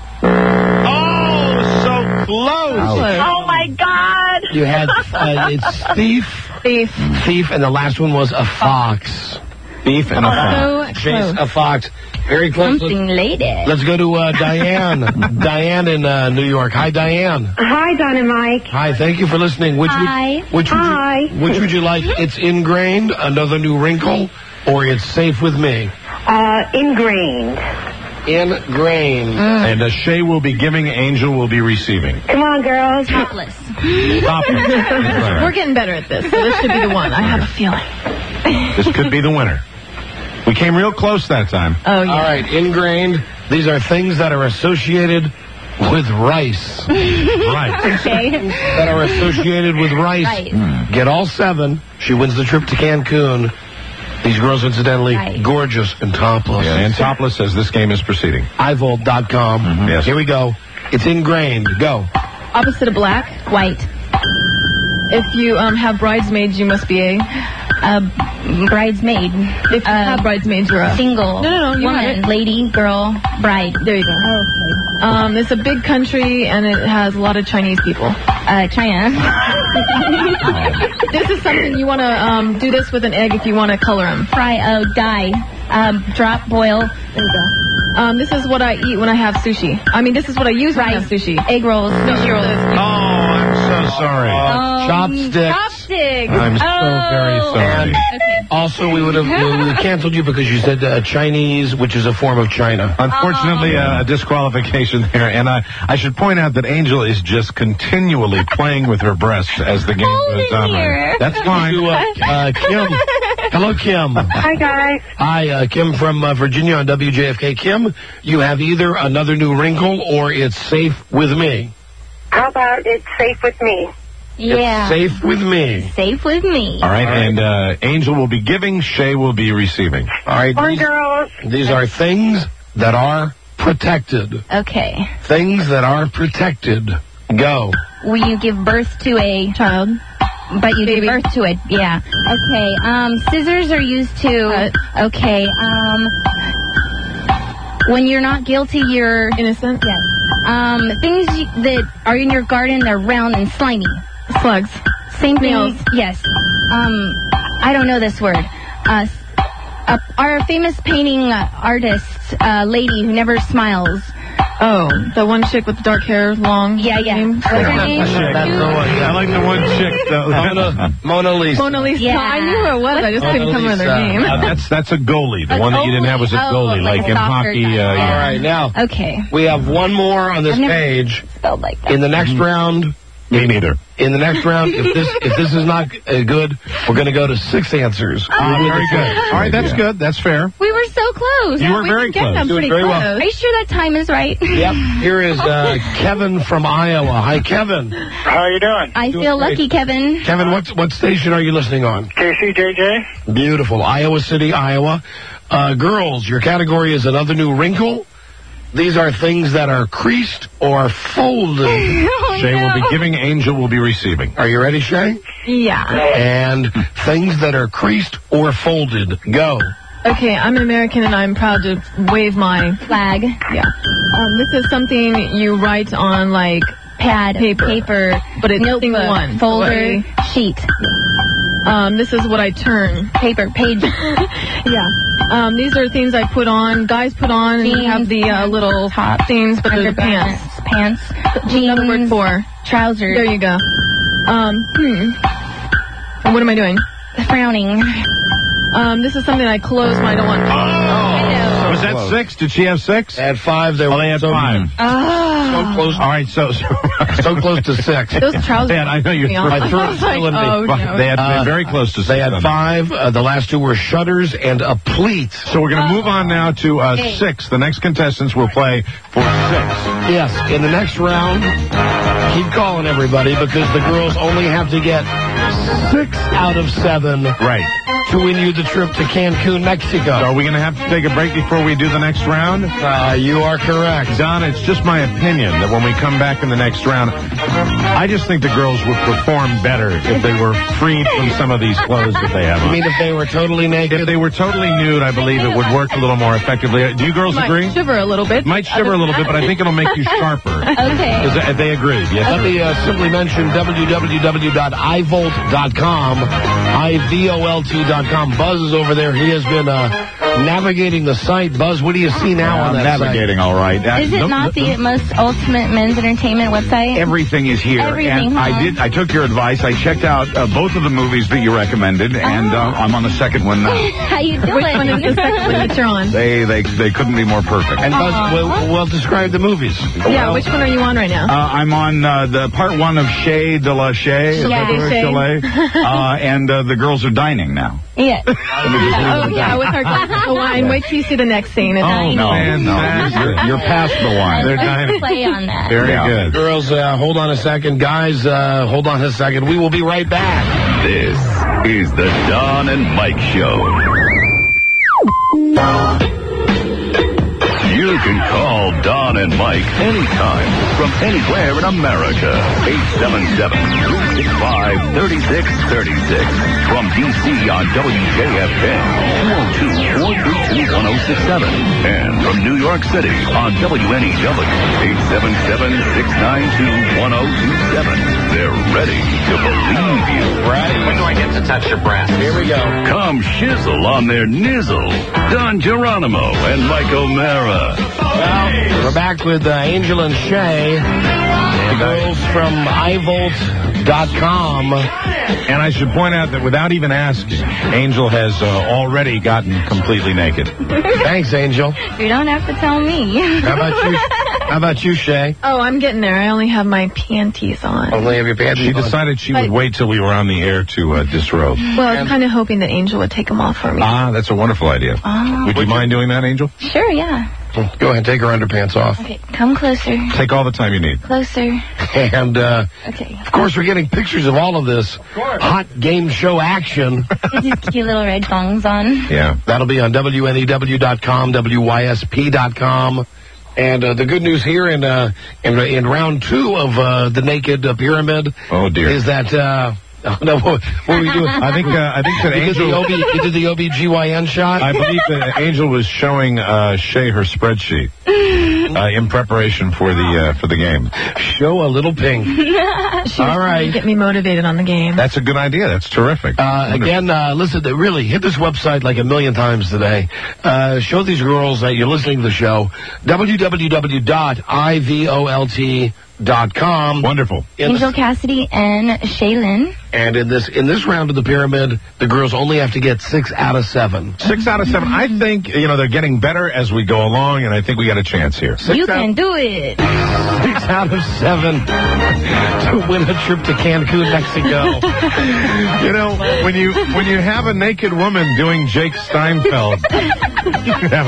Oh, so close. Oh, my God. You had, uh, it's thief, Thief. thief, and the last one was a fox. Thief and a fox. So Chase close. a fox. Very close. Something lady. Let's go to uh, Diane. Diane in uh, New York. Hi, Diane. Hi, Don and Mike. Hi, thank you for listening. Which Hi. Would, which would Hi. You, which would you like? It's ingrained, another new wrinkle, or it's safe with me? Uh, ingrained. Ingrained. And uh, Shay will be giving, Angel will be receiving. Come on, girls. Topless. Stop it. We're getting better at this, so this should be the one. I have a feeling. This could be the winner. We came real close that time. Oh, yeah. All right, ingrained. These are things that are associated with rice. Right. Okay. That are associated with rice. Rice. Get all seven. She wins the trip to Cancun. These girls, incidentally, Right. gorgeous and topless. Yeah, and Topless says this game is proceeding. i volt dot com. Mhm. Yes. Here we go. It's ingrained. Go. Opposite of black. White. If you um, have bridesmaids, you must be a... A bridesmaid. If you have bridesmaids, you're a... Single. No, no, no. You have woman, it. lady, girl, bride. There you go. Oh, okay. Um, it's a big country, and it has a lot of Chinese people. Uh, China. This is something you want to um, do this with an egg if you want to color them. Fry, oh, dye. Um, drop, boil. There you go. Um, this is what I eat when I have sushi. I mean, this is what I use when I have sushi. Egg rolls. Sushi rolls. Oh, I'm so sorry. Um, chopsticks. Chopsticks. I'm so oh. very sorry. Okay. Also, we would have we would have canceled you because you said uh, Chinese, which is a form of China. Unfortunately, uh, a disqualification there. And I, I should point out that Angel is just continually playing with her breasts as the game goes on. Here. That's fine. To, uh, uh, Kim. Hello, Kim. Hi, guys. Hi, uh, Kim from uh, Virginia on W J F K. Kim, you have either another new wrinkle or it's safe with me. How about it's safe with me? Yeah. It's safe with me. Safe with me. All right, and uh, Angel will be giving, Shay will be receiving. All right. Morning, These, girls. these are things that are protected. Okay. Things that are protected. Go. Will you give birth to a child? But you Baby. give birth to it, yeah. Okay, um, scissors are used to, okay, um, when you're not guilty, you're... Innocent? Yes. Um, things you, that are in your garden are round and slimy. Slugs. Same thing. Snails. Yes. Um, I don't know this word. Uh, uh, our famous painting uh, artist, uh, lady who never smiles. Oh, the one chick with the dark hair, long. Yeah, yeah. Name. What's her name? That's the one. I like the one chick, though. Mona, Mona Lisa. Mona Lisa. Yeah. I knew who it was. I just Mona couldn't come with her Lisa. name. Uh, that's that's a goalie. The A one that you didn't goalie? have was a Oh, goalie, like like a in soccer hockey. guy. Uh, All yeah. right, now Okay. we have one more on this I've never page. Spelled like that. In the next round, Me neither. in the next round, if this if this is not uh, good, we're going to go to six answers. Uh, very good. All right, that's Yeah. good. That's fair. We were so close. You were we very can get close. them Doing pretty very well. close. Are you sure that time is right? Yep. Here is uh, Kevin from Iowa. Hi, Kevin. How are you doing? I feel great. lucky, Kevin. Kevin, what what station are you listening on? K C J J? Beautiful. Iowa City, Iowa. Uh, girls, your category is another new wrinkle. These are things that are creased or folded. Oh, Shay will no. be giving, Angel will be receiving. Are you ready, Shay? Yeah. And things that are creased or folded. Go. Okay, I'm an American and I'm proud to wave my Flag. Yeah. Um, this is something you write on like Pad. paper, Paper. but it's Notebook. single one. Folder. Okay. Sheet. Um, this is what I turn. Paper. Page. Yeah. Um, these are things I put on. Guys put on and you Jeans, have the uh, little top things, but they're the pants. Pants. Another word Jeans. for Trousers. There you go. Um, hmm. And what am I doing? Frowning. Um, this is something I close when I don't want. Oh, was that six? Did she have six? At five, they Oh, were they had so, five. Ah. so close. All right, so so, So close to six. Those trousers. Man, I know you're me off. My throat's I was like, still in me. oh, no. They had Uh, been very close to six. They had on five. Uh, the last two were shutters and a pleat. that. So we're going to move on now to uh, Okay. six. The next contestants will play for six. Yes, in the next round, keep calling everybody because the girls only have to get six out of seven Right. to win you the trip to Cancun, Mexico. So are we going to have to take a break before we do the next round? Uh, you are correct. Don, it's just my opinion that when we come back in the next round, I just think the girls would perform better if they were freed from some of these clothes that they have I on. mean, if they were totally naked? If they were totally nude, I believe it would work a little more effectively. Do you girls Might agree? shiver a little bit. Might shiver a little bit, but I think it'll make you sharper. Okay. Is that, they agreed, yes? Let me uh, simply mention w w w dot i volt dot com, I V O L T dot com. Buzz is over there. He has been uh, navigating the site. Buzz, what do you see now I'm on that navigating site? all right. Uh, Is it no- not no- the most ultimate men's entertainment website? Everything is here, Everything, and huh? I did. I took your advice. I checked out uh, both of the movies that you recommended, and uh, I'm on the second one now. How you doing? Which one is the second one that you're on? They they they couldn't be more perfect. And Buzz, Aw. we'll, we'll describe the movies. Yeah, which one are you on right now? Uh, I'm on uh, the part one of Chez de la Chez, is that the word? Chez. Chalet? uh, and uh, the girls are dining now. Yeah. Oh, yeah, with our glass of wine. Wait till you see the next scene. It's Oh no, no, you're, you're past the wine. They're Let's dining. play on that. Very Yeah. good. Girls, uh, hold on a second. Guys, uh, hold on a second. We will be right back. This is the Don and Mike Show. You You can call Don and Mike anytime from anywhere in America. eight seven seven, three six five, three six three six. From D C on W J F K, two oh two, four three two, one oh six seven. And from New York City on W N E W, eight seven seven, six nine two, one oh two seven. They're ready to believe you. Ready? When do I get to touch your breast? Here we go. Come shizzle on their nizzle. Don Geronimo and Mike O'Mara. Well, we're back with uh, Angel and Shay, the girls from I Volt dot com. And I should point out that without even asking, Angel has uh, already gotten completely naked. Thanks, Angel. You don't have to tell me. How about you? How about you, Shay? Oh, I'm getting there. I only have my panties on. Only have your panties She on. decided she But- would wait till we were on the air to uh, disrobe. Well, I was kind of hoping that Angel would take them off for me. Ah, that's a wonderful idea. Oh. Would you mind doing that, Angel? Sure, yeah. Go ahead, take her underpants off. Okay, come closer. Take all the time you need. Closer. And, uh, Okay. of course, we're getting pictures of all of this hot game show action. Get these cute little red thongs on. Yeah. That'll be on W N E W dot com, W Y S P dot com. And uh, the good news here in uh, in, in round two of uh, the Naked uh, Pyramid Oh, dear. is that... Uh, oh, no, what, what were we doing? I think uh, I think that You did, the Angel. O B, you did the O B G Y N shot? I believe that Angel was showing uh, Shay her spreadsheet uh, in preparation for the uh, for the game. Show a little pink. She was All trying right. to get me motivated on the game. That's a good idea. That's terrific. Uh, Wonderful. again, uh, listen, they really hit this website like a million times today. Uh, show these girls that you're listening to the show. W W W dot I volt dot com. Wonderful. In Angel the, Cassidy and Shaylin. and in this in this round of the pyramid, the girls only have to get six out of seven. Six out of seven. I think, you know, they're getting better as we go along, and I think we got a chance here. Six You out, can do it. six out of seven to win a trip to Cancun, Mexico. You know, when you when you have a naked woman doing Jake Steinfeld, you know,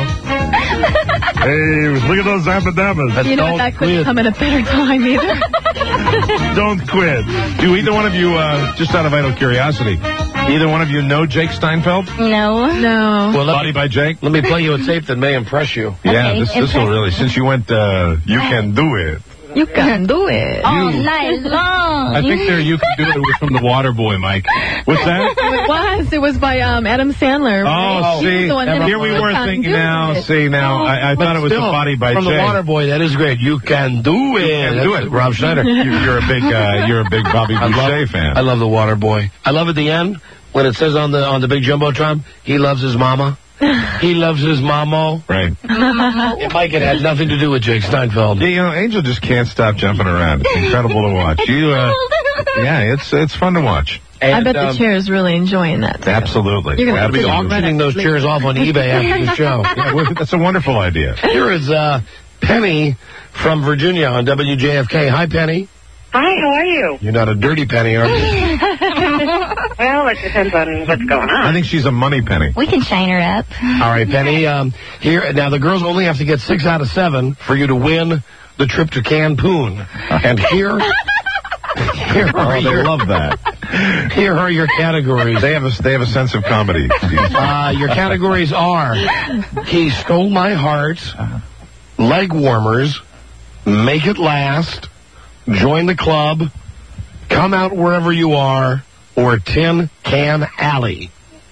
hey, look at those abadamas. You know, that couldn't come at a better time either. Don't quit. Do either one of you, uh, just out of idle curiosity, either one of you know Jake Steinfeld? No. No. Well, let Body me, by Jake? let me play you a tape that may impress you. Yeah, Okay, this this will impress- really, since you went, uh, you can do it. You can do it. All night long. I think there you can do it was from the Waterboy, Mike. What's that? It was. It was by um, Adam Sandler. Oh, He was see, the one that here we you were can thinking do now, it. see now, I, I But thought it was still, the Body by from Jake. the Waterboy, that is great. You can do it. can do That's it. Rob Schneider. You, you're a big, uh, you're a big Bobby I Boucher love, fan. I love the Waterboy. I love at the end when it says on the on the big jumbotron, he loves his mama. He loves his mama. Right. And Mike, it had nothing to do with Jake Steinfeld. Yeah, you know, Angel just can't stop jumping around. It's incredible to watch. You, uh, yeah, it's it's fun to watch. I And, bet um, the chair is really enjoying that. Absolutely. You're gonna I'll be Absolutely. auctioning those chairs off on eBay after the show. Yeah, well, that's a wonderful idea. Here is uh, Penny from Virginia on W J F K. Hi, Penny. Hi, how are you? You're not a dirty penny, are you? Well, it depends on what's going on. I think she's a money penny. We can shine her up. All right, Penny. Um, here now, the girls only have to get six out of seven for you to win the trip to Cancun. And here, here are Oh, they your, love that. here are your categories. They have a they have a sense of comedy. Uh, your categories are: He Stole My Heart, Leg Warmers, Make It Last, Join the Club, Come Out Wherever You Are, or Tin Can Alley.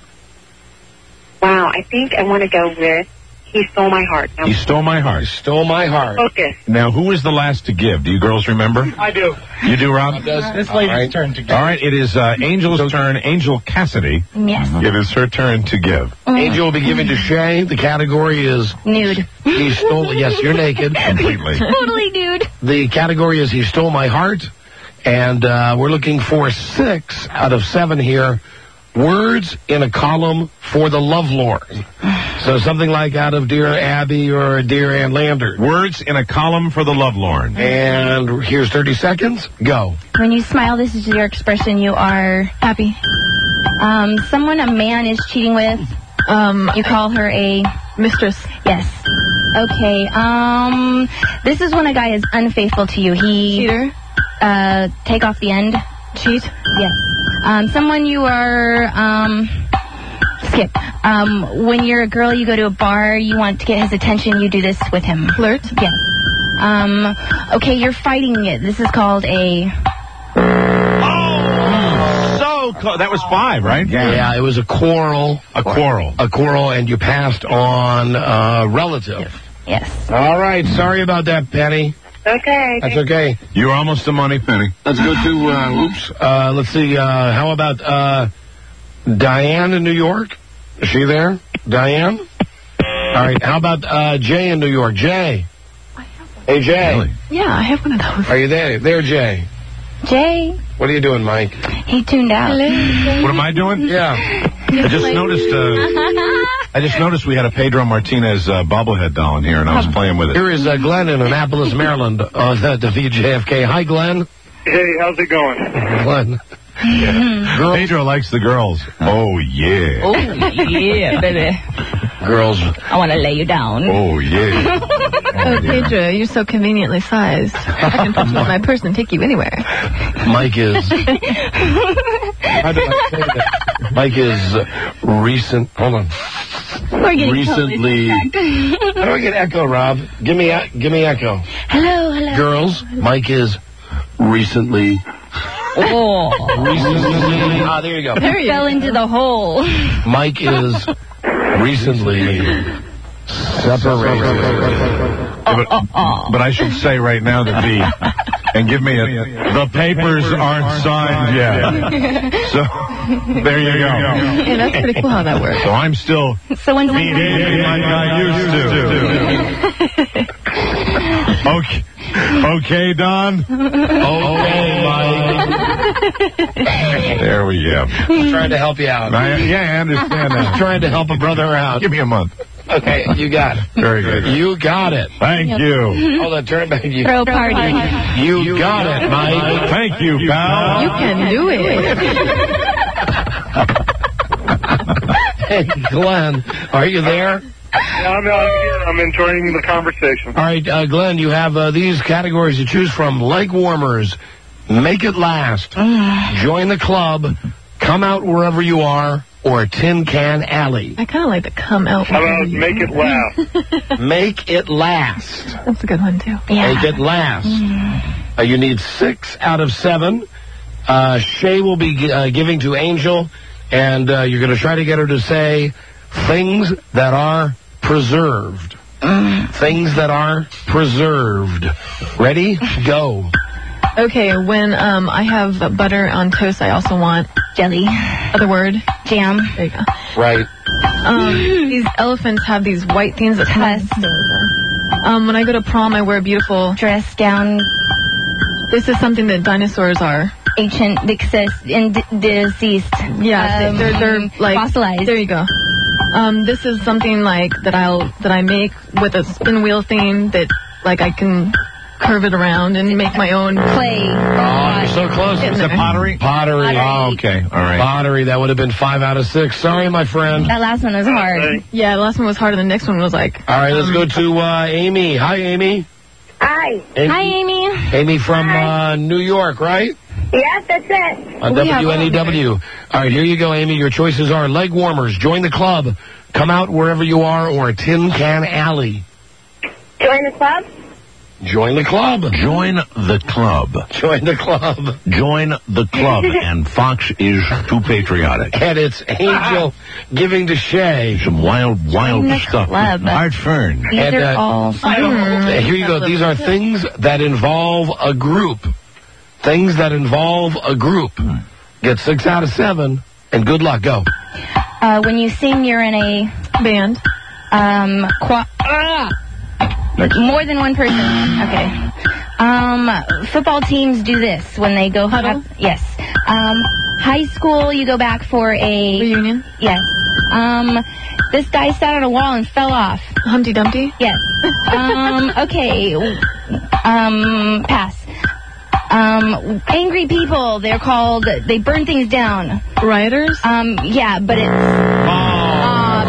Wow, I think I want to go with He Stole My Heart. Now, He stole my heart. Stole My Heart. focus. Now, who was the last to give? Do you girls remember? I do. You do, Rob? This lady's turn to go. All right, it is uh, Angel's turn. Angel Cassidy. Yes. It is her turn to give. Angel will be given to Shay. The category is Nude. He Stole... Yes, you're naked. Completely. Totally nude. The category is He Stole My Heart. And uh, we're looking for six out of seven here. Words in a column for the lovelorn. So something like out of Dear Abby or Dear Ann Lander. Words in a column for the lovelorn. And here's thirty seconds. Go. When you smile, this is your expression. You are Happy. um, someone a man is cheating with. Um, You call her a mistress. yes. Okay. Um, this is when a guy is unfaithful to you. He Cheater. uh, take off the end. Cheat. Yes. Um, someone you are um, Skip. Um, when you're a girl, you go to a bar, you want to get his attention, you do this with him. Flirt? Yes. Um, okay, you're fighting it. This is called a... So close. That was five, right? Yeah. yeah, it was a quarrel. A quarrel. A quarrel, and you passed on uh, relative. Yes. All right, sorry about that, Penny. Okay. That's okay. You were almost a money penny. Let's go to, uh, oops, uh, let's see, uh, how about uh, Diane in New York? Is she there? Diane? All right, how about uh, Jay in New York? Jay. Hey, Jay. Really? Yeah, I have one of those. Are you there? There, Jay. Jay. What are you doing, Mike? He tuned out. Hello. What am I doing? Yeah. I just noticed. Uh, I just noticed we had a Pedro Martinez uh, bobblehead doll in here, and I was playing with it. Here is uh, Glenn in Annapolis, Maryland, on uh, the V J F K. Hi, Glenn. Hey, how's it going? Glenn. Yeah. Pedro likes the girls. Oh yeah. Oh yeah, baby. Girls. I want to lay you down. Oh yeah. Oh, Pedro, you're so conveniently sized. I can put you in my purse and take you anywhere. Mike is. How do I say that? Mike is uh, recent. Hold on. We're getting Recently. How do I get echo, Rob? Give me, uh, give me echo. Hello, hello. Girls, Mike is recently. Oh. Recently. Ah, there you go. There you fell into the hole. Mike is recently separated. Yeah, but, but I should say right now that the and give me a the papers aren't signed yet. So there you go. Yeah, that's pretty cool how that works. So I'm still So when's the behaving like I used to. Okay, okay, Don. Okay, Mike. There we go. I'm trying to help you out. I, yeah, I understand that. Just trying to help a brother out. Give me a month. Okay, you got it. Very good. You got it. Thank you. Hold on, turn it back. You, Throw a party. you, you got it, Mike. Thank you, pal. You can do it. Hey, Glenn, are you there? Yeah, I'm out here. I'm enjoying the conversation. All right, uh, Glenn, you have uh, these categories to choose from. Leg warmers, make it last, join the club, come out wherever you are, or tin can alley. I kind of like to come out. How about make it laugh? Make it last. That's a good one, too. Yeah. Make it last. Uh, you need six out of seven. Uh, Shay will be gi- uh, giving to Angel, and uh, you're going to try to get her to say things that are preserved. Things that are preserved. Ready? Go. Okay, when um, I have butter on toast, I also want Jelly. other word. Jam. There you go. Right. Um, these elephants have these white things that Tusk. Um, when I go to prom, I wear a beautiful Dress, gown, This is something that dinosaurs are. ancient, exist, and d- deceased. Yeah, Um, they're they're like fossilized. There you go. Um, this is something like that I'll that I make with a spin wheel thing that like I can curve it around and make my own clay. Oh, you're so close. Is it pottery? Pottery. Oh, okay. All right. Pottery. That would have been five out of six. Sorry, my friend. That last one was hard. Yeah, the last one was harder. The next one was like. All right, let's um, go to uh, Amy. Hi, Amy. Hi. Amy. Hi, Amy. Amy from uh, New York, right? Yes, that's it. On W N E W. All right, here you go, Amy. Your choices are leg warmers, join the club, come out wherever you are, or a tin can alley. Join the club? Join the club. Join the club. Join the club. Join the club. And Fox is too patriotic. And it's Angel giving to Shay. Some wild, wild Join the stuff. club. Art Fern. These And, are uh, all Uh, Here you go. These are things that involve a group. Things that involve a group. Get six out of seven, and good luck. Go. Uh, when you sing, you're in a band. Um, qua- ah! More than one person. Okay. Um, football teams do this when they go Huddle? have- yes. Um, high school, you go back for a reunion. Yes. Um, this guy sat on a wall and fell off. Humpty Dumpty. Yes. Um, okay. Um, pass. Um, angry people, they're called, they burn things down. Rioters? Um, yeah, but it's... Oh,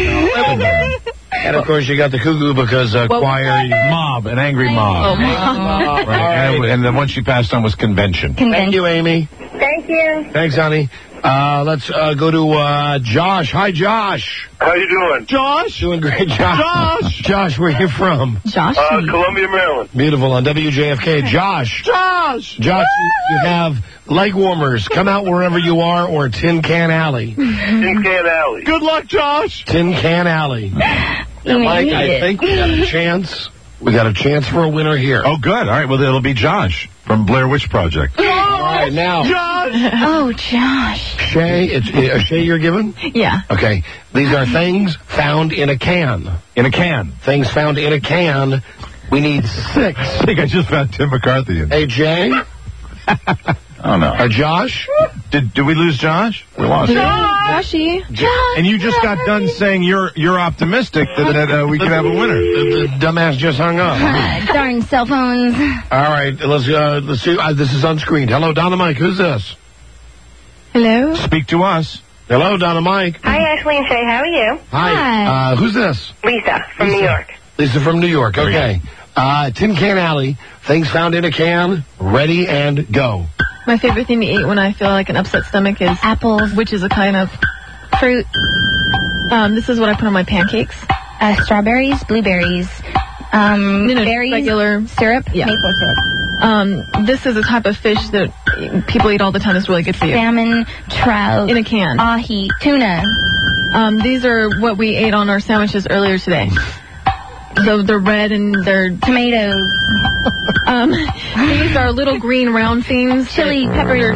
And, of course, you got the cuckoo because uh, Well, choir... Mob, an angry mob. Oh, mob. Right. And, and the one she passed on was convention. Convention. Thank you, Amy. Thank you. Thanks, honey. Uh, let's uh, go to uh, Josh. Hi, Josh. How you doing? Josh. Doing great, Josh. Josh. Josh, where you from? Josh. Uh, Columbia, Maryland. Beautiful, on W J F K. Josh. Josh. Josh, you, you have leg warmers. Come out wherever you are, or Tin Can Alley. Tin Can Alley. Good luck, Josh. Tin Can Alley. Now, Mike, I think we got a chance. We got a chance for a winner here. Oh, good. All right, well, it'll be Josh from Blair Witch Project. All right, now. Josh. Oh, Josh. Shay, it's, uh, Shay, you're given? Yeah. Okay. These are things found in a can. In a can. Things found in a can. We need six. I think I just found Tim McCarthy in. Hey, Jay? Oh, no. Or Josh? Did did we lose Josh? We lost him. Joshy. Josh. And you just got done saying you're you're optimistic that, that uh, we could have a winner. The, the dumbass just hung up. Darn cell phones. All right, let's uh, let's see. Uh, this is unscreened. Hello, Donna Mike. Who's this? Hello. Speak to us. Hello, Donna Mike. Hi, Ashley and Shay. How are you? Hi. Hi. Uh, who's this? Lisa from Lisa. New York. Lisa from New York. Okay. Uh, Tin Can Alley. Things found in a can. Ready and go. My favorite thing to eat when I feel like an upset stomach is apples, which is a kind of fruit. Um, this is what I put on my pancakes. Uh, strawberries, blueberries, um, no, no, berries, regular syrup, yeah. maple syrup. Um, this is a type of fish that people eat all the time. It's really good for you. Salmon, trout, in a can. ahi, tuna. Um, these are what we ate on our sandwiches earlier today. The, they're red and they're tomatoes. um, these are little green round things. Chili, pepper, peas.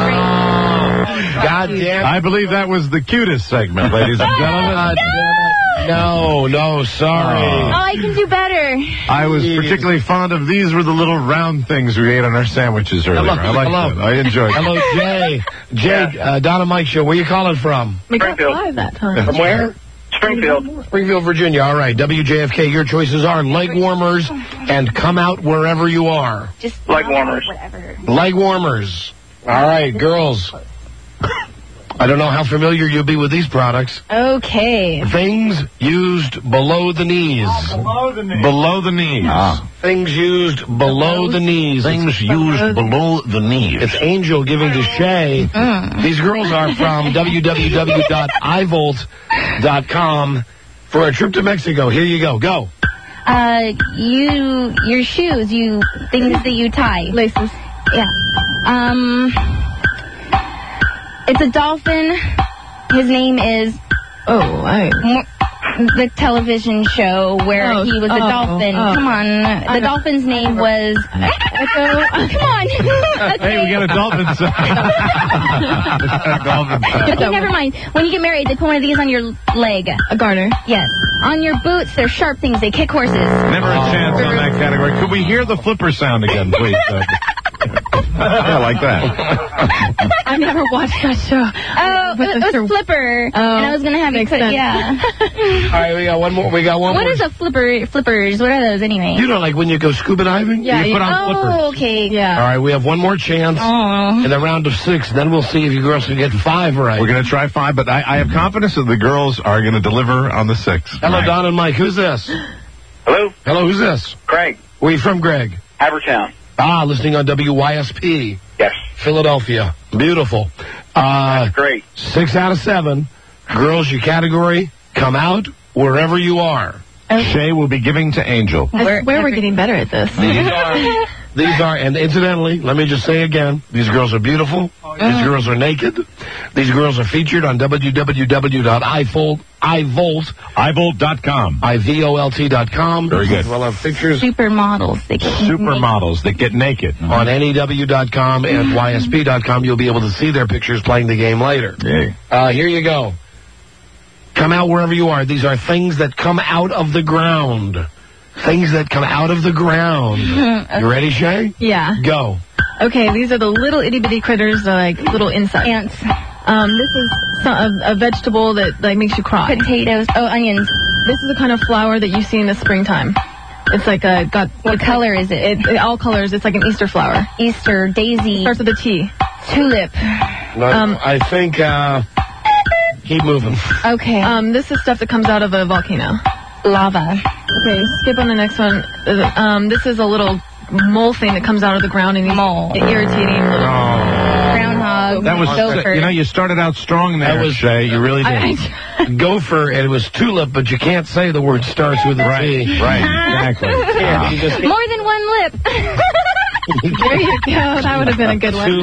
God damn. I believe that was the cutest segment, ladies and gentlemen. God damn it. No, no, sorry. Oh, I can do better. I was particularly fond of these were the little round things we ate on our sandwiches earlier. Hello, I like hello. that. I enjoyed it. Hello, Jay. Jay, uh, Donna Mike Show. Where you calling from? We got five that time. From where? Springfield. Springfield, Virginia. All right. W J F K, your choices are leg warmers and come out wherever you are. Just leg warmers. Whatever. Leg warmers. All right, girls. I don't know how familiar you'll be with these products. Okay. Things used below the knees. Below the knees. Below the knees. Ah. Things used below the knees. Things used below the knees. It's Angel giving to Shay. Mm. These girls are from w w w dot i volt dot com for a trip to Mexico. Here you go. Go. Uh, you, your shoes, you, things that you tie. Laces. Yeah. Um, it's a dolphin. His name is... Oh, I... The television show where oh, he was a oh, dolphin. Oh. Come on. The dolphin's name was... Echo. Oh, come on. Okay. Hey, we got a dolphin sign. dolphin sign. Okay, never mind. When you get married, they put one of these on your leg. A garter. Yes. On your boots, they're sharp things. They kick horses. Never a chance on that category. Could we hear the flipper sound again, please? Uh, yeah, like that. I never watched that show. Oh, it was Flipper. Oh, and I was going to have you put, sense. yeah. All right, we got one more. We got one What more. is a flipper? Flippers? What are those anyway? You know, like when you go scuba diving? Yeah, you put on oh, flippers. okay. Yeah. All right, we have one more chance Oh. in the round of six. Then we'll see if you girls can get five right. We're going to try five, but I, I have confidence that the girls are going to deliver on the six. Hello, Right. Don and Mike. Who's this? Hello? Hello, who's this? Craig. Where you from, Greg? Havertown. Ah, listening on W Y S P. Yes. Philadelphia. Beautiful. Uh, That's great. Six out of seven. Girls, your category, come out wherever you are. Shay will be giving to Angel. I swear we're getting better at this. These are, these are, and incidentally, let me just say again, these girls are beautiful. These girls are naked. These girls are featured on w w w dot i volt i volt i volt dot com. I V O L T dot com. Very good. We'll have pictures Supermodels. They get Supermodels that get naked. on N E W dot com and Y S P dot com. You'll be able to see their pictures playing the game later. Yeah. Uh, here you go. Come out wherever you are. These are things that come out of the ground. Things that come out of the ground. You ready, Shay? Yeah. Go. Okay, these are the little itty bitty critters, they're like little insects. ants, Um, this is some, a, a vegetable that like makes you cry. potatoes, oh, onions. This is the kind of flower that you see in the springtime. It's like a got. What it's color like, is it? it? It all colors. It's like an Easter flower. Easter, daisy, Starts with a T. tulip. No, Um, I think, uh, keep moving. Okay. Um, this is stuff that comes out of a volcano. Lava. Okay, skip on the next one. Uh, Um, this is a little mole thing that comes out of the ground and you Mole. irritating little. Oh. Groundhog. dog. That was, Gopher. you know, you started out strong there, That was- Shay. You really did. I- Gopher, and it was tulip, but you can't say the word starts with a T. Right, exactly. Yeah, you just- More than one lip. There you go. That would have been a good one. Tulip.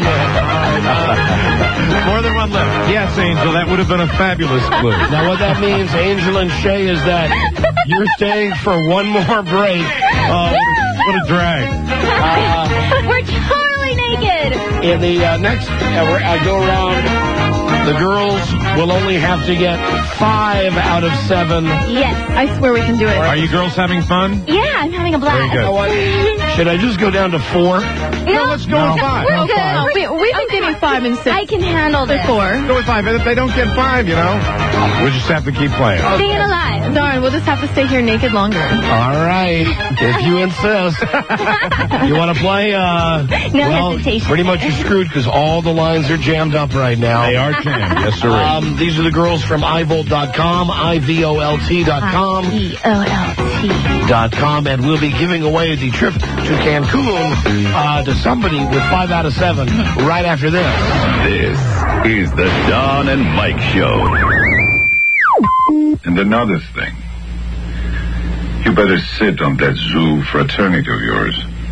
More than one lip. Yes, Angel, that would have been a fabulous clue. Now, what that means, Angel and Shay, is that you're staying for one more break. Oh, what a drag. Uh, We're totally naked. in the uh, next uh, I go around, the girls will only have to get five out of seven. Yes. I swear we can do it. Are you girls having fun? Yeah, I'm having a blast. Very good. You know what? Should I just go down to four? No, let's go with five. We're No, good. five. We, we've been getting five and six. I can handle this. Four. Go with five. And if they don't get five, you know, we'll just have to keep playing. Staying alive. Darn, we'll just have to stay here naked longer. All right, if you insist. You want to play? Uh, No well, hesitation. pretty much you're screwed because all the lines are jammed up right now. They are jammed. Yes, sir. Um, these are the girls from I volt dot com, I V O L T dot com. E O L T. Dot com, and we'll be giving away the trip to Cancun uh, to somebody with five out of seven right after this. This is the Don and Mike Show. And another thing. You better sit on that zoo fraternity of yours.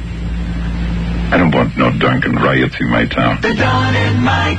I don't want no drunken riots in my town. The Don and Mike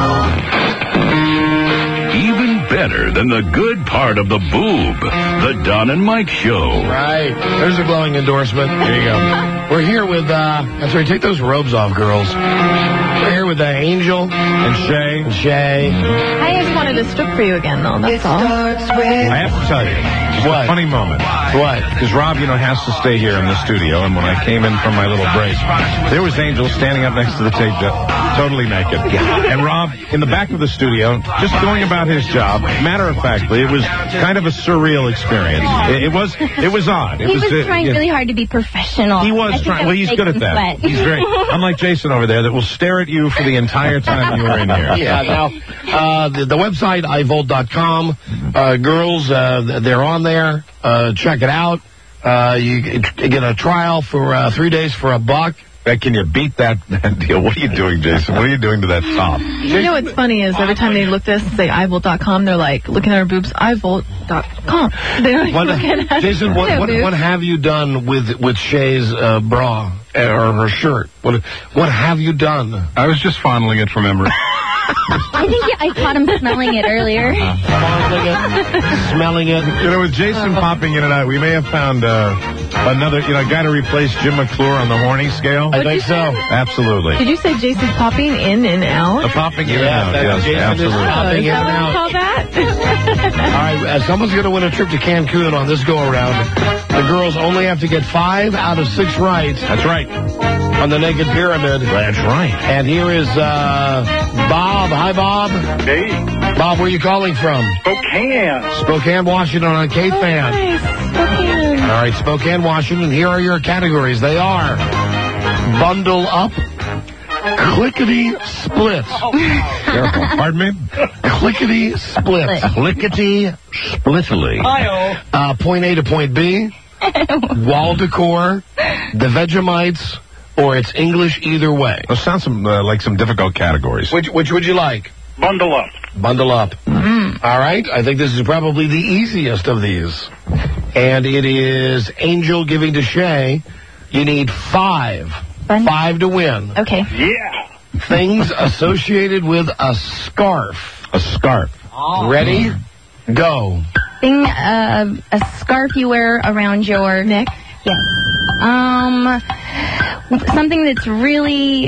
Show. Even better than the good part of the boob. The Don and Mike Show. Right. There's a glowing endorsement. There you go. We're here with, uh, that's right, take those robes off, girls. We're here with uh, Angel. And Shay. And Shay. I just wanted to strip for you again, though. That's all. I have to tell you, just What? a funny moment. What? Because Rob, you know, has to stay here in the studio, and when I came in from my little break, there was Angel standing up next to the tape, uh, totally naked. And Rob, in the back of the studio, just going about his job. Matter of factly, it was kind of a surreal experience. It, it was, it was odd. It He was uh, trying yeah. really hard to be professional. He I was think trying. I Well, he's making good at him that. sweat. He's very, unlike Jason over there, that will stare at you for the entire time you were in here. Yeah, now, uh, the, the website, I volt dot com, uh, girls, uh, they're on there. Uh, check it out. Uh, you get a trial for uh, three days for a buck. Uh, Can you beat that, that deal? What are you doing, Jason? What are you doing to that top? You know what's funny is every time they look at us and say I volt dot com, they're like looking at our boobs, I volt dot com. They don't even What, look at us. Jason, what, No what, boobs. what have you done with with Shay's uh, bra uh, or her shirt? What what have you done? I was just fondling it from memory. I think yeah, I caught him smelling it earlier. Fondling it, smelling it. You know, with Jason popping in and out, we may have found uh, another, you know, guy to replace Jim McClure on the horny scale. I think so. Absolutely. Did you say Jason's popping in and out? The popping in Yeah, and out, that's yes, Jason is absolutely. popping Is in that and what you out. call that? All right, uh, someone's going to win a trip to Cancun on this go-around. The girls only have to get five out of six right. That's right. On the Naked Pyramid. That's right. And here is uh, Bob. Hi, Bob. Hey, Bob, where are you calling from? Spokane. Spokane, Washington on K Oh, fan. nice. Spokane. All right, Spokane, Washington. Here are your categories. They are Bundle Up, Clickety Split. Careful. Pardon me? Clickety Split. Clickety splittily. Hi-oh. Uh, point A to point B. Wall decor, the Vegemites, or it's English either way. Those sound some, uh, like some difficult categories. Which which would you like? Bundle up. Bundle up. Mm. All right. I think this is probably the easiest of these. And it is Angel giving to Shay. You need five. Fun. Five to win. Okay. Yeah. Things associated with a scarf. A scarf. Ready? Go. Thing, uh, a scarf you wear around your neck. Yes. Um, something that's really,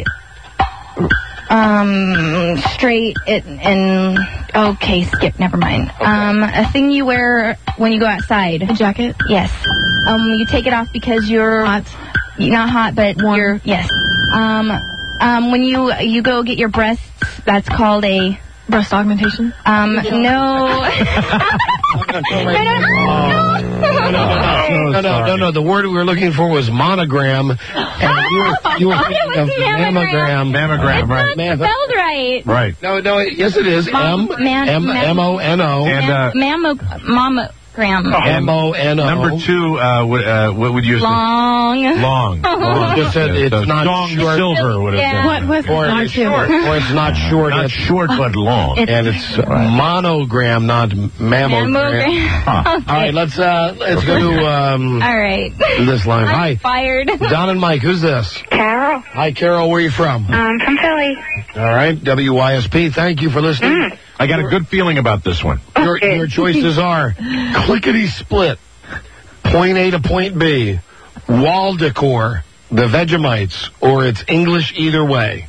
um, straight and, and okay, skip, never mind. Okay. Um, a thing you wear when you go outside. A jacket? Yes. Um, you take it off because you're Hot. You're not hot, but Warm. you're, yes. Um, um, when you, you go get your breasts, that's called a, Breast augmentation? um, no. no, no, no. No, no, no, no, no, no, no. The word we were looking for was monogram, and you were, you were thinking of mammogram. Mammogram, right. It's not spelled right. Right. No, no, yes it is. M, Mom- man- M, man- M O N O. And, uh, Mammo, mama, Graham. M O N O. Number two, uh, what, uh, what would you say? Long. Long. Long. Just said it's so not Dong short. Silver would have Yeah. been. What was Or not it's short? short. Or it's not short. Not it's short, but long. It's- and it's monogram, not mammogram. Mammogram. Huh. Okay. All right, let's uh, let's go to um, All right. this line. I'm Hi, fired. Don and Mike. Who's this? Carol. Hi, Carol. Where are you from? I'm from Philly. All right, W Y S P. Thank you for listening. Mm. I got a good feeling about this one. Your, your choices are clickety split, point A to point B, wall decor, the Vegemites, or it's English either way.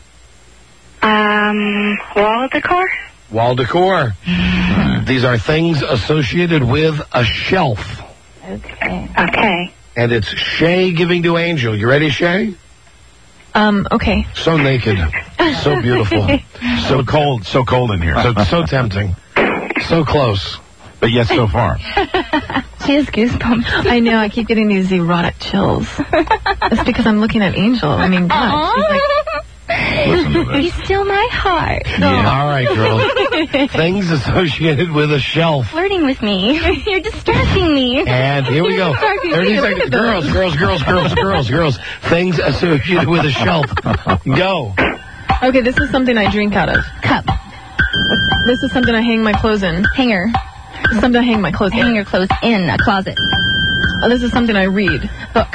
Um, wall decor? Wall decor. These are things associated with a shelf. Okay. Okay. And it's Shay giving to Angel. You ready, Shay? Um, okay. So naked. So beautiful. So cold, so cold in here. So, so tempting. So close. But yet so far. She has goosebumps. I know, I keep getting these erotic chills. That's because I'm looking at Angel. I mean, God, she's like, You steal my heart. Yeah. All right, girl. Things associated with a shelf. Flirting with me. You're distracting me. And here we go. thirty seconds. Girls, girls, girls, girls, girls, girls. Things associated with a shelf. Go. okay, this is something I drink out of. Cup. This is something I hang my clothes in. Hanger. This is something I hang my clothes in. Hang your clothes in a closet. Oh, this is something I read. Book.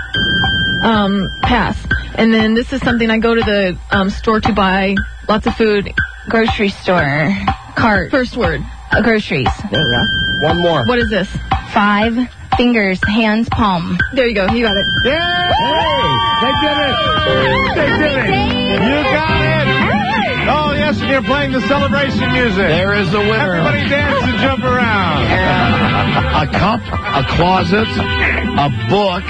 Um, pass. And then this is something I go to the um, store to buy lots of food. Grocery store. Cart. First word. Uh, groceries. There you go. One more. What is this? Five fingers, hands, palm. There you go. You got it. Yeah! Hey! They did it! They did it! You got it! Oh, yes, and you're playing the celebration music. There is the winner. Everybody dance and jump around. A cup, a closet, a book,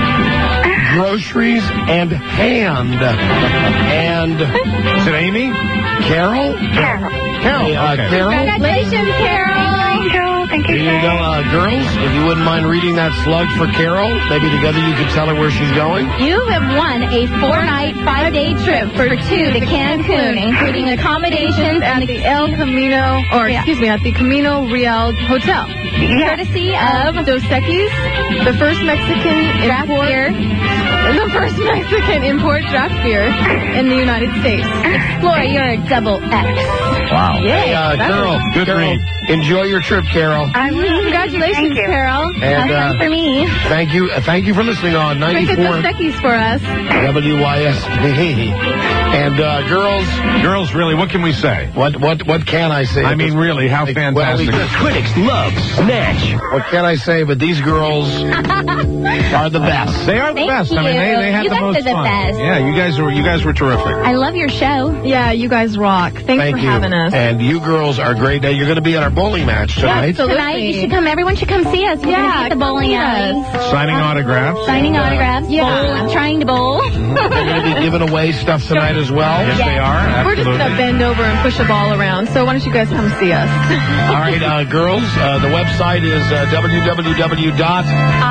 groceries, and hand. And is it Amy? Carol? Carol. Carol. Hey, uh, Okay. Carol? Congratulations, Carol. Angel, thank you, Here you go, uh, girls. If you wouldn't mind reading that slug for Carol, maybe together you could tell her where she's going. You have won a four-night, five-day trip for two to Cancun, including accommodations At and the El Camino, or Yeah. excuse me, at the Camino Real Hotel. courtesy of Dos Equis, the first Mexican Draft import, Beer. the first Mexican import draft beer in the United States. Explore your double X. Wow. Hey, uh, Carol. Good Carol, read. enjoy your trip, Carol. Um, congratulations, Thank you. Carol. And, Have fun uh, for me. Thank you. Uh, thank you for listening on Drink a Dos ninety-four Equis for us. W Y S P. And uh, girls, Girls, really, what can we say? what what what can I say? I mean, really, how Well, fantastic. we- Critics love Snatch. What can I say? But these girls are the best. They are the Thank best. I mean, they, they had you. the You guys most are the fun. best. Yeah, you guys were you guys were terrific. I love your show. Yeah, you guys rock. Thanks Thank for you. having us. And you girls are great. Now, you're going to be at our bowling match tonight. Absolutely. Tonight, you should come. Everyone should come see us. We're Yeah, gonna be at the bowling alley. Signing autographs. Signing autographs. Yeah. Bowl, trying to bowl. They're going to be giving away stuff tonight as well. Yes, they are. We're just Absolutely. going to bend over and push a ball around. So why don't you guys come see us? All right, uh, girls, uh, the website is uh, w w w dot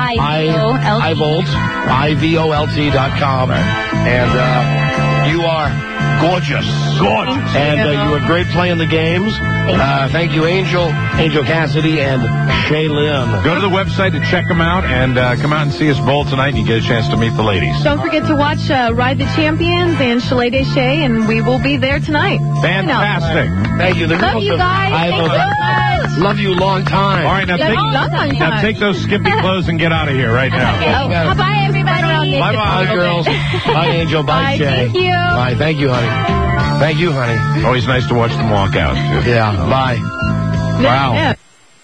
i volt i v o l t dot com. And uh, you are gorgeous. Gorgeous. And uh, you were great playing the games. Uh, thank you, Angel, Angel Cassidy, and Shaylin. Go to the website to check them out and uh, come out and see us bowl tonight and you get a chance to meet the ladies. Don't forget to watch uh, Ride the Champions and Chalet de Shay, and we will be there tonight. Fantastic. Thank you. The Love girls you have- guys. I Thanks will- so much. Love you long time. All right, now Love take, you long, long now time. take those skimpy clothes and get out of here right now. Oh, bye, everybody. Bye-bye. Bye, girls. Bye, Angel. Bye, Bye, Shay. thank you. Bye. Thank you, honey. Thank you, honey. Always nice to watch them walk out. Too. Yeah. Bye. Wow. Yeah.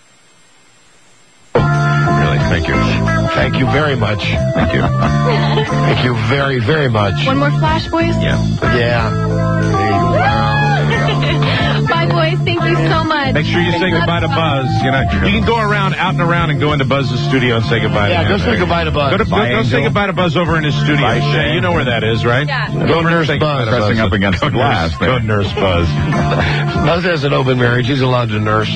Really, thank you. Thank you very much. Thank you. Thank you very, very much. One more flash, boys? Yeah. Yeah. Bye, boys. Thank you so much. Make sure you say goodbye to Buzz. You know, you can go around, out and around, and go into Buzz's studio and say goodbye Yeah, to him. go say goodbye to Buzz. Go, to, Bye, go, go say Angel. goodbye to Buzz over in his studio. Bye, Shay. You know where that is, right? Yeah. Go nurse Buzz. Buzz. Pressing up against Go the glass nurse, there. Go nurse Buzz. Buzz has an open marriage. He's allowed to nurse.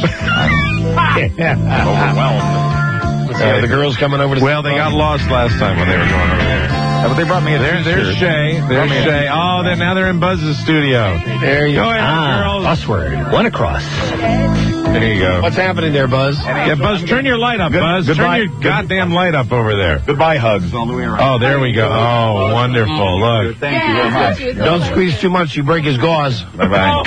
Overwhelmed. Yeah, the girls coming over to Well, they got lost last time when they were going over there. but they brought me a There, there's Shay. There's Brought me a- Shay. Oh, then now they're in Buzz's studio. There you Go ahead, Ah, girls. Buzzword. One across. There you go. What's happening there, Buzz? Yeah, Buzz, turn your light up, Good- Buzz. goodbye. Turn your goddamn light up over there. Goodbye hugs all the way around. Oh, there we go. Oh, wonderful. Look. Thank you very much. Don't squeeze too much, you break his gauze. Bye-bye.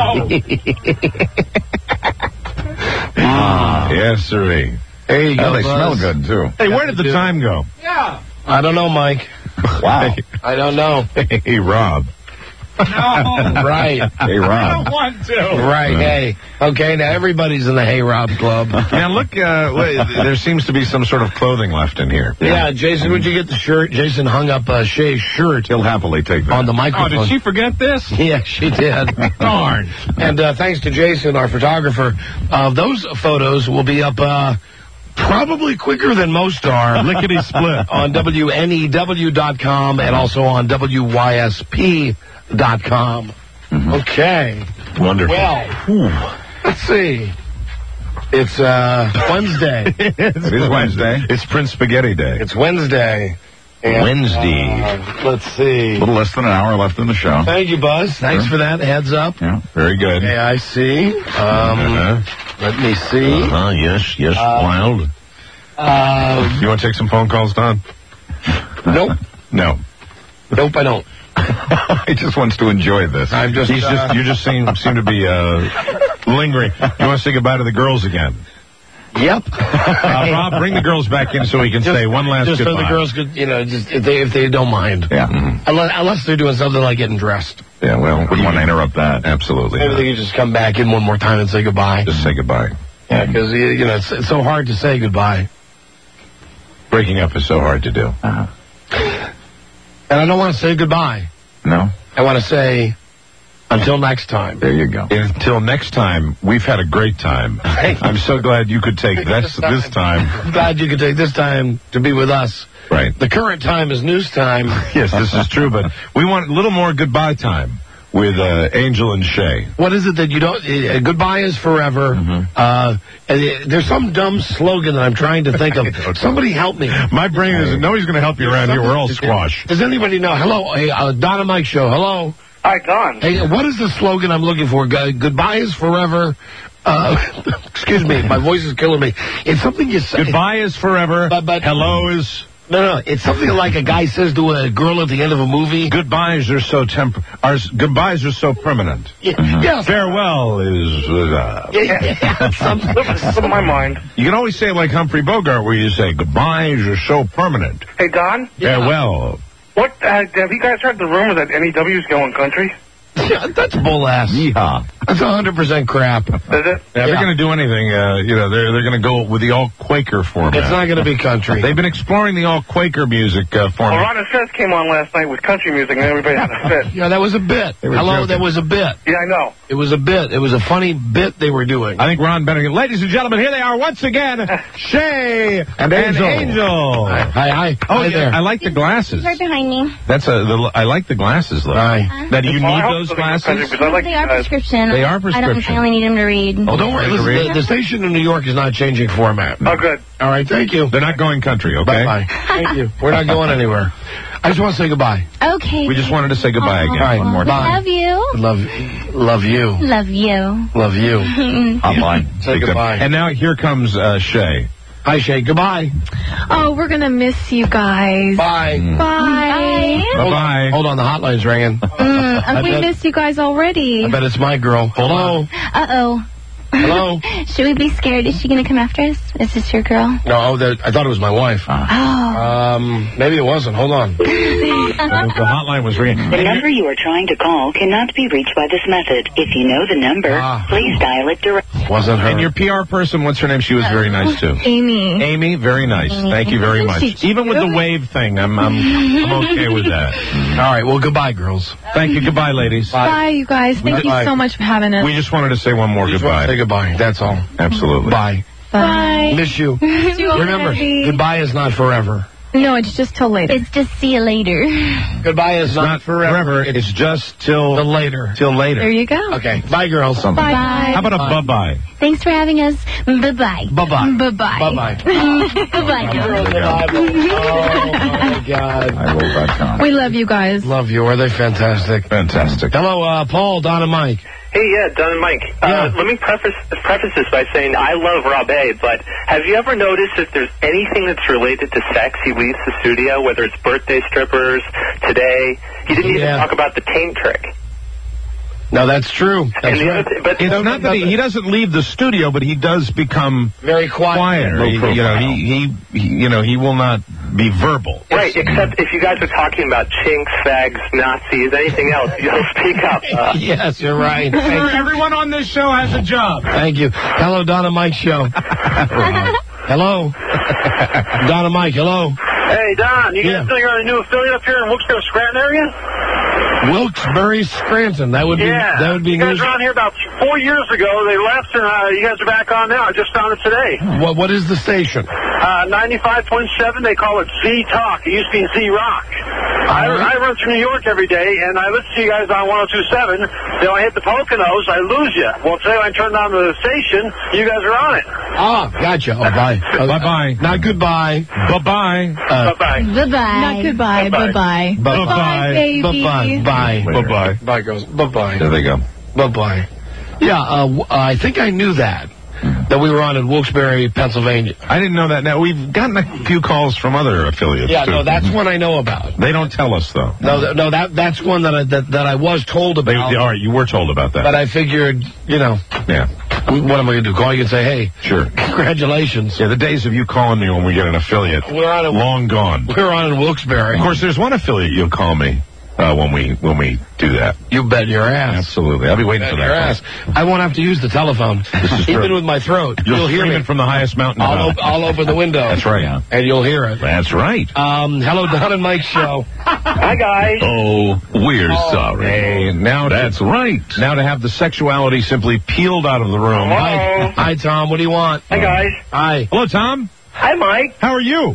Yes, sirree. There you go, Oh, they Buzz. smell good, too. Hey, where did the time go? I don't know, Mike. Wow. I don't know. Hey, Rob. Right. Hey, Rob. want to. Right, hey. Okay, now everybody's in the Hey Rob Club. Now, look, uh, wait, there seems to be some sort of clothing left in here. Yeah, Jason, would you get the shirt? Jason hung up uh, Shay's shirt He'll happily take that. on the Oh, microphone. did she forget this? Yeah, she did. Darn. And uh, thanks to Jason, our photographer, uh, those photos will be up uh, probably quicker than most are. Lickety split. On W N E W dot com and also on W Y S P dot com. Mm-hmm. Okay. Wonderful. Well, let's see. It's uh, Wednesday. It is Wednesday. It's Prince Spaghetti Day. It's Wednesday. And, Wednesday. uh, let's see. A little less than an hour left in the show. Thank you, Buzz. Thanks for that heads up. Yeah. Very good. Okay, I see. Um, Uh-huh. Let me see. Uh-huh, yes, yes, Uh, wild. Uh, You want to take some phone calls, Don? nope. No. Nope, I don't. He just wants to enjoy this. I'm just. He's uh, just, you just seem, seem to be uh, lingering. You want to say goodbye to the girls again? Yep. Uh, Rob, bring the girls back in so we can Just- say one last Just goodbye. so the girls could, you know, just if they if they don't mind. Yeah. Mm-hmm. Unless, unless they're doing something like getting dressed. Yeah, well, wouldn't want to interrupt that. Absolutely. Maybe they could just come back in one more time and say goodbye. Just say goodbye. Yeah, because you, you know it's, it's so hard to say goodbye. Breaking up is so hard to do. Uh-huh. And I don't want to say goodbye. No? I want to say until next time. There you go. Until next time, we've had a great time. I'm so glad you could take this this time. I'm glad you could take this time to be with us. Right. The current time is news time. Yes, this is true, but we want a little more goodbye time with uh, Angel and Shay. What is it that you don't? Uh, goodbye is forever. Mm-hmm. Uh, and it- there's some dumb slogan that I'm trying to think of. Somebody help me. My brain is, nobody's going to help you around here. We're all squash. Does anybody know? Hello, hey, uh, Don and Mike show. Hello. Hi, Don. Hey, what is the slogan I'm looking for? Gu- Goodbye is forever. Uh, excuse me, my voice is killing me. It's something you say. Goodbye is forever. But, but Hello is... No, no, it's something like a guy says to a girl at the end of a movie. Goodbyes are so temp... Our goodbyes are so permanent. Yeah, yeah. Farewell is... Uh, Yeah, yeah, yeah. Something. It's in my mind. you can always say it like Humphrey Bogart, where you say, goodbyes are so permanent. Hey, Don. Farewell. What uh, have you guys heard the rumor that N E W is going country? Yeah, that's bull ass. Yeehaw. That's one hundred percent crap. Is it? Yeah, if they're Yeah. going to do anything, uh, you know, they're they're going to go with the all Quaker format. It's not going to be country. They've been exploring the all Quaker music uh, Well, format. Ron and Fez came on last night with country music, and everybody had a fit. Yeah, that was a bit. were Hello, joking. that was a bit. Yeah, I know. It was a bit. It was a funny bit they were doing. I think Ron Bennigan. Ladies and gentlemen, here they are once again, Shay and, Angel. Angel. Hi, hi. Oh, Hi yeah, there. I like the glasses. Right behind me. That's a. The, I like the glasses, though. Hi. Now, do you Well, I need hope those so, because glasses? I like They are uh, prescription. They are I don't. prescription. I only need them to read. Oh, don't worry. Listen, the, the station in New York is not changing format. Oh, good. All right, thank you. They're not going country, okay? Bye-bye. Thank you. We're not going anywhere. I just want to say goodbye. Okay. We just wanted to say goodbye Aw. again. All right, One more time. Love you. Love, love you. Love you. Love you. Hotline. Say goodbye. And now here comes uh, Shay. Hi, Shay. Goodbye. Oh, we're going to miss you guys. Bye. Bye. Bye-bye. Hold on, the hotline's ringing. Mm, I we bet- miss you guys already. I bet it's my girl. Hello. Uh-oh. Hello. Should we be scared? Is she going to come after us? Is this your girl? No, oh, there- I thought it was my wife. Oh. Um, maybe it wasn't. Hold on. The, the hotline was ringing. The number you are trying to call cannot be reached by this method. If you know the number, Ah. please dial it directly. Wasn't her. And your P R person, what's her name? She was very nice, too. Amy. Amy, very nice. Thank you very Isn't she much. Even with the wave thing, I'm, I'm, I'm okay with that. All right. Well, goodbye, girls. Thank you. Goodbye, ladies. Bye, you guys. Thank you Bye. so much for having us. We just wanted to say one more We just want to goodbye. say goodbye. That's all. Absolutely. Bye. Bye. Miss you. You Remember, already. goodbye is not forever. No, it's just till later. It's just see you later. Goodbye is not, not forever. forever. It's just till the later. Till later. There you go. Okay. Bye, girls. Bye. Bye. How about a bye-bye? Thanks for having us. Bye-bye. Bye-bye. Bye-bye. Bye-bye. Bye-bye. Girls Revival. Oh, my God. I will dot com. We love you guys. Love you. Are they fantastic? Fantastic. Hello, uh, Paul, Don, and Mike. Hey, yeah, Don and Mike. Uh, Yeah. Let me preface, preface this by saying I love Rob A, but have you ever noticed if there's anything that's related to sex, he leaves the studio, whether it's birthday strippers, today. He didn't even Yeah. talk about the taint trick. No, that's true. That's And the right. other th- but It's not that he, he doesn't leave the studio, but he does become very quiet. quieter. He- you know, he, he, he, you know, he will not be verbal. Right, except if you guys are talking about chinks, fags, Nazis, anything else, you'll speak up. Uh, Yes, you're right. Sure, Thank, everyone on this show has a job. thank you. Hello, Don and Mike show. Hello. Don and Mike, hello. Hey, Don, you guys Yeah. know you're on a new affiliate up here in Wilkes-Barre, Scranton area? Wilkes-Barre, Scranton. That would be Yeah. that would be you guys news. were on here about four years ago. They left, and uh, you guys are back on now. I just found it today. What what is the station? Uh, ninety-five point seven, they call it Z Talk. It used to be Z Rock. I, I run through New York every day, and I listen to you guys on one oh two point seven. Then I hit the Poconos, I lose you. Well, today when I turned on the station, you guys are on it. Ah, gotcha. Oh, bye. Uh, Bye-bye. Not goodbye. Bye-bye. Uh, Bye-bye. Bye-bye. Not goodbye. Bye-bye. Bye-bye. Bye-bye. baby. Bye-bye. Bye. Bye-bye. Bye, girls. Bye-bye. There they go. Bye-bye. Yeah, uh, w- I think I knew that. That we were on in Wilkes-Barre, Pennsylvania. I didn't know that. Now, we've gotten a few calls from other affiliates, Yeah, too. no, that's one I know about. They don't tell us, though. No, th- no, that that's one that I that, that I was told They, about. they- all right, you were told about that. But I figured, you know, yeah. what am I going to do? Call you and say, hey, Sure. congratulations. Yeah, the days of you calling me when we get an affiliate, We're on a, long gone. we're on in Wilkes-Barre. Of course, there's one affiliate you'll call me uh, when we when we do that. You bet your ass. Absolutely. I'll be waiting Bet for your that. ass. I won't have to use the telephone. This is Even true. with my throat. You'll, You'll hear scream me. it from the highest mountain. I'll, about. op- I'll open the window. That's right. Yeah. And you'll hear it. That's right. Um, hello, Don and Mike show. Hi, guys. Oh, we're sorry. Hey, now That's to, right. now to have the sexuality simply peeled out of the room. Hi, hi, Tom. What do you want? Hi, guys. Hi. Hello, Tom. Hi, Mike. How are you?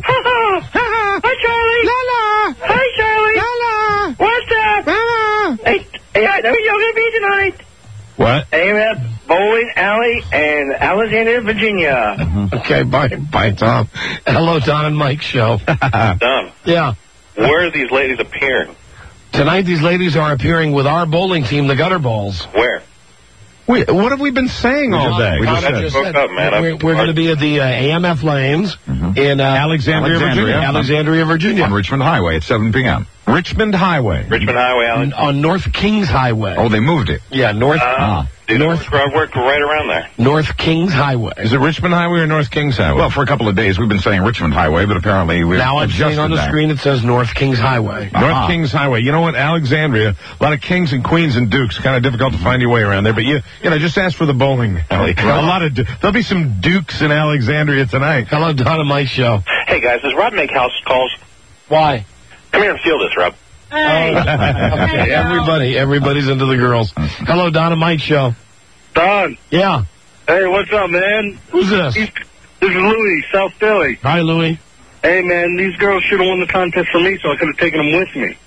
Hi, Charlie. La Hi, Charlie. la. What's up? La Hey, hey, I know where you're going to be tonight. What? A M F Bowling Alley in Alexandria, Virginia. Okay, bye, bye, Tom. Hello, Don and Mike show. Don, Yeah. where are these ladies appearing? Tonight, these ladies are appearing with our bowling team, the Gutter Balls. Where? Wait, what have we been saying all day? We just Tom, said- I just Spoke up, man. We're, I'm- we're going to be at the uh, A M F Lanes in uh, Alexandria, Virginia. Alexandria, Virginia. On Richmond Highway at seven p.m. Richmond Highway. Richmond Highway, Alex. On North Kings Highway. Oh, they moved it. Yeah, North Uh, dude, North I worked right around there. North Kings Highway. Is it Richmond Highway or North Kings Highway? Well, for a couple of days we've been saying Richmond Highway, but apparently we've Now I'm seeing on the that. screen it says North Kings Highway. North Uh-huh. Kings Highway. You know what? Alexandria, a lot of kings and queens and dukes. Kind of difficult to find your way around there. But you, you know, just ask for the bowling alley. A lot of du- there'll be some dukes in Alexandria tonight. Hello, Don and Mike show. Hey, guys, does Rob make house calls? Why? Come here and feel this, Rob. Okay, everybody, everybody's into the girls. Hello, Don and Mike show. Don. Yeah. Hey, what's up, man? Who's this? This is Louis, South Philly. Hi, Louis. Hey, man, these girls should have won the contest for me, so I could have taken them with me.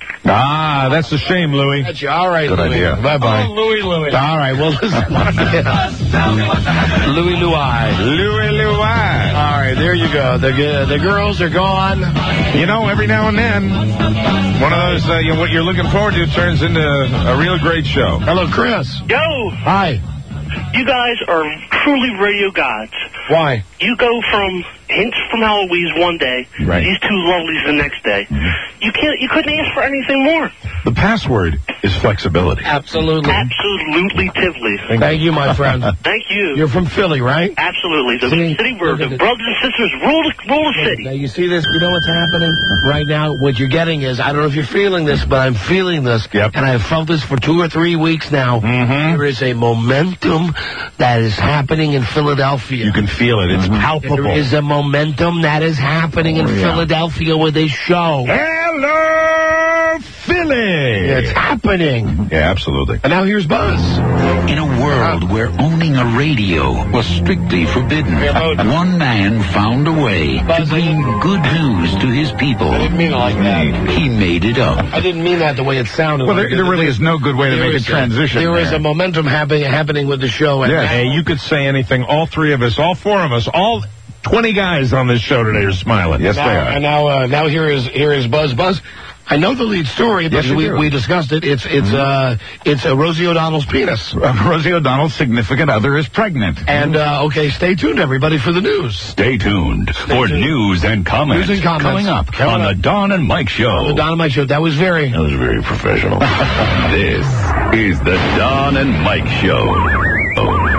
Ah, that's a shame, Louis. Gotcha. All right, Good Louis. idea. Bye-bye. Oh, Louis, Louis. All right, well, listen. Louis, Louis. Louis, Louis. All right, there you go. The, uh, the girls are gone. You know, every now and then, one of those, uh, you know, what you're looking forward to turns into a real great show. Hello, Chris. Yo, Hi. you guys are truly radio gods. Why? You go from hints from Eloise one day, Right. these two lovelies the next day. Mm-hmm. You can't, you couldn't ask for anything more. The password is flexibility. Absolutely. Absolutely, Tivoli. Thank you, my friend. Thank you. You're from Philly, right? Absolutely. The See, city where look at the it. brothers and sisters rule the, rule the city. Now, you see this? You know what's happening right now? What you're getting is, I don't know if you're feeling this, but I'm feeling this. Yep. And I've felt this for two or three weeks now. Mm-hmm. There is a momentum that is happening in Philadelphia. You can feel it. It's palpable. There is a momentum that is happening in Oh, yeah. Philadelphia with a show. Hello, Philly. Really? It's happening. Yeah, absolutely. And now here's Buzz. In a world where owning a radio was strictly forbidden, one man found a way to bring good news to his people. I didn't mean it like that. He made it up. I didn't mean that the way it sounded. Well, like there, there really is no good way to there make a transition. There there. is a momentum happening happening with the show. And Yeah, now, hey, you could say anything. All three of us, all four of us, all twenty guys on this show today are smiling. Yes, now, they are. And now, uh, now here is here is Buzz. Buzz, I know the lead story because Yes, we, you do. we discussed it. It's it's uh it's uh, Rosie O'Donnell's penis. Uh, Rosie O'Donnell's significant other is pregnant. And uh, okay, stay tuned, everybody, for the news. Stay tuned for tuned. news and comments. News and comments. Coming up Coming on up. the Don and Mike Show. On the Don and Mike Show. That was very. That was very professional. This is the Don and Mike Show. Oh.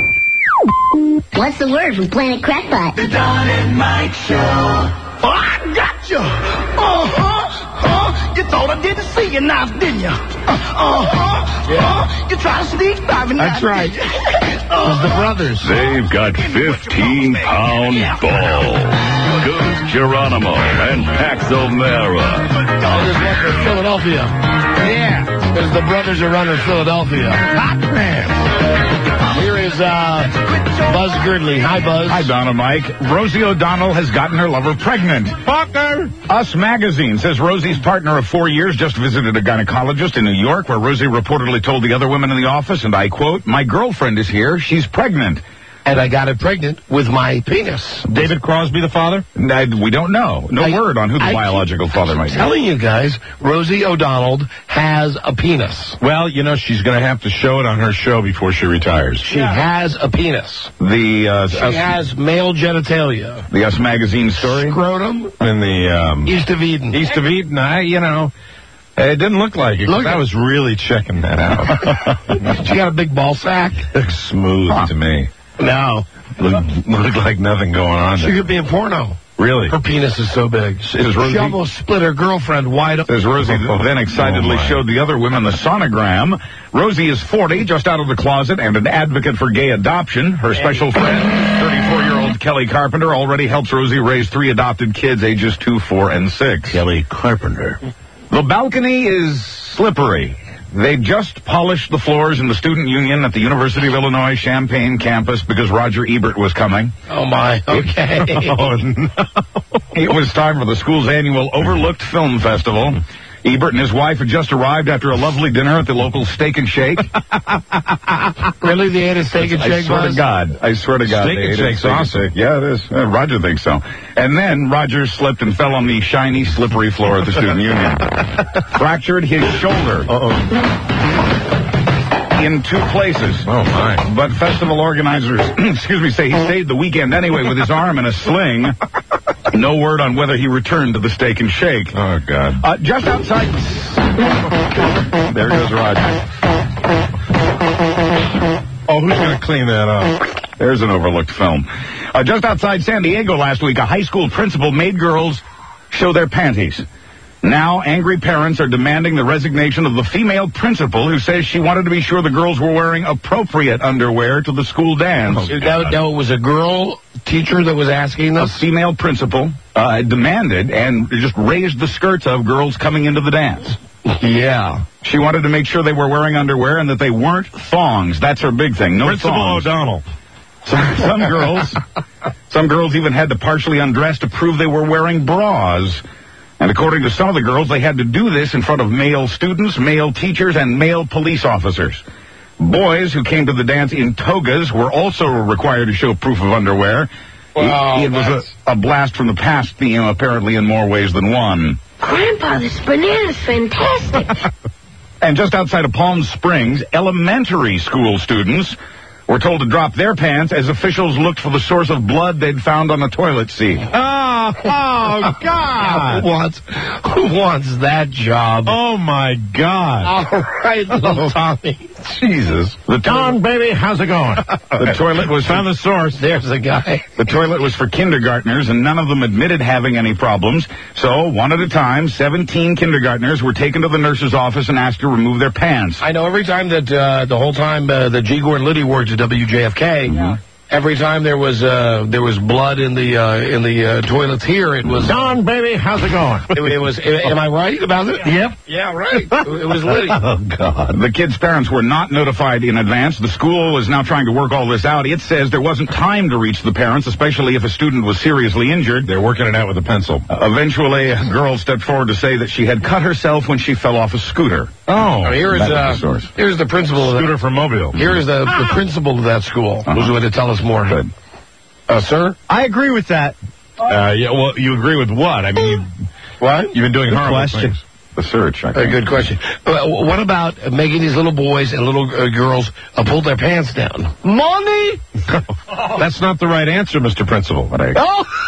What's the word from Planet Crackpot? The Don and Mike Show. Oh, I got you. Uh-huh. Uh, you thought I didn't see you now, didn't you? Uh-huh. Yeah. Uh, you tried to sneak by me now. That's right. It was the brothers. They've got fifteen pound balls. Goose Geronimo and Pax O'Mara. Oh, this one from Philadelphia. Yeah. Because the brothers are running Philadelphia. Hot man. Here is uh, Buzz Gridley. Hi, Buzz. Hi, Don and Mike. Rosie O'Donnell has gotten her lover pregnant. Fucker! Us Magazine says Rosie's partner of four years just visited a gynecologist in New York where Rosie reportedly told the other women in the office, and I quote, "My girlfriend is here. She's pregnant." And I got it pregnant with my penis. David Crosby, the father? I, we don't know. No I, word on who the I biological father might be. I'm telling you guys, Rosie O'Donnell has a penis. Well, you know, she's going to have to show it on her show before she retires. She yeah. has a penis. The uh, She Us, has male genitalia. the Us Magazine story? Scrotum. In the um, East of Eden. East of Eden, I, you know, it didn't look like it. Look I was really checking that out. She got a big ball sack. Looks smooth Huh. to me. No. Looked, looked like nothing going on She there. could be in porno. Really? Her penis is so big. Is Rosie- She almost split her girlfriend wide open. As Rosie then excitedly Oh, my. showed the other women the sonogram. Rosie is forty, just out of the closet, and an advocate for gay adoption. Her special friend, thirty-four-year-old Kelly Carpenter, already helps Rosie raise three adopted kids, ages two, four, and six. Kelly Carpenter. The balcony is slippery. They just polished the floors in the student union at the University of Illinois Champaign campus because Roger Ebert was coming. Oh, my. Okay. Oh, no. It was time for the school's annual Overlooked Film Festival. Ebert and his wife had just arrived after a lovely dinner at the local Steak and Shake. Really? They ate a steak and I shake, swear Buzz? to God. I swear to God. Steak they and ate a Shake's steak and awesome. shake. Yeah, it is. Uh, Roger thinks so. And then Roger slipped and fell on the shiny, slippery floor of the student union. Fractured his shoulder. Uh-oh. In two places. Oh, my. But festival organizers, excuse me, say he stayed the weekend anyway with his arm in a sling. No word on whether he returned to the Steak and Shake. Oh, God. Uh, just outside... There goes Roger. Oh, who's going to clean that up? There's an overlooked film. Uh, just outside San Diego last week, a high school principal made girls show their panties. Now, angry parents are demanding the resignation of the female principal who says she wanted to be sure the girls were wearing appropriate underwear to the school dance. Oh, that, that was a girl teacher that was asking A this? female principal uh, demanded and just raised the skirts of girls coming into the dance. Yeah. She wanted to make sure they were wearing underwear and that they weren't thongs. That's her big thing. No Principal thongs. O'Donnell. Some, some girls, some girls even had to partially undress to prove they were wearing bras. And according to some of the girls, they had to do this in front of male students, male teachers, and male police officers. Boys who came to the dance in togas were also required to show proof of underwear. Wow, it, it was a, a blast from the past theme, apparently in more ways than one. Grandpa, this banana's fantastic. And just outside of Palm Springs, elementary school students were told to drop their pants as officials looked for the source of blood they'd found on the toilet seat. Oh, oh, God. Who wants, who wants that job? Oh, my God. All right, little Tommy. Jesus. The Don, baby, how's it going? The toilet was Found the source. There's a guy. The toilet was for kindergartners, and none of them admitted having any problems. So, one at a time, seventeen kindergartners were taken to the nurse's office and asked to remove their pants. I know every time that, uh, the whole time uh, that G. Gordon Liddy worked at W J F K, Mm-hmm. every time there was uh, there was blood in the uh, in the uh, toilets here, it was Don, baby, how's it going? It, it was. Am I right about it? Yep. Yeah, right. It, it was Liddy. Oh, God. The kids' parents were not notified in advance. The school is now trying to work all this out. It says there wasn't time to reach the parents, especially if a student was seriously injured. They're working it out with a pencil. Uh, eventually, a girl stepped forward to say that she had cut herself when she fell off a scooter. Oh. Oh, here is uh, the here's the principal. Scooter from Mobile. Here is the, the principal of that school. Uh-huh. Who's going to tell us more? Good. Uh, sir? I agree with that. Uh, yeah, well, you agree with what? I mean, you, what? You've been doing Good horrible question. things. The search. I A good question. Uh, what about uh, making these little boys and little uh, girls uh, pull their pants down? Money? That's not the right answer, Mister Principal. But I,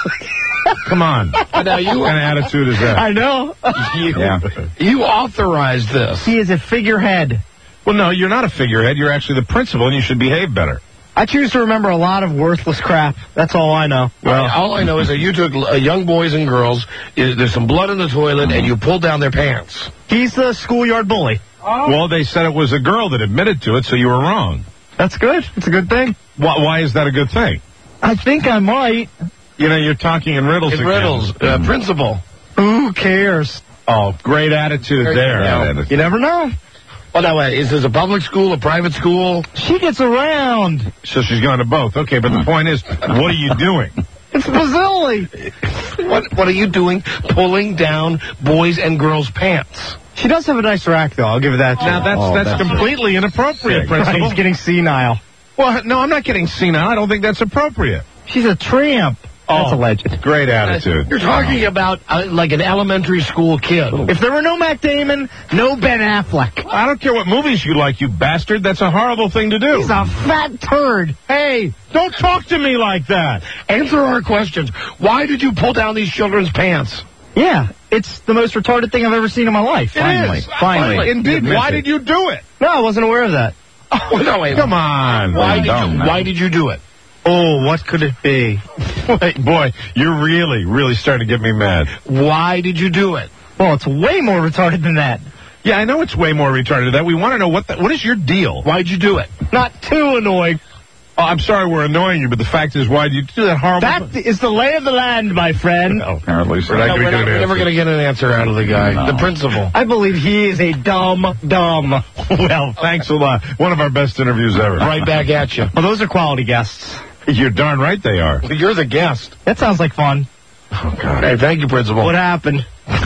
Oh! Come on. Now you, What kind of attitude is that? I know. you, Yeah. you authorized this. He is a figurehead. Well, no, you're not a figurehead. You're actually the principal, and you should behave better. I choose to remember a lot of worthless crap. That's all I know. Well, all I know is that you took uh, young boys and girls, uh, there's some blood in the toilet, and you pulled down their pants. He's the schoolyard bully. Well, they said it was a girl that admitted to it, so you were wrong. That's good. It's a good thing. Why, why is that a good thing? I think I might. You know, you're talking in riddles In again. riddles, uh, principal. Who cares? Oh, great attitude there. Yeah. You never know. Well, now, wait, is this a public school, a private school? She gets around. So she's going to both. Okay, but the point is, what are you doing? It's Basili. What What are you doing pulling down boys' and girls' pants? She does have a nice rack, though. I'll give her that. Now, that's Oh, that's, that's completely inappropriate, Principal. He's getting senile. Well, no, I'm not getting senile. I don't think that's appropriate. She's a tramp. That's Oh, a legend. Great attitude. You're talking about uh, like an elementary school kid. If there were no Matt Damon, no Ben Affleck. I don't care what movies you like, you bastard. That's a horrible thing to do. He's a fat turd. Hey, don't talk to me like that. Answer our questions. Why did you pull down these children's pants? Yeah, it's the most retarded thing I've ever seen in my life. It Finally. is. Finally. Indeed. Admit Why it. did you do it? No, I wasn't aware of that. Oh, no, wait. Come on. Why did, dumb, you, man. why did you do it? Oh, what could it be? Wait, boy, you're really, really starting to get me mad. Why did you do it? Well, it's way more retarded than that. Yeah, I know it's way more retarded than that. We want to know what the, what is your deal? Why'd you do it? Not too annoying. Oh, I'm sorry we're annoying you, but the fact is, why did you do that horrible? That is the lay of the land, my friend. Oh, apparently so. We're not No, gonna we're get not- an we're never answer. going to get an answer out of the guy, the principal. I believe he is a dumb, dumb. Well, thanks a lot. One of our best interviews ever. Right back at you. Well, those are quality guests. You're darn right they are. You're the guest. That sounds like fun. Oh, God. Hey, thank you, principal. What happened?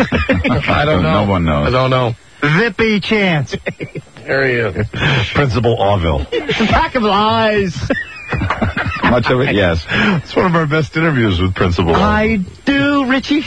I don't know. No one knows. I don't know. Zippy chance. There he is. Principal Orville. It's a pack of lies. Much of it, yes. It's one of our best interviews with Principal Orville. I do, Richie.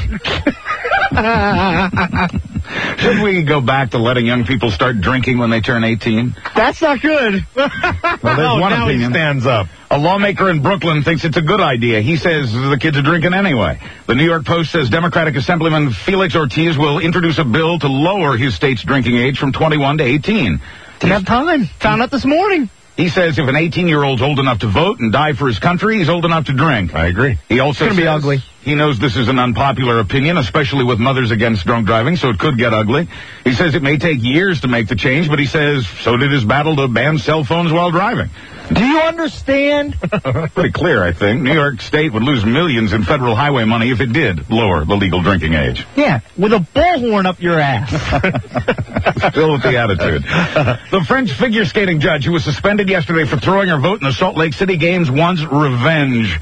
Should we go back to letting young people start drinking when they turn eighteen? That's not good. Well, there's Oh, one now opinion. he stands up. A lawmaker in Brooklyn thinks it's a good idea. He says the kids are drinking anyway. The New York Post says Democratic Assemblyman Felix Ortiz will introduce a bill to lower his state's drinking age from twenty-one to eighteen. Didn't have time. Found out this morning. He says if an eighteen-year-old's old enough to vote and die for his country, he's old enough to drink. I agree. He also It's gonna be says ugly. He knows this is an unpopular opinion, especially with Mothers Against Drunk Driving, so it could get ugly. He says it may take years to make the change, but he says so did his battle to ban cell phones while driving. Do you understand? Pretty clear, I think. New York State would lose millions in federal highway money if it did lower the legal drinking age. Yeah, with a bullhorn up your ass. Still with the attitude. The French figure skating judge who was suspended yesterday for throwing her vote in the Salt Lake City Games wants revenge.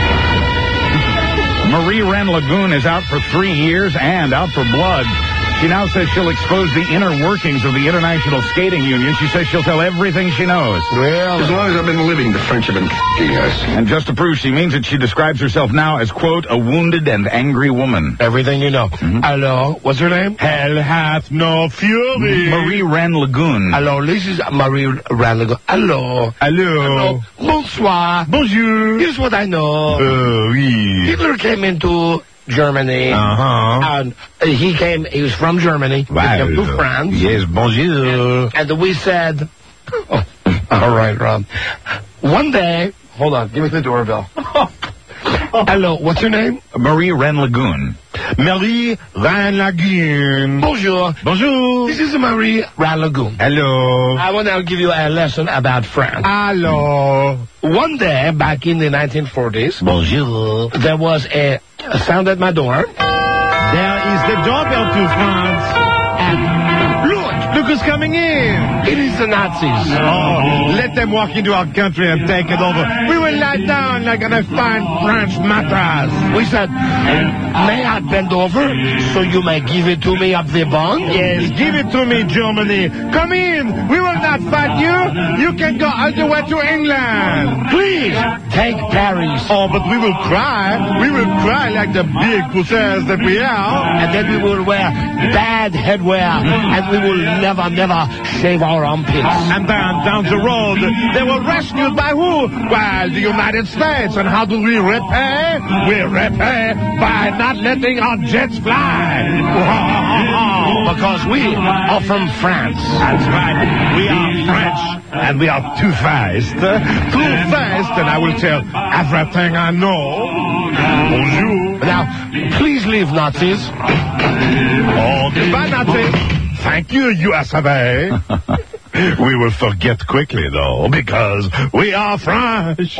Marie Ren Lagoon is out for three years and out for blood. She now says she'll expose the inner workings of the International Skating Union. She says she'll tell everything she knows. Well, As long as I've been living, the French have been f***ing us. And just to prove she means it, she describes herself now as, quote, a wounded and angry woman. everything you know. Mm-hmm. Hello, what's her name? Hell hath no fury. Marie Ren Lagoon. Hello, this is Marie Ranago. Hello. Hello. Bonsoir. Bonjour. Here's what I know. Uh, oui. Hitler came into Germany. Uh-huh. And uh, he came, he was from Germany. He came to France. Yes, bonjour. And we said, oh, all right, Rob. One day, hold on, give me the doorbell. Hello, what's your name? Marie Ren Lagoon. Marie Ren Lagoon. Bonjour. Bonjour. This is Marie Ren Lagoon. Hello. I want to give you a lesson about France. Hello. One day, back in the nineteen forties, Bonjour. there was a, a sound at my door. There is the doorbell to France. And look! Look who's coming in. It is the Nazis. Oh, let them walk into our country and take it over. We will lie down like on a fine French mattress. We said, may I bend over so you may give it to me up the bond? Yes, give it to me, Germany. Come in. We will not fight you. You can go all the way to England. Please, take Paris. Oh, but we will cry. We will cry like the big pussies that we are. And then we will wear bad headwear, and we will never, never shave our armpits. And then down the road, they were rescued by who? Well, the United States. And how do we repay? We repay by not letting our jets fly. Because we are from France. That's right. We are French. And we are too fast. Too fast, and I will tell everything I know. Bonjour. Now, please leave, Nazis. Oh, goodbye, Nazis. Thank you, U S of A. We will forget quickly, though, because we are French. Oh,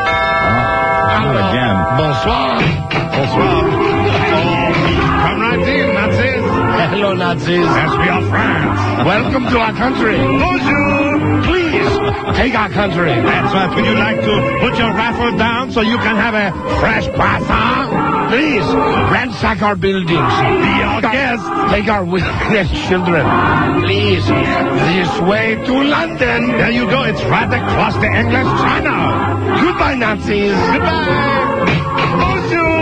not again. Bonsoir. Bonsoir. Oh, come right in, Nazis. Hello, Nazis. Yes, we are France. Welcome to our country. Bonjour. Please, take our country. That's right. Would you like to put your rifle down so you can have a fresh croissant? Please, ransack our buildings. Be our guest. Take our witness children. Please, this way to London. There you go. It's right across the English Channel. Goodbye, Nazis. Goodbye.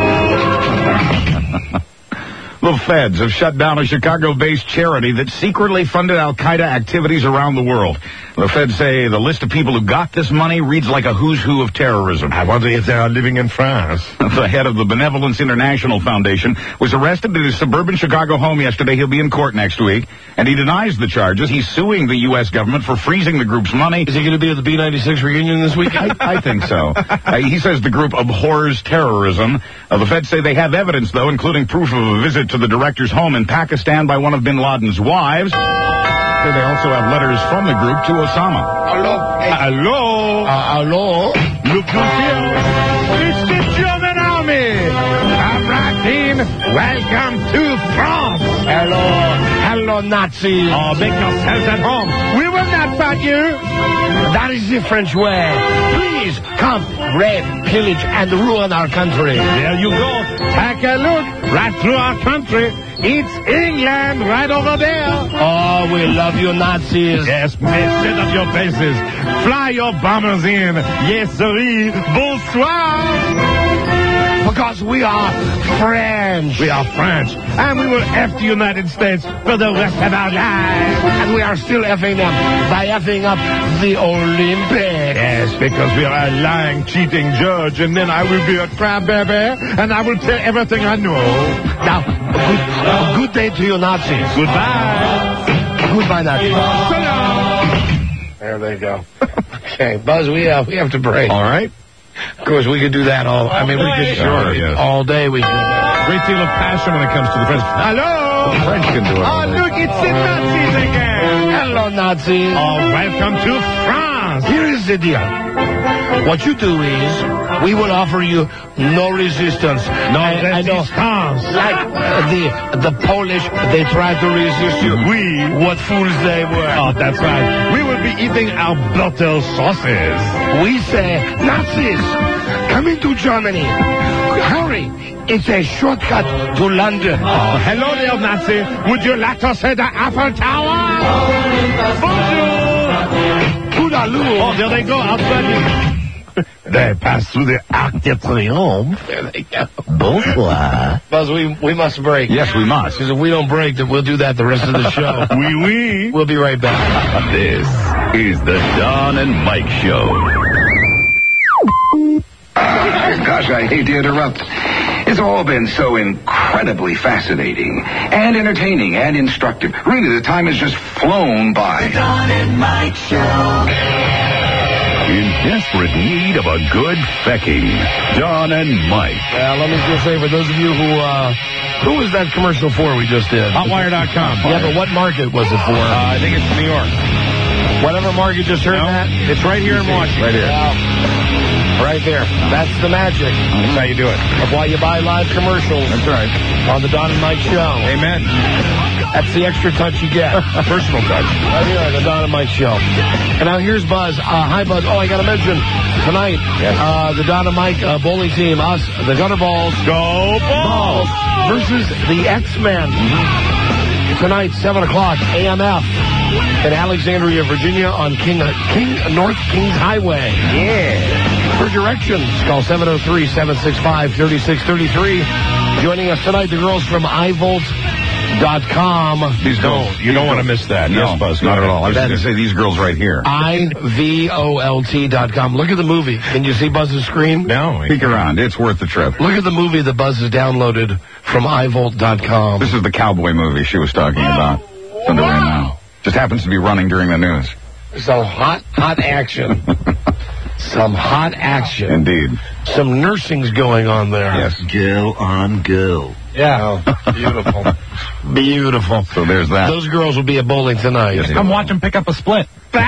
Bonjour. The feds have shut down a Chicago-based charity that secretly funded al-Qaeda activities around the world. The feds say the list of people who got this money reads like a who's who of terrorism. I wonder if they are living in France. The head of the Benevolence International Foundation was arrested at his suburban Chicago home yesterday. He'll be in court next week, and he denies the charges. He's suing the U S government for freezing the group's money. Is he going to be at the B ninety-six reunion this weekend? I, I think so. Uh, he says the group abhors terrorism. Uh, the feds say they have evidence, though, including proof of a visit to the director's home in Pakistan by one of bin Laden's wives. They also have letters from the group to Osama. Hello. Hey. Hello. Uh, hello. Look who's here. It's the German army. Come right in. Welcome to France. Hello. Hello, Nazis. Oh, make yourselves at home. We will not fight you. That is the French way. Please, come, rape, pillage, and ruin our country. There you go. Take a look right through our country. It's England right over there. Oh, we love you, Nazis. Yes, mais set up your faces. Fly your bombers in. Yes, sirree. Bonsoir. Because we are French. We are French. And we will F the United States for the rest of our lives. And we are still effing them by effing up the Olympics. Yes, because we are a lying, cheating judge. And then I will be a crybaby. And I will tell everything I know. Now, good, uh, good day to you, Nazis. Goodbye. Goodbye, Nazis. Salam. There they go. Okay, Buzz, we, uh, we have to break. All right. Of course, we could do that all. all I mean, day. we could sure, yes. all day. We could do that. Great deal of passion when it comes to the French. Hello. The French can do it. Oh, look, it's the Nazis again. Hello, Nazis. Oh, welcome to France. Here is the deal. What you do is, we will offer you no resistance. No I, resistance. I know, like uh, the the Polish, they tried to resist you. We. What fools they were. Oh, that's right. We will be eating our butter sauces. We say, Nazis, come into Germany. Hurry. It's a shortcut to London. Oh, hello there, Nazi. Would you like to see the Eiffel Tower? Bonjour. Toodaloo. Oh, there they go, outside. They pass through the Arc de Triomphe. There they go. Bonsoir. Buzz, we, we must break. Yes, we must. Because if we don't break, then we'll do that the rest of the show. Oui, oui. We'll be right back. This is the Don and Mike Show. Uh, gosh, I hate to interrupt. It's all been so incredibly fascinating and entertaining and instructive. Really, the time has just flown by. The Don and Mike Show. in desperate need of a good fecking. Don and Mike. Uh, let me just say, for those of you who, uh, who was that commercial for we just did? Hotwire dot com. Yeah, but what market was it for? Uh, I think it's New York. Whatever market just heard no, that? It's right here in Washington. Right here. Yeah. Right there. That's the magic. That's how you do it. Of why you buy live commercials. That's right. On the Don and Mike Show. Amen. That's the extra touch you get. Personal touch. Right here on the Don and Mike Show. And now here's Buzz. Uh, hi, Buzz. Oh, I got to mention, tonight, yes. uh, the Don and Mike uh, bowling team, us, the Gutterballs. Go Balls! Versus the X-Men. Mm-hmm. Tonight, seven o'clock, A M F. In Alexandria, Virginia, on King, King North Kings Highway. Yeah. For directions, call seven oh three, seven six five, three six three three. Joining us tonight, the girls from i volt dot com. These girls. You don't want to miss that. No, yes, Buzz. not at all. I was going to say these girls right here. I V O L T dot com. Look at the movie. Can you see Buzz's screen? No. Peek around. It's worth the trip. Look at the movie that Buzz has downloaded from i volt dot com. This is the cowboy movie she was talking about. It's underway now. Just happens to be running during the news. Some hot, hot action. Some hot action. Indeed. Some nursing's going on there. Yes. Girl on girl. Yeah. Oh, beautiful. Beautiful. So there's that. Those girls will be at bowling tonight. Yes, come watch them pick up a split.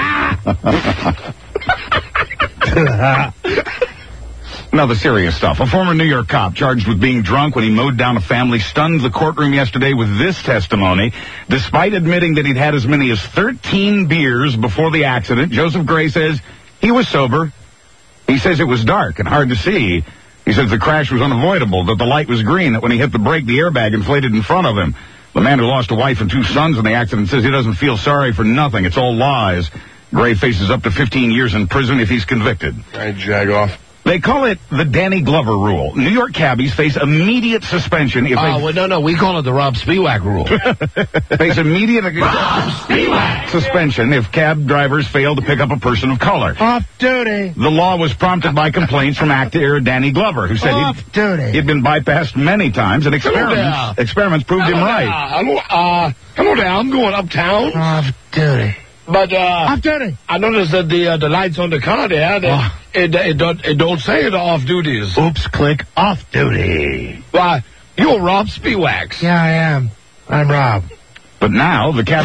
Now, the serious stuff. A former New York cop charged with being drunk when he mowed down a family stunned the courtroom yesterday with this testimony. Despite admitting that he'd had as many as thirteen beers before the accident, Joseph Gray says he was sober. He says it was dark and hard to see. He says the crash was unavoidable, that the light was green, that when he hit the brake, the airbag inflated in front of him. The man who lost a wife and two sons in the accident says he doesn't feel sorry for nothing. It's all lies. Gray faces up to fifteen years in prison if he's convicted. All right, jag off. They call it the Danny Glover rule. New York cabbies face immediate suspension if oh, they... Oh, well, no, no, we call it the Rob Spiewak rule. face immediate Rob Spiewak. suspension if cab drivers fail to pick up a person of color. Off duty. The law was prompted by complaints from actor Danny Glover, who said Off he'd, duty. he'd been bypassed many times, and experiments, experiments proved hello him there. right. Hello, uh, hello there, I'm going uptown. Off duty. But, uh... Off duty. I noticed that the uh, the lights on the car there, they, Oh. it, it, don't, it don't say the off duties. Oops, click. Off duty. Why, you're Rob Spiewak. Yeah, I am. I'm Rob. But now, the cab...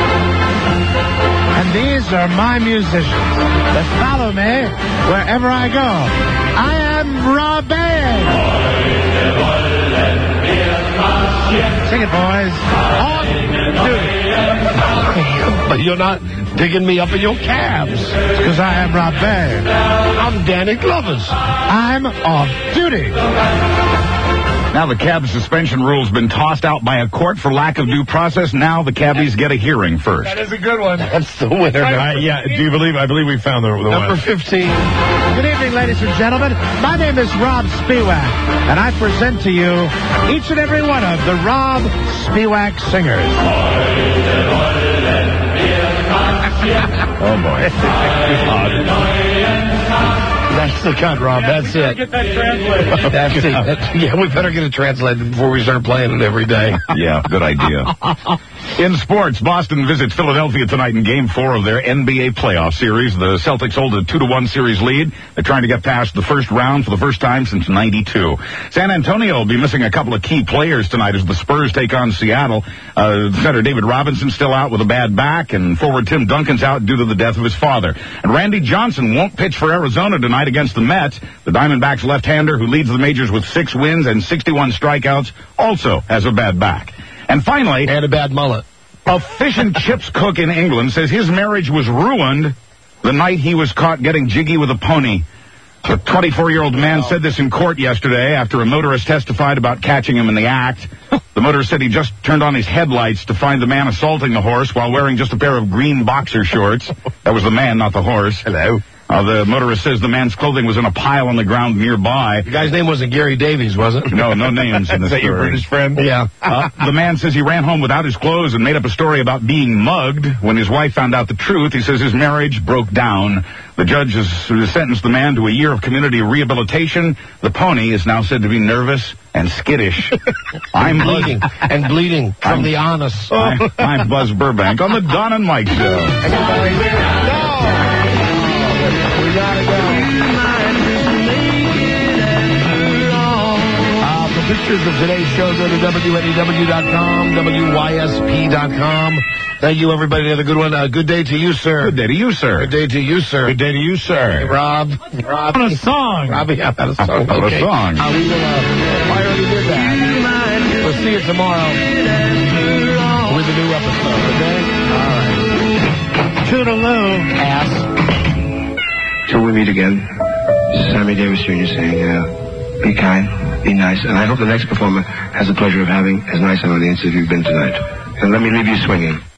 And these are my musicians that follow me wherever I go. I am Rob Band. Sing it, boys. Off duty. But you're not digging me up in your cabs. It's because I am Rob Band. I'm Danny Glover's. I'm off duty. Now the cab suspension rule's been tossed out by a court for lack of due process. Now the cabbies get a hearing first. That is a good one. That's the winner. Uh, yeah, do you believe? I believe we found the, the Number one. fifteen. Good evening, ladies and gentlemen. My name is Rob Spiewak, and I present to you each and every one of the Rob Spiewak singers. Oh, boy. That's the cut, Rob. That's it. Get that translated. That's it. That's, yeah, we better get it translated before we start playing it every day. Yeah, good idea. In sports, Boston visits Philadelphia tonight in Game Four of their N B A playoff series. The Celtics hold a two to one series lead. They're trying to get past the first round for the first time since ninety-two. San Antonio will be missing a couple of key players tonight as the Spurs take on Seattle. Uh, center David Robinson still out with a bad back, and forward Tim Duncan's out due to the death of his father. And Randy Johnson won't pitch for Arizona tonight against the Mets. The Diamondbacks left-hander, who leads the majors with six wins and sixty-one strikeouts, also has a bad back. And finally... And a bad mullet. A fish and chips cook in England says his marriage was ruined the night he was caught getting jiggy with a pony. The twenty-four-year-old man wow. said this in court yesterday after a motorist testified about catching him in the act. The motorist said he just turned on his headlights to find the man assaulting the horse while wearing just a pair of green boxer shorts. That was the man, not the horse. Hello. Uh, the motorist says the man's clothing was in a pile on the ground nearby. The guy's name wasn't Gary Davies, was it? No, no names in the Is that story. your British friend? Yeah. Uh, the man says he ran home without his clothes and made up a story about being mugged. When his wife found out the truth, he says his marriage broke down. The judge has sentenced the man to a year of community rehabilitation. The pony is now said to be nervous and skittish. I'm bleeding and bleeding from I'm, the anus. I'm, I'm Buzz Burbank on the Don and Mike Show. We got Uh, for pictures of today's show, go to W N E W dot com, W Y S P dot com. Thank you, everybody. Have a good one. Uh, good day to you, sir. Good day to you, sir. Good day to you, sir. Good day to you, sir. Hey, Rob. Rob. On a song. Robbie, how about a song? On Okay. a song. Uh, we will, uh, I already did that. We'll see you tomorrow with a new episode, okay? All right. Toodaloo. Ass. Till we meet again, Sammy Davis Junior saying, uh, be kind, be nice, and I hope the next performer has the pleasure of having as nice an audience as you've been tonight. And let me leave you swinging.